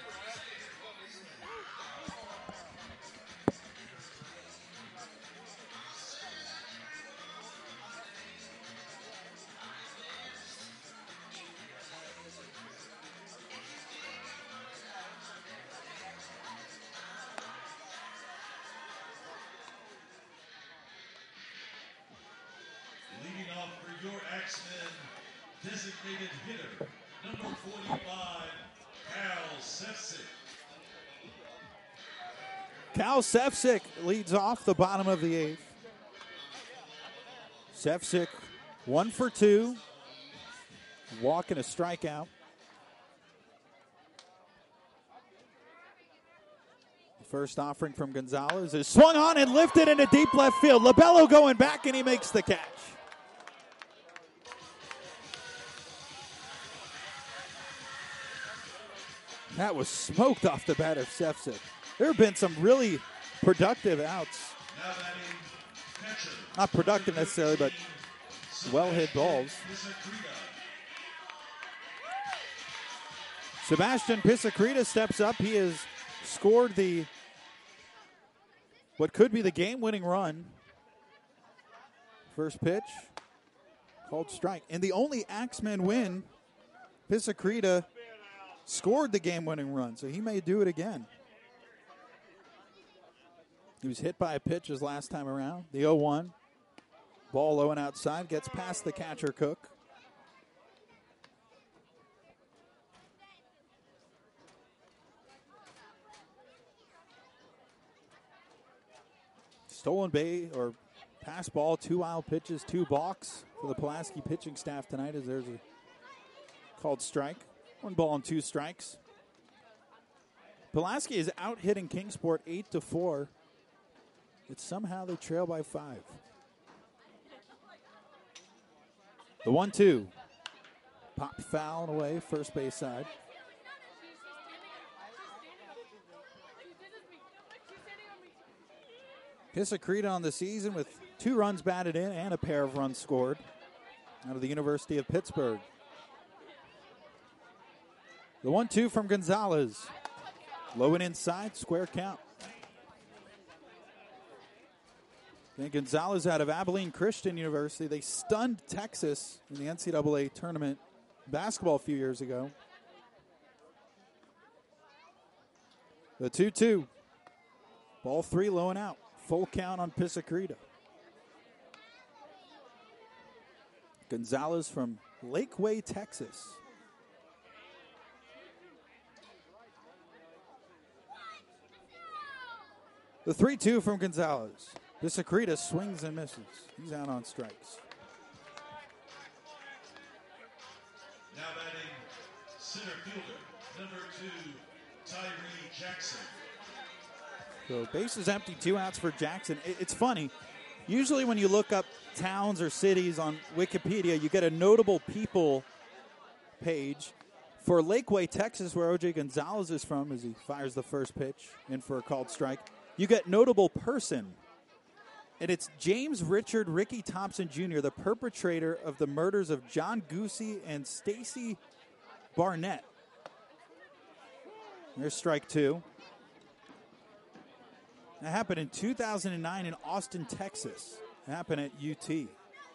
Leading off for your Axemen, designated hitter, number forty-five, Cal Sefcik. Cal Sefcik leads off the bottom of the eighth. Sefcik, one for two. Walk and a strikeout. The first offering from Gonzalez is swung on and lifted into deep left field. Labello going back, and he makes the catch. That was smoked off the bat of Sefcik. There have been some really productive outs. Now batting, catcher. Not productive necessarily, but well-hit balls. Sebastian Pisacreta steps up. He has scored the what could be the game-winning run. First pitch, called strike. And the only Axemen win, Pisacreta scored the game-winning run, so he may do it again. He was hit by a pitch his last time around. The oh one. Ball low and outside. Gets past the catcher, Cook. Stolen base or pass ball, two wild pitches, two balks for the Pulaski pitching staff tonight as there's a called strike. One ball and two strikes. Pulaski is out hitting Kingsport eight to four. It's somehow they trail by five. The one two. Pop foul and away, first base side. Pisacreta on the season with two runs batted in and a pair of runs scored out of the University of Pittsburgh. The one two from Gonzalez. Low and inside, square count. And Gonzalez out of Abilene Christian University. They stunned Texas in the N C double A tournament basketball a few years ago. The two two. Ball three, low and out. Full count on Pisacreta. Gonzalez from Lakeway, Texas. The three two from Gonzalez. Pisacreta swings and misses. He's out on strikes. Now batting, center fielder, number two, Tyree Jackson. So bases empty, two outs for Jackson. It, it's funny. Usually when you look up towns or cities on Wikipedia, you get a notable people page. For Lakeway, Texas, where O J Gonzalez is from, as he fires the first pitch in for a called strike, you get notable person. And it's James Richard Ricky Thompson Junior, the perpetrator of the murders of John Goosey and Stacy Barnett. There's strike two. That happened in two thousand nine in Austin, Texas. It happened at U T.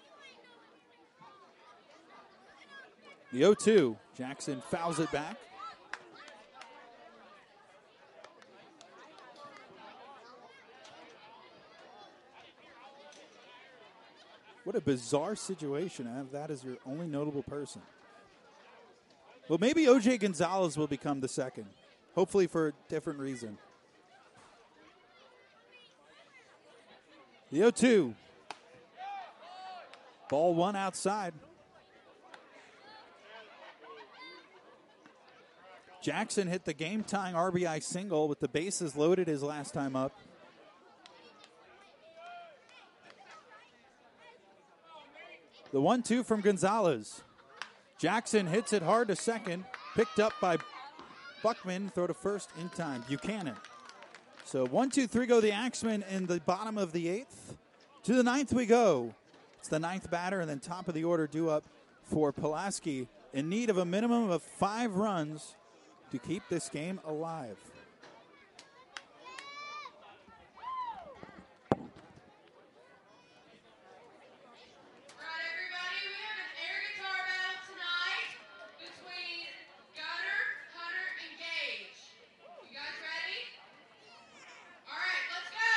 The oh two, Jackson fouls it back. What a bizarre situation to have that as your only notable person. Well, maybe O J Gonzalez will become the second. Hopefully for a different reason. The oh two. Ball one outside. Jackson hit the game-tying R B I single with the bases loaded his last time up. The one two from Gonzalez. Jackson hits it hard to second. Picked up by Buckman. Throw to first in time. Buchanan. So one, two, three go the Axemen in the bottom of the eighth. To the ninth we go. It's the ninth batter and then top of the order due up for Pulaski in need of a minimum of five runs to keep this game alive. Alright, everybody, we have an air guitar battle tonight between Gunner, Hunter, and Gage. You guys ready? Alright, let's go!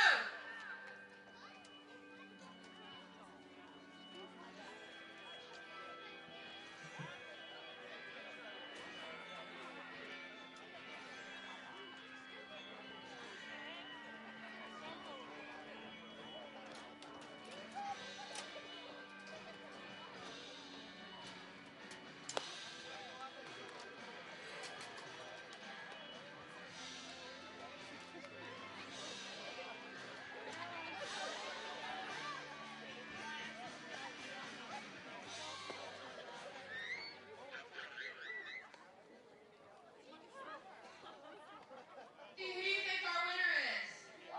Who do you think our winner is?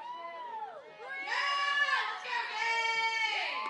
Yeah! Let's go, Gage!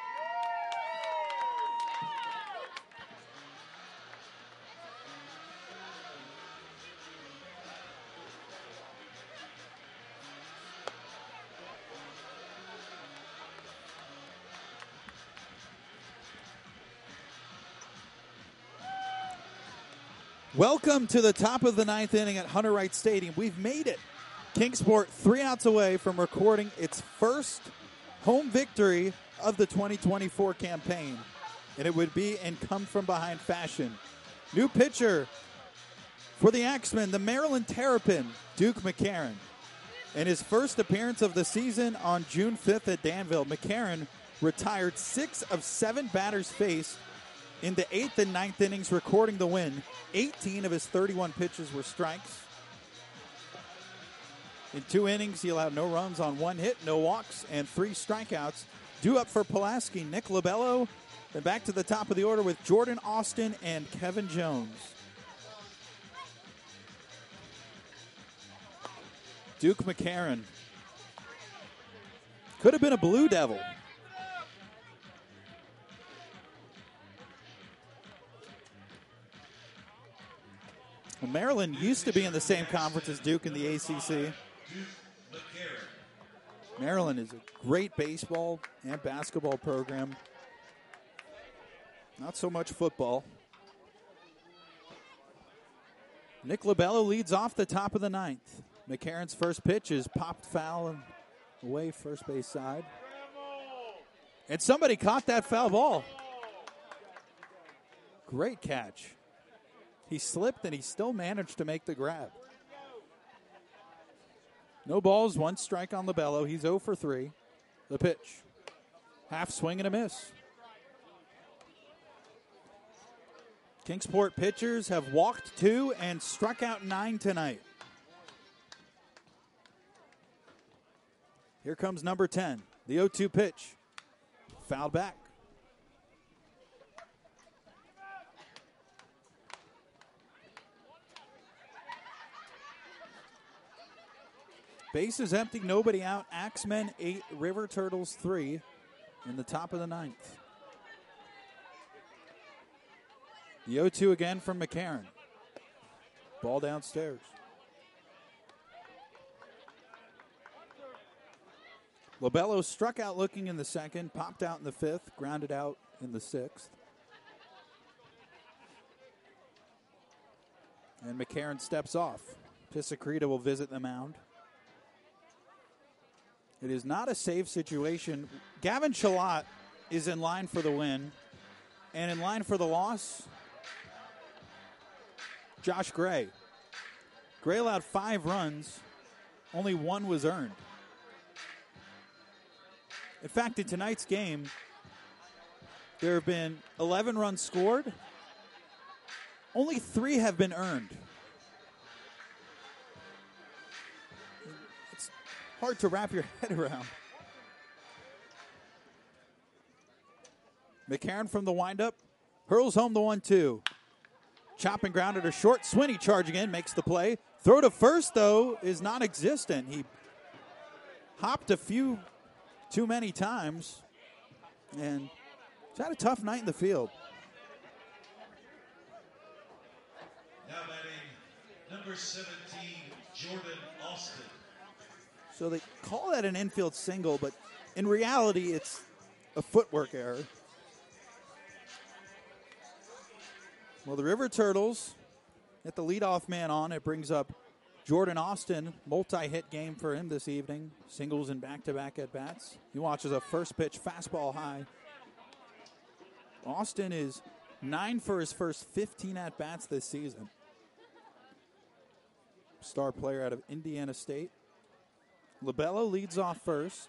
Welcome to the top of the ninth inning at Hunter Wright Stadium. We've made it. Kingsport three outs away from recording its first home victory of the twenty twenty-four campaign. And it would be in come-from-behind fashion. New pitcher for the Axemen, the Maryland Terrapin, Duke McCarron. In his first appearance of the season on June fifth at Danville, McCarron retired six of seven batters faced in the eighth and ninth innings, recording the win. eighteen of his thirty-one pitches were strikes. In two innings, he allowed no runs on one hit, no walks, and three strikeouts. Due up for Pulaski, Nick Lobello. Then back to the top of the order with Jordan Austin and Kevin Jones. Duke McCarron. Could have been a Blue Devil. Well, Maryland used to be in the same conference as Duke in the A C C. Maryland is a great baseball and basketball program. Not so much football. Nick Lobello leads off the top of the ninth. McCarron's first pitch is popped foul and away first base side. And somebody caught that foul ball. Great catch. He slipped and he still managed to make the grab. No balls, one strike on Lobello. He's oh for three. The pitch. Half swing and a miss. Kingsport pitchers have walked two and struck out nine tonight. Here comes number ten. The oh two pitch. fouled back. Base is empty, nobody out. Axemen eight, River Turtles three in the top of the ninth. The oh two again from McCarran. Ball downstairs. Lobello struck out looking in the second, popped out in the fifth, grounded out in the sixth. And McCarran steps off. Pisacreta will visit the mound. It is not a safe situation. Gavin Shalott is in line for the win. And in line for the loss, Josh Gray. Gray allowed five runs. Only one was earned. In fact, in tonight's game, there have been eleven runs scored. Only three have been earned. It's hard to wrap your head around. McCarran from the windup hurls home the one two. Chop and ground at a short. Swinney charging in, makes the play. Throw to first, though, is non-existent. He hopped a few too many times, and he's had a tough night in the field. Now batting number seventeen, Jordan Austin. So they call that an infield single, but in reality, it's a footwork error. Well, the River Turtles get the leadoff man on. It brings up Jordan Austin, multi-hit game for him this evening. Singles and back-to-back at-bats. He watches a first pitch fastball high. Austin is nine for his first fifteen at-bats this season. Star player out of Indiana State. Lobello leads off first.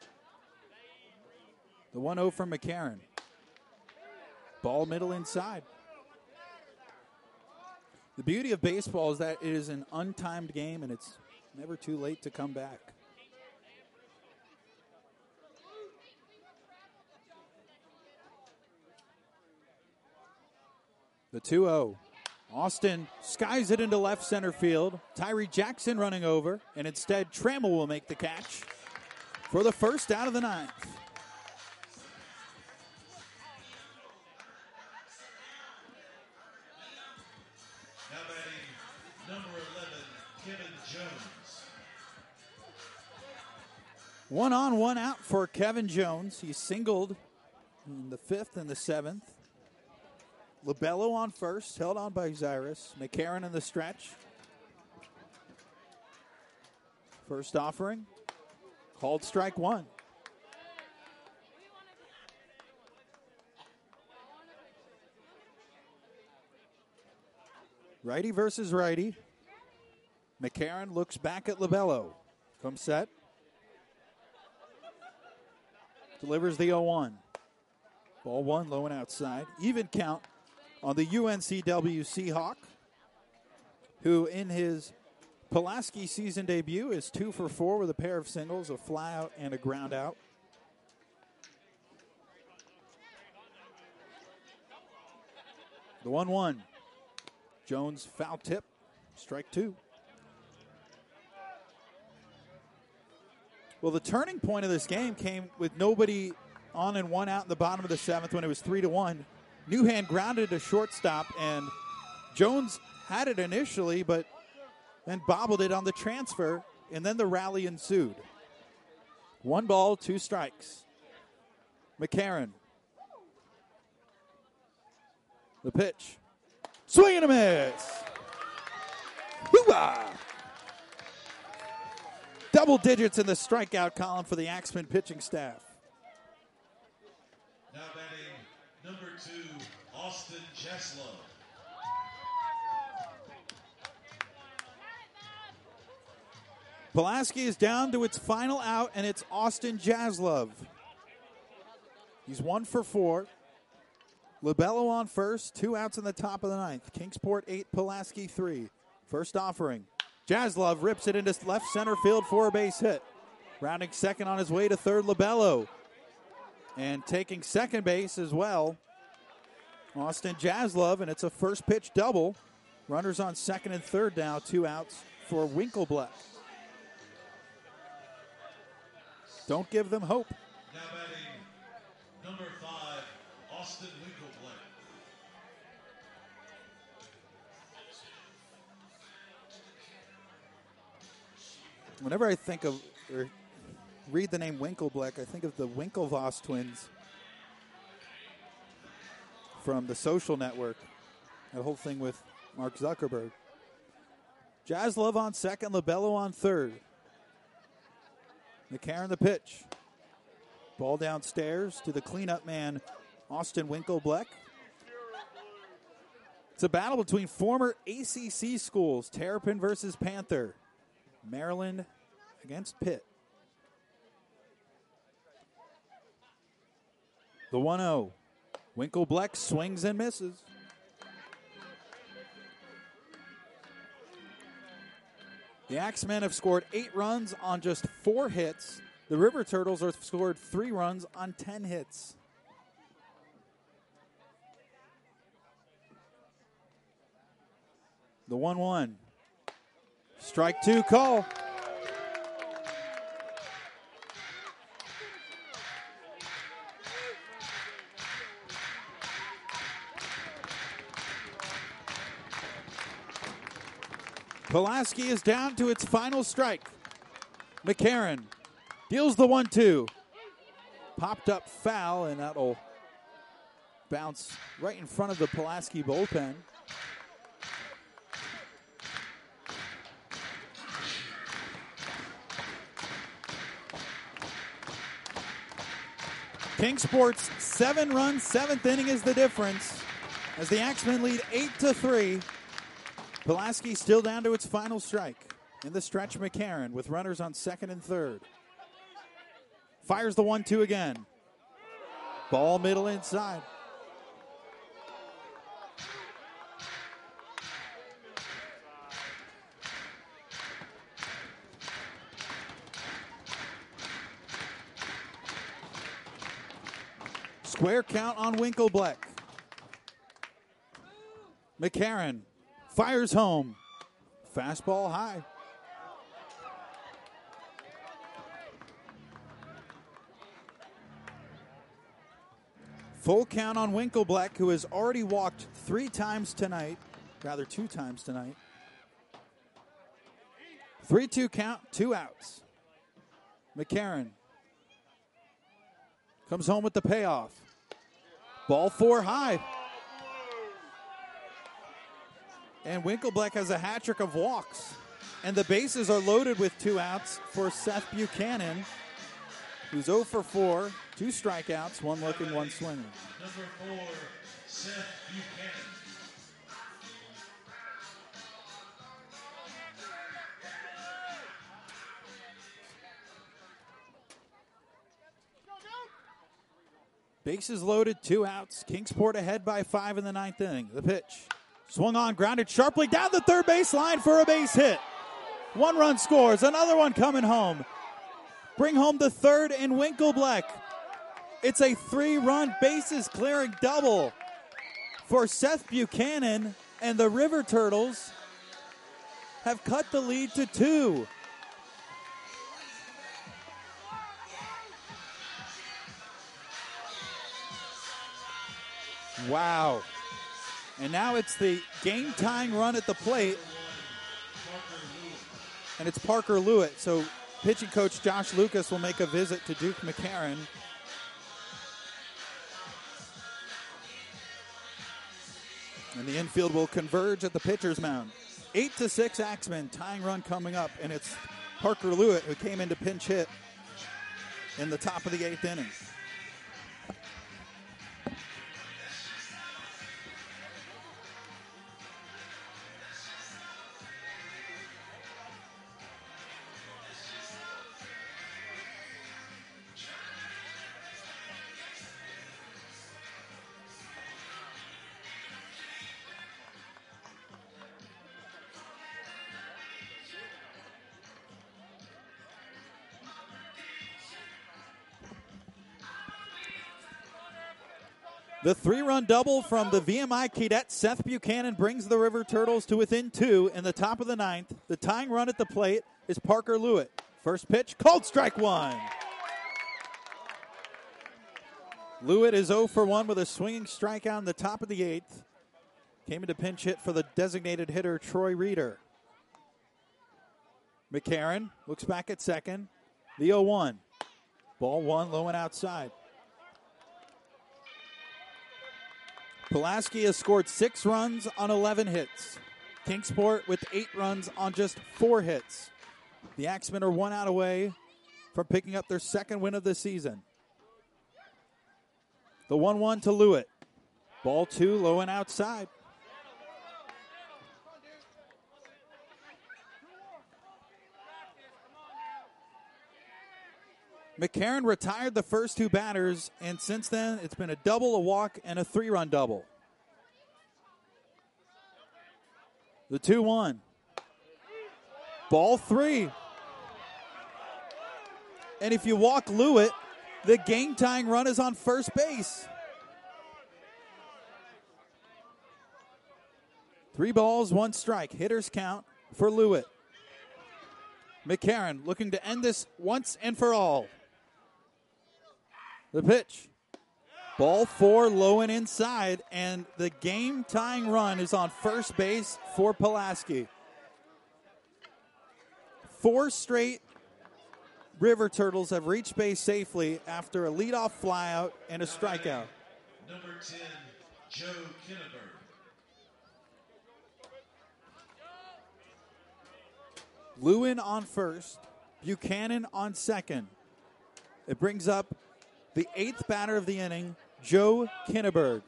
The one oh from McCarran. Ball middle inside. The beauty of baseball is that it is an untimed game and it's never too late to come back. The two oh. Austin skies it into left center field. Tyree Jackson running over, and instead Trammell will make the catch for the first out of the ninth. Now batting number eleven, Kevin Jones. One on, one out for Kevin Jones. He singled in the fifth and the seventh. Lobello on first, held on by Zyrus. McCarran in the stretch. First offering, called strike one. Righty versus righty. McCarran looks back at Lobello. Comes set. Delivers the oh one. Ball one, low and outside. Even count on the U N C W Seahawk, who in his Pulaski season debut is two for four with a pair of singles, a fly out, and a ground out. The one one. Jones foul tip, strike two. Well, the turning point of this game came with nobody on and one out in the bottom of the seventh when it was three to one. Newhand grounded to shortstop, and Jones had it initially, but then bobbled it on the transfer, and then the rally ensued. One ball, two strikes. McCarran. The pitch. Swing and a miss. Hoo-ah! Double digits in the strikeout column for the Axemen pitching staff. Now batting number two, Austin Jaslov. Pulaski is down to its final out, and it's Austin Jaslov. He's one for four. Lobello on first, two outs in the top of the ninth. Kingsport eight, Pulaski three. First offering. Jaslov rips it into left center field for a base hit. Rounding second on his way to third, Lobello. And taking second base as well, Austin Jaslove, and it's a first pitch double. Runners on second and third now, two outs for Winkleblack. Don't give them hope. Now batting number five, Austin Winkleblack. Whenever I think of or read the name Winkleblack, I think of the Winklevoss twins from The Social Network. That whole thing with Mark Zuckerberg. Jaslove on second, Labello on third. McCarron the pitch. Ball downstairs to the cleanup man, Austin Winkleblack. It's a battle between former A C C schools, Terrapin versus Panther. Maryland against Pitt. The one oh. Winkleblack swings and misses. The Axemen have scored eight runs on just four hits. The River Turtles have scored three runs on ten hits. The one one. Strike two call. Pulaski is down to its final strike. McCarron deals the one two. Popped up foul, and that'll bounce right in front of the Pulaski bullpen. Kingsport's seven-run seventh inning is the difference as the Axemen lead eight to three. Pulaski still down to its final strike. In the stretch, McCarron with runners on second and third. Fires the one two again. Ball middle inside. Square count on Winkleblack. McCarron fires home. Fastball high. Full count on Winkleblack, who has already walked three times tonight. Rather, two times tonight. three two count, two outs. McCarron comes home with the payoff. Ball four high. And Winkleblack has a hat trick of walks. And the bases are loaded with two outs for Seth Buchanan, who's oh for four, two strikeouts, one looking, one swinging. Number four, Seth Buchanan. Bases loaded, two outs. Kingsport ahead by five in the ninth inning. The pitch. Swung on, grounded sharply down the third base line for a base hit. One run scores, another one coming home. Bring home the third in Winkleblack. It's a three-run bases clearing double for Seth Buchanan, and the River Turtles have cut the lead to two. Wow. And now it's the game-tying run at the plate. And it's Parker Lewitt. So pitching coach Josh Lucas will make a visit to Duke McCarron. And the infield will converge at the pitcher's mound. Eight to six Axemen, tying run coming up. And it's Parker Lewitt who came in to pinch hit in the top of the eighth inning. The three-run double from the V M I cadet Seth Buchanan brings the River Turtles to within two in the top of the ninth. The tying run at the plate is Parker Lewitt. First pitch, called strike one. Lewitt is oh for one with a swinging strikeout in the top of the eighth. Came into pinch hit for the designated hitter, Troy Reeder. McCarron looks back at second. The oh one. Ball one, low and outside. Pulaski has scored six runs on eleven hits. Kingsport with eight runs on just four hits. The Axemen are one out away from picking up their second win of the season. The one one to Lewitt. Ball two, low and outside. McCarron retired the first two batters, and since then it's been a double, a walk, and a three-run double. The two one. Ball three. And if you walk Lewitt, the game-tying run is on first base. Three balls, one strike. Hitters count for Lewitt. McCarron looking to end this once and for all. The pitch. Ball four, low and inside, and the game-tying run is on first base for Pulaski. Four straight River Turtles have reached base safely after a leadoff flyout and a strikeout. Number ten, Joe Kinneberg. Lewin on first, Buchanan on second. It brings up the eighth batter of the inning, Joe Kinneberg.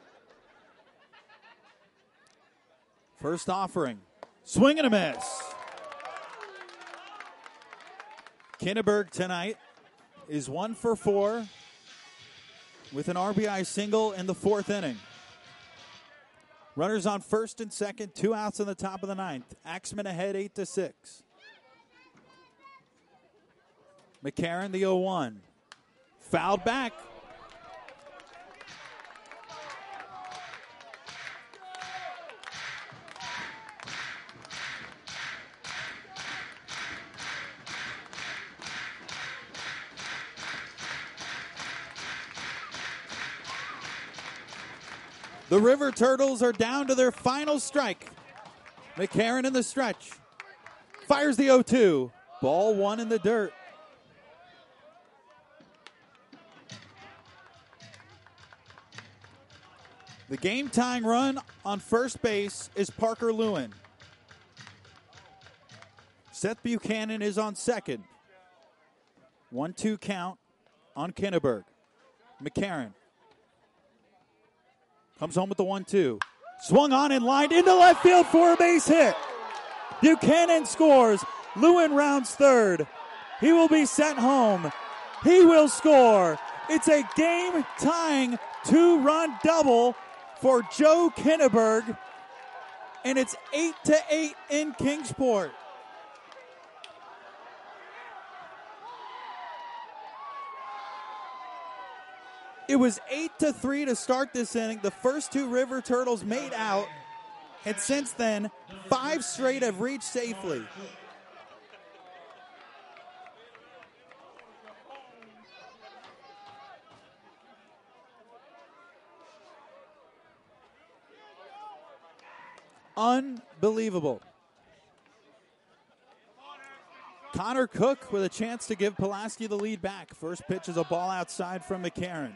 First offering. Swing and a miss. Kinneberg tonight is one for four with an R B I single in the fourth inning. Runners on first and second, two outs in the top of the ninth. Axemen ahead eight to six. McCarron, the oh one. Fouled back. The River Turtles are down to their final strike. McCarron in the stretch. Fires the oh two. Ball one in the dirt. The game-tying run on first base is Parker Lewin. Seth Buchanan is on second. one two count on Kinneberg. McCarron comes home with the one two. Swung on and lined into left field for a base hit. Buchanan scores. Lewin rounds third. He will be sent home. He will score. It's a game-tying two-run double for Joe Kinneberg, and it's eight to eight in Kingsport. It was eight to three to start this inning. The first two River Turtles made out, and since then, five straight have reached safely. Unbelievable. Connor Cook with a chance to give Pulaski the lead back. First pitch is a ball outside from McCarron.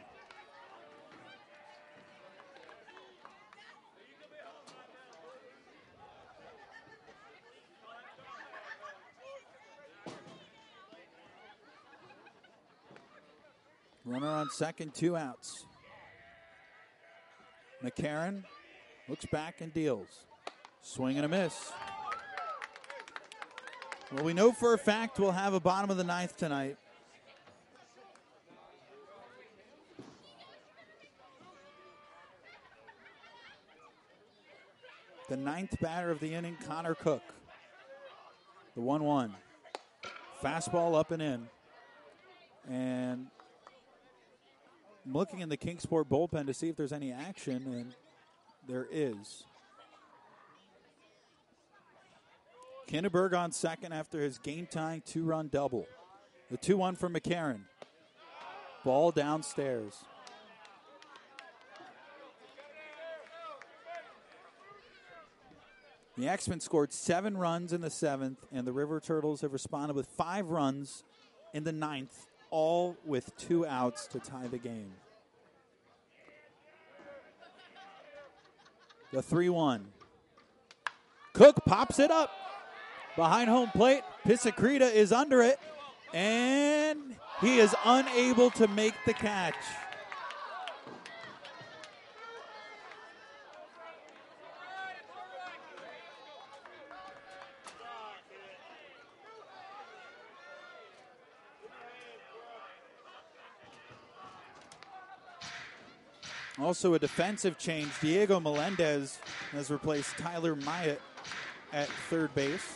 Runner on second, two outs. McCarron looks back and deals. Swing and a miss. Well, we know for a fact we'll have a bottom of the ninth tonight. The ninth batter of the inning, Connor Cook. The one one. Fastball up and in. And I'm looking in the Kingsport bullpen to see if there's any action, and there is. Kinderberg on second after his game-tying two-run double. The two one for McCarron. Ball downstairs. The X-Men scored seven runs in the seventh, and the River Turtles have responded with five runs in the ninth, all with two outs to tie the game. The three one. Cook pops it up behind home plate. Pisacreta is under it, and he is unable to make the catch. Also a defensive change. Diego Melendez has replaced Tyler Myatt at third base.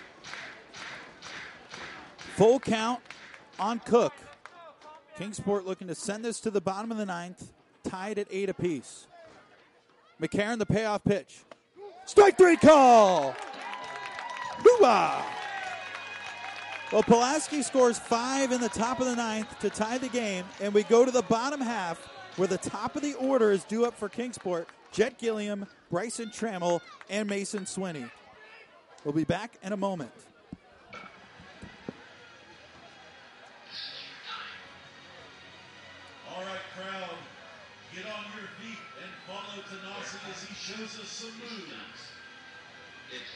Full count on Cook. Kingsport looking to send this to the bottom of the ninth, tied at eight apiece. McCarron, the payoff pitch. Strike three call! Hoo-ah! Well, Pulaski scores five in the top of the ninth to tie the game, and we go to the bottom half where the top of the order is due up for Kingsport. Jet Gilliam, Bryson Trammell, and Mason Swinney. We'll be back in a moment. All right, crowd, get on your feet and follow Tanasi as he shows us some moves. It's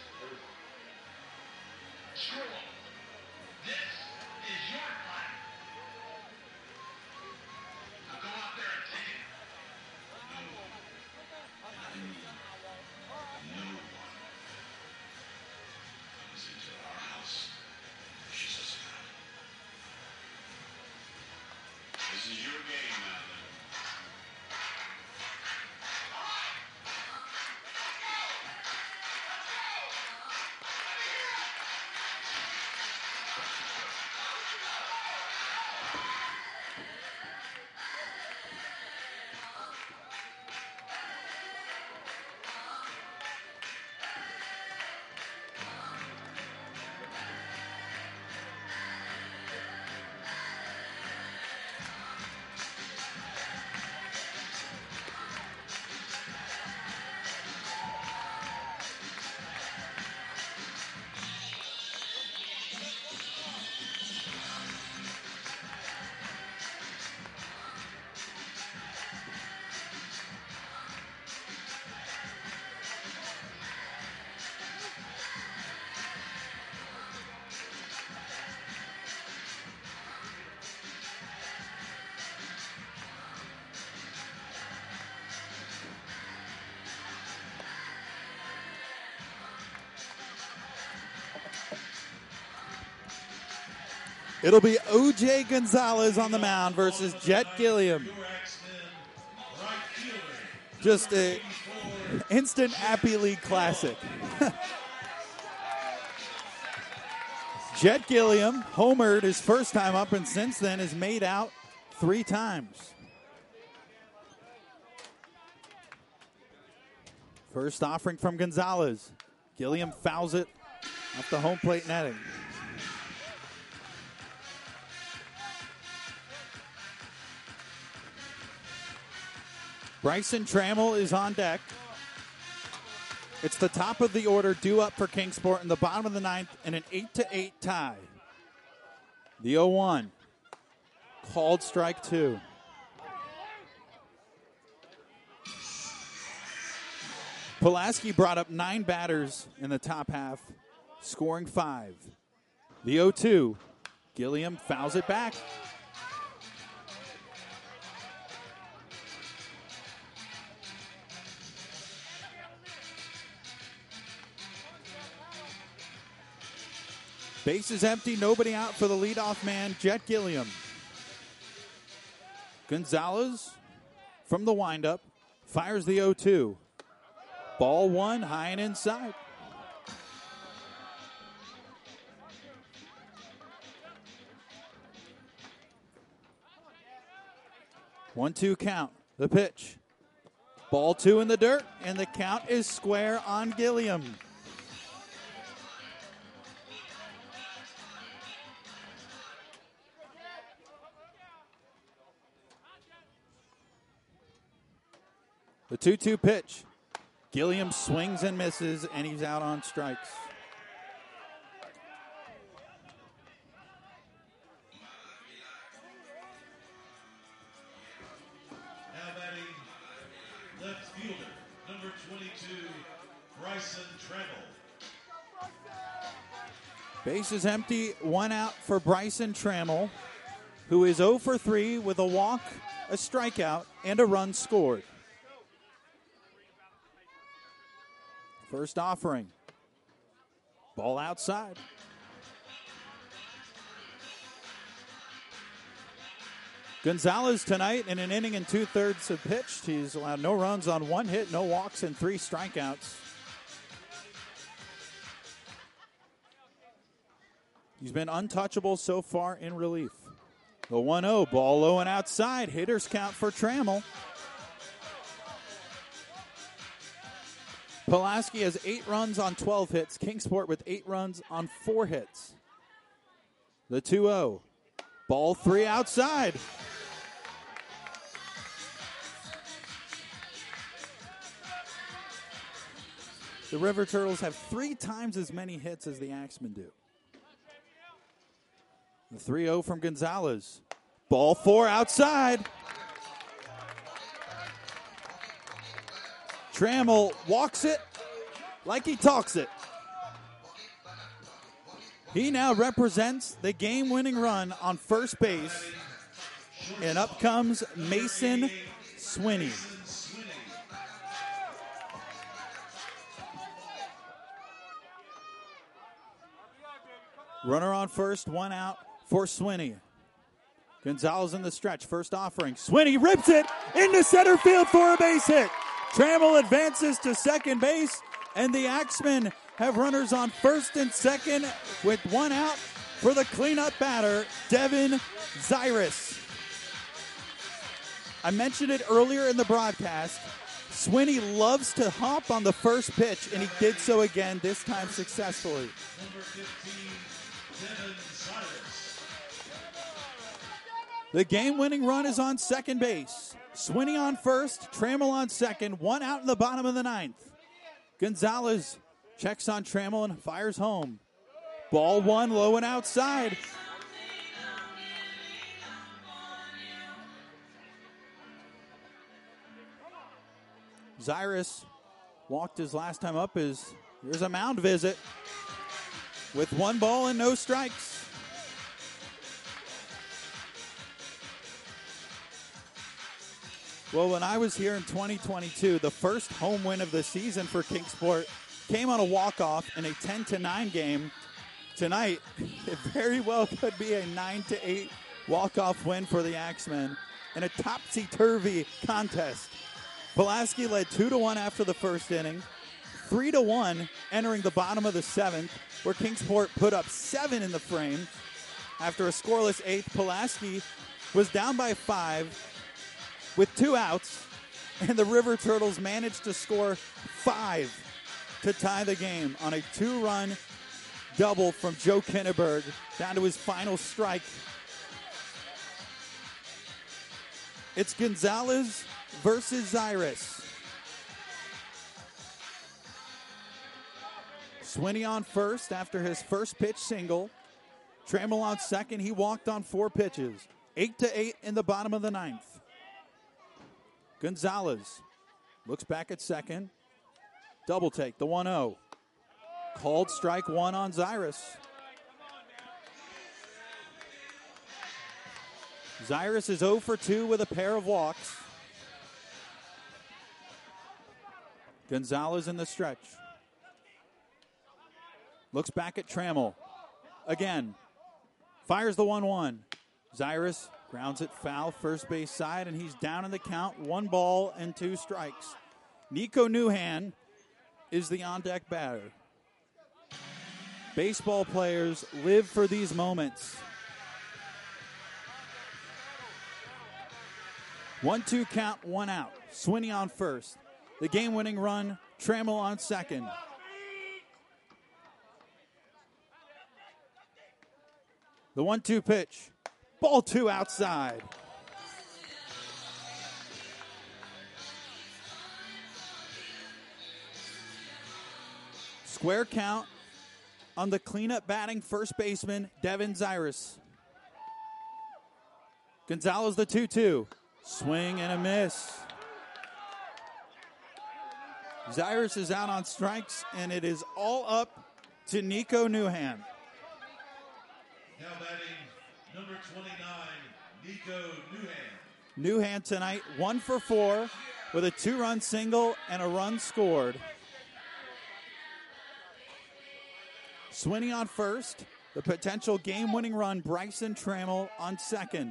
screw up. This is your fight. Now go out there and take it. No one, and I mean no one, comes into our house and pushes us around. This is your game, Madeline. It'll be O J Gonzalez on the mound versus Jet Gilliam. Just a instant Appy League classic. Jet Gilliam homered his first time up, and since then has made out three times. First offering from Gonzalez. Gilliam fouls it off the home plate netting. Bryson Trammell is on deck. It's the top of the order due up for Kingsport in the bottom of the ninth in an eight to eight tie. The oh one. Called strike two. Pulaski brought up nine batters in the top half, scoring five. The oh two. Gilliam fouls it back. Base is empty, nobody out for the leadoff man, Jet Gilliam. Gonzalez from the windup fires the oh two. Ball one, high and inside. one two count. The pitch. Ball two in the dirt, and the count is square on Gilliam. The two two pitch. Gilliam swings and misses, and he's out on strikes. Now batting, left fielder, number twenty-two, Bryson Trammell. Base is empty, one out for Bryson Trammell, who is oh for three with a walk, a strikeout, and a run scored. First offering. Ball outside. Gonzalez tonight in an inning and two-thirds have pitched. He's allowed no runs on one hit, no walks, and three strikeouts. He's been untouchable so far in relief. The one oh, ball low and outside. Hitters count for Trammell. Pulaski has eight runs on twelve hits. Kingsport with eight runs on four hits. The two oh. Ball three outside. The River Turtles have three times as many hits as the Axemen do. The three oh from Gonzalez. Ball four outside. Trammell walks it like he talks it. He now represents the game-winning run on first base. And up comes Mason Swinney. Runner on first, one out for Swinney. Gonzalez in the stretch, first offering. Swinney rips it into center field for a base hit. Trammell advances to second base, and the Axemen have runners on first and second with one out for the cleanup batter, Devin Zyrus. I mentioned it earlier in the broadcast. Swinney loves to hop on the first pitch, and he did so again, this time successfully. Number fifteen, Devin Cyrus. The game-winning run is on second base. Swinney on first, Trammell on second, one out in the bottom of the ninth. Gonzalez checks on Trammell and fires home. Ball one, low and outside. Zyrus walked his last time up. His, here's a mound visit with one ball and no strikes. Well, when I was here in twenty twenty-two, the first home win of the season for Kingsport came on a walk-off in a ten to nine game. Tonight, it very well could be a nine to eight walk-off win for the Axemen in a topsy-turvy contest. Pulaski led two to one after the first inning, three to one entering the bottom of the seventh, where Kingsport put up seven in the frame. After a scoreless eighth, Pulaski was down by five with two outs, and the River Turtles managed to score five to tie the game on a two-run double from Joe Kinneberg down to his final strike. It's Gonzalez versus Zyrus. Swinney on first after his first pitch single. Trammell on second. He walked on four pitches. Eight to eight in the bottom of the ninth. Gonzalez looks back at second. Double take, the one oh. Called strike one on Zyrus. Zyrus is oh for two with a pair of walks. Gonzalez in the stretch. Looks back at Trammell. Again. Fires the one one. Zyrus grounds it foul, first base side, and he's down in the count. One ball and two strikes. Nico Newhan is the on-deck batter. Baseball players live for these moments. One two count, one out. Swinney on first. The game-winning run, Trammell on second. The one two pitch. Ball two outside. Square count on the cleanup batting first baseman, Devin Zyrus. Gonzalez the two two. Swing and a miss. Zyrus is out on strikes, and it is all up to Nico Newhand. Now batting number twenty-nine, Nico Newhand. Newhand tonight, one for four with a two-run single and a run scored. Swinney on first. The potential game-winning run, Bryson Trammell on second.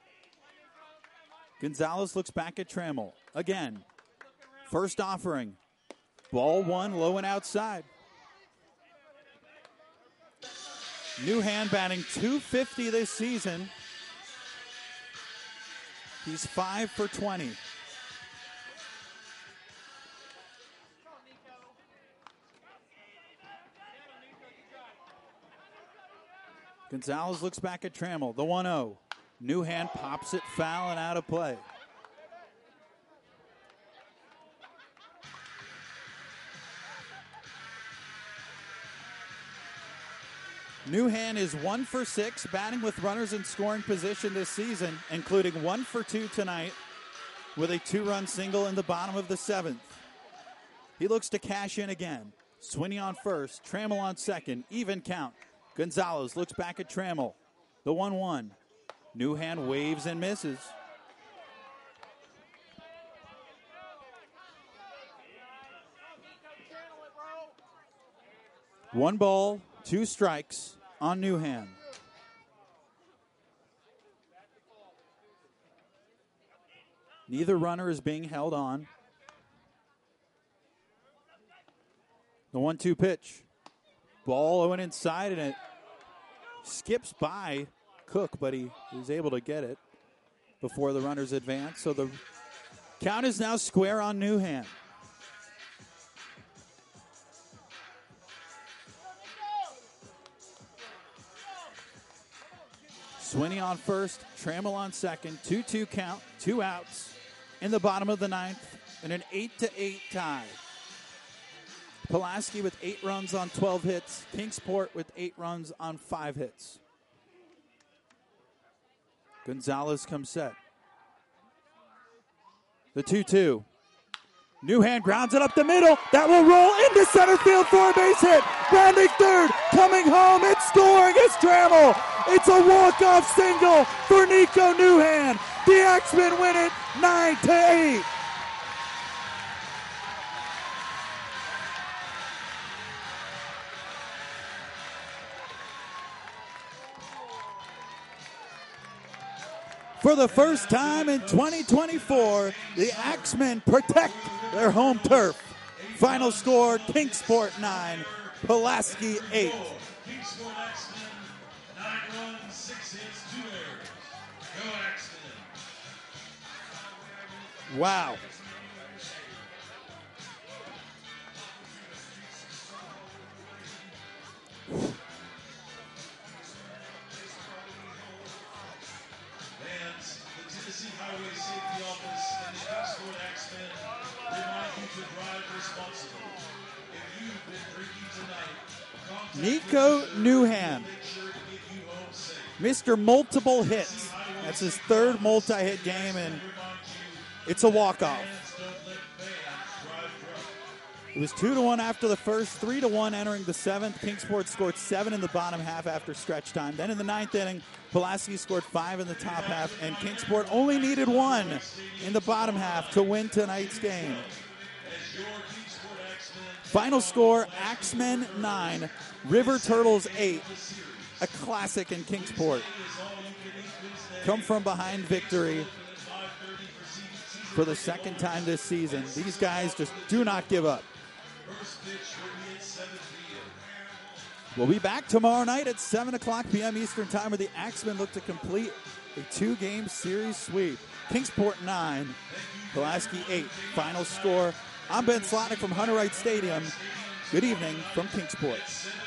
Gonzalez looks back at Trammell. Again, first offering. Ball one, low and outside. Newhand batting two fifty this season. He's five for twenty. Gonzalez looks back at Trammell. The one oh. Newhand pops it foul and out of play. Newhand is one for six, batting with runners in scoring position this season, including one for two tonight with a two-run single in the bottom of the seventh. He looks to cash in again. Swinney on first, Trammell on second, even count. Gonzalez looks back at Trammell. The one one. Newhand waves and misses. One ball, two strikes on Newhand. Neither runner is being held on. The one two pitch. Ball went inside, and it skips by Cook, but he was able to get it before the runners advance. So the count is now square on Newhand. Swinney on first, Trammell on second, two two count, two outs in the bottom of the ninth, and an eight to eight tie. Pulaski with eight runs on twelve hits. Kingsport with eight runs on five hits. Gonzalez comes set. The two two. Newhand grounds it up the middle. That will roll into center field for a base hit. Rounding third, coming home, it's scoring, it's Trammell. It's a walk-off single for Nico Newhand. The Axemen win it nine to eight. For the first time in twenty twenty-four, the Axemen protect their home turf. Final score, Kingsport nine, Pulaski eight. Kingsport Axemen, nine runs, six hits, two errors. Go Axemen. Wow. Highway Safety Office and the Kingsport Axemen remind you to drive responsibly. If you've been drinking tonight, Nico Newhand, make sure to get you home safe. Mister Multiple Hits. That's his third multi-hit game, and it's a walk-off. Don't let fans drive drunk. It was two to one after the first, three to one entering the seventh. Kingsport scored seven in the bottom half after stretch time. Then in the ninth inning, Pulaski scored five in the top half, and Kingsport only needed one in the bottom half to win tonight's game. Final score, Axemen nine, River Turtles eight. A classic in Kingsport. Come from behind victory for the second time this season. These guys just do not give up. We'll be back tomorrow night at seven o'clock p.m. Eastern Time, where the Axemen look to complete a two-game series sweep. Kingsport nine, Pulaski eight. Final score. I'm Ben Slotnick from Hunter Wright Stadium. Good evening from Kingsport.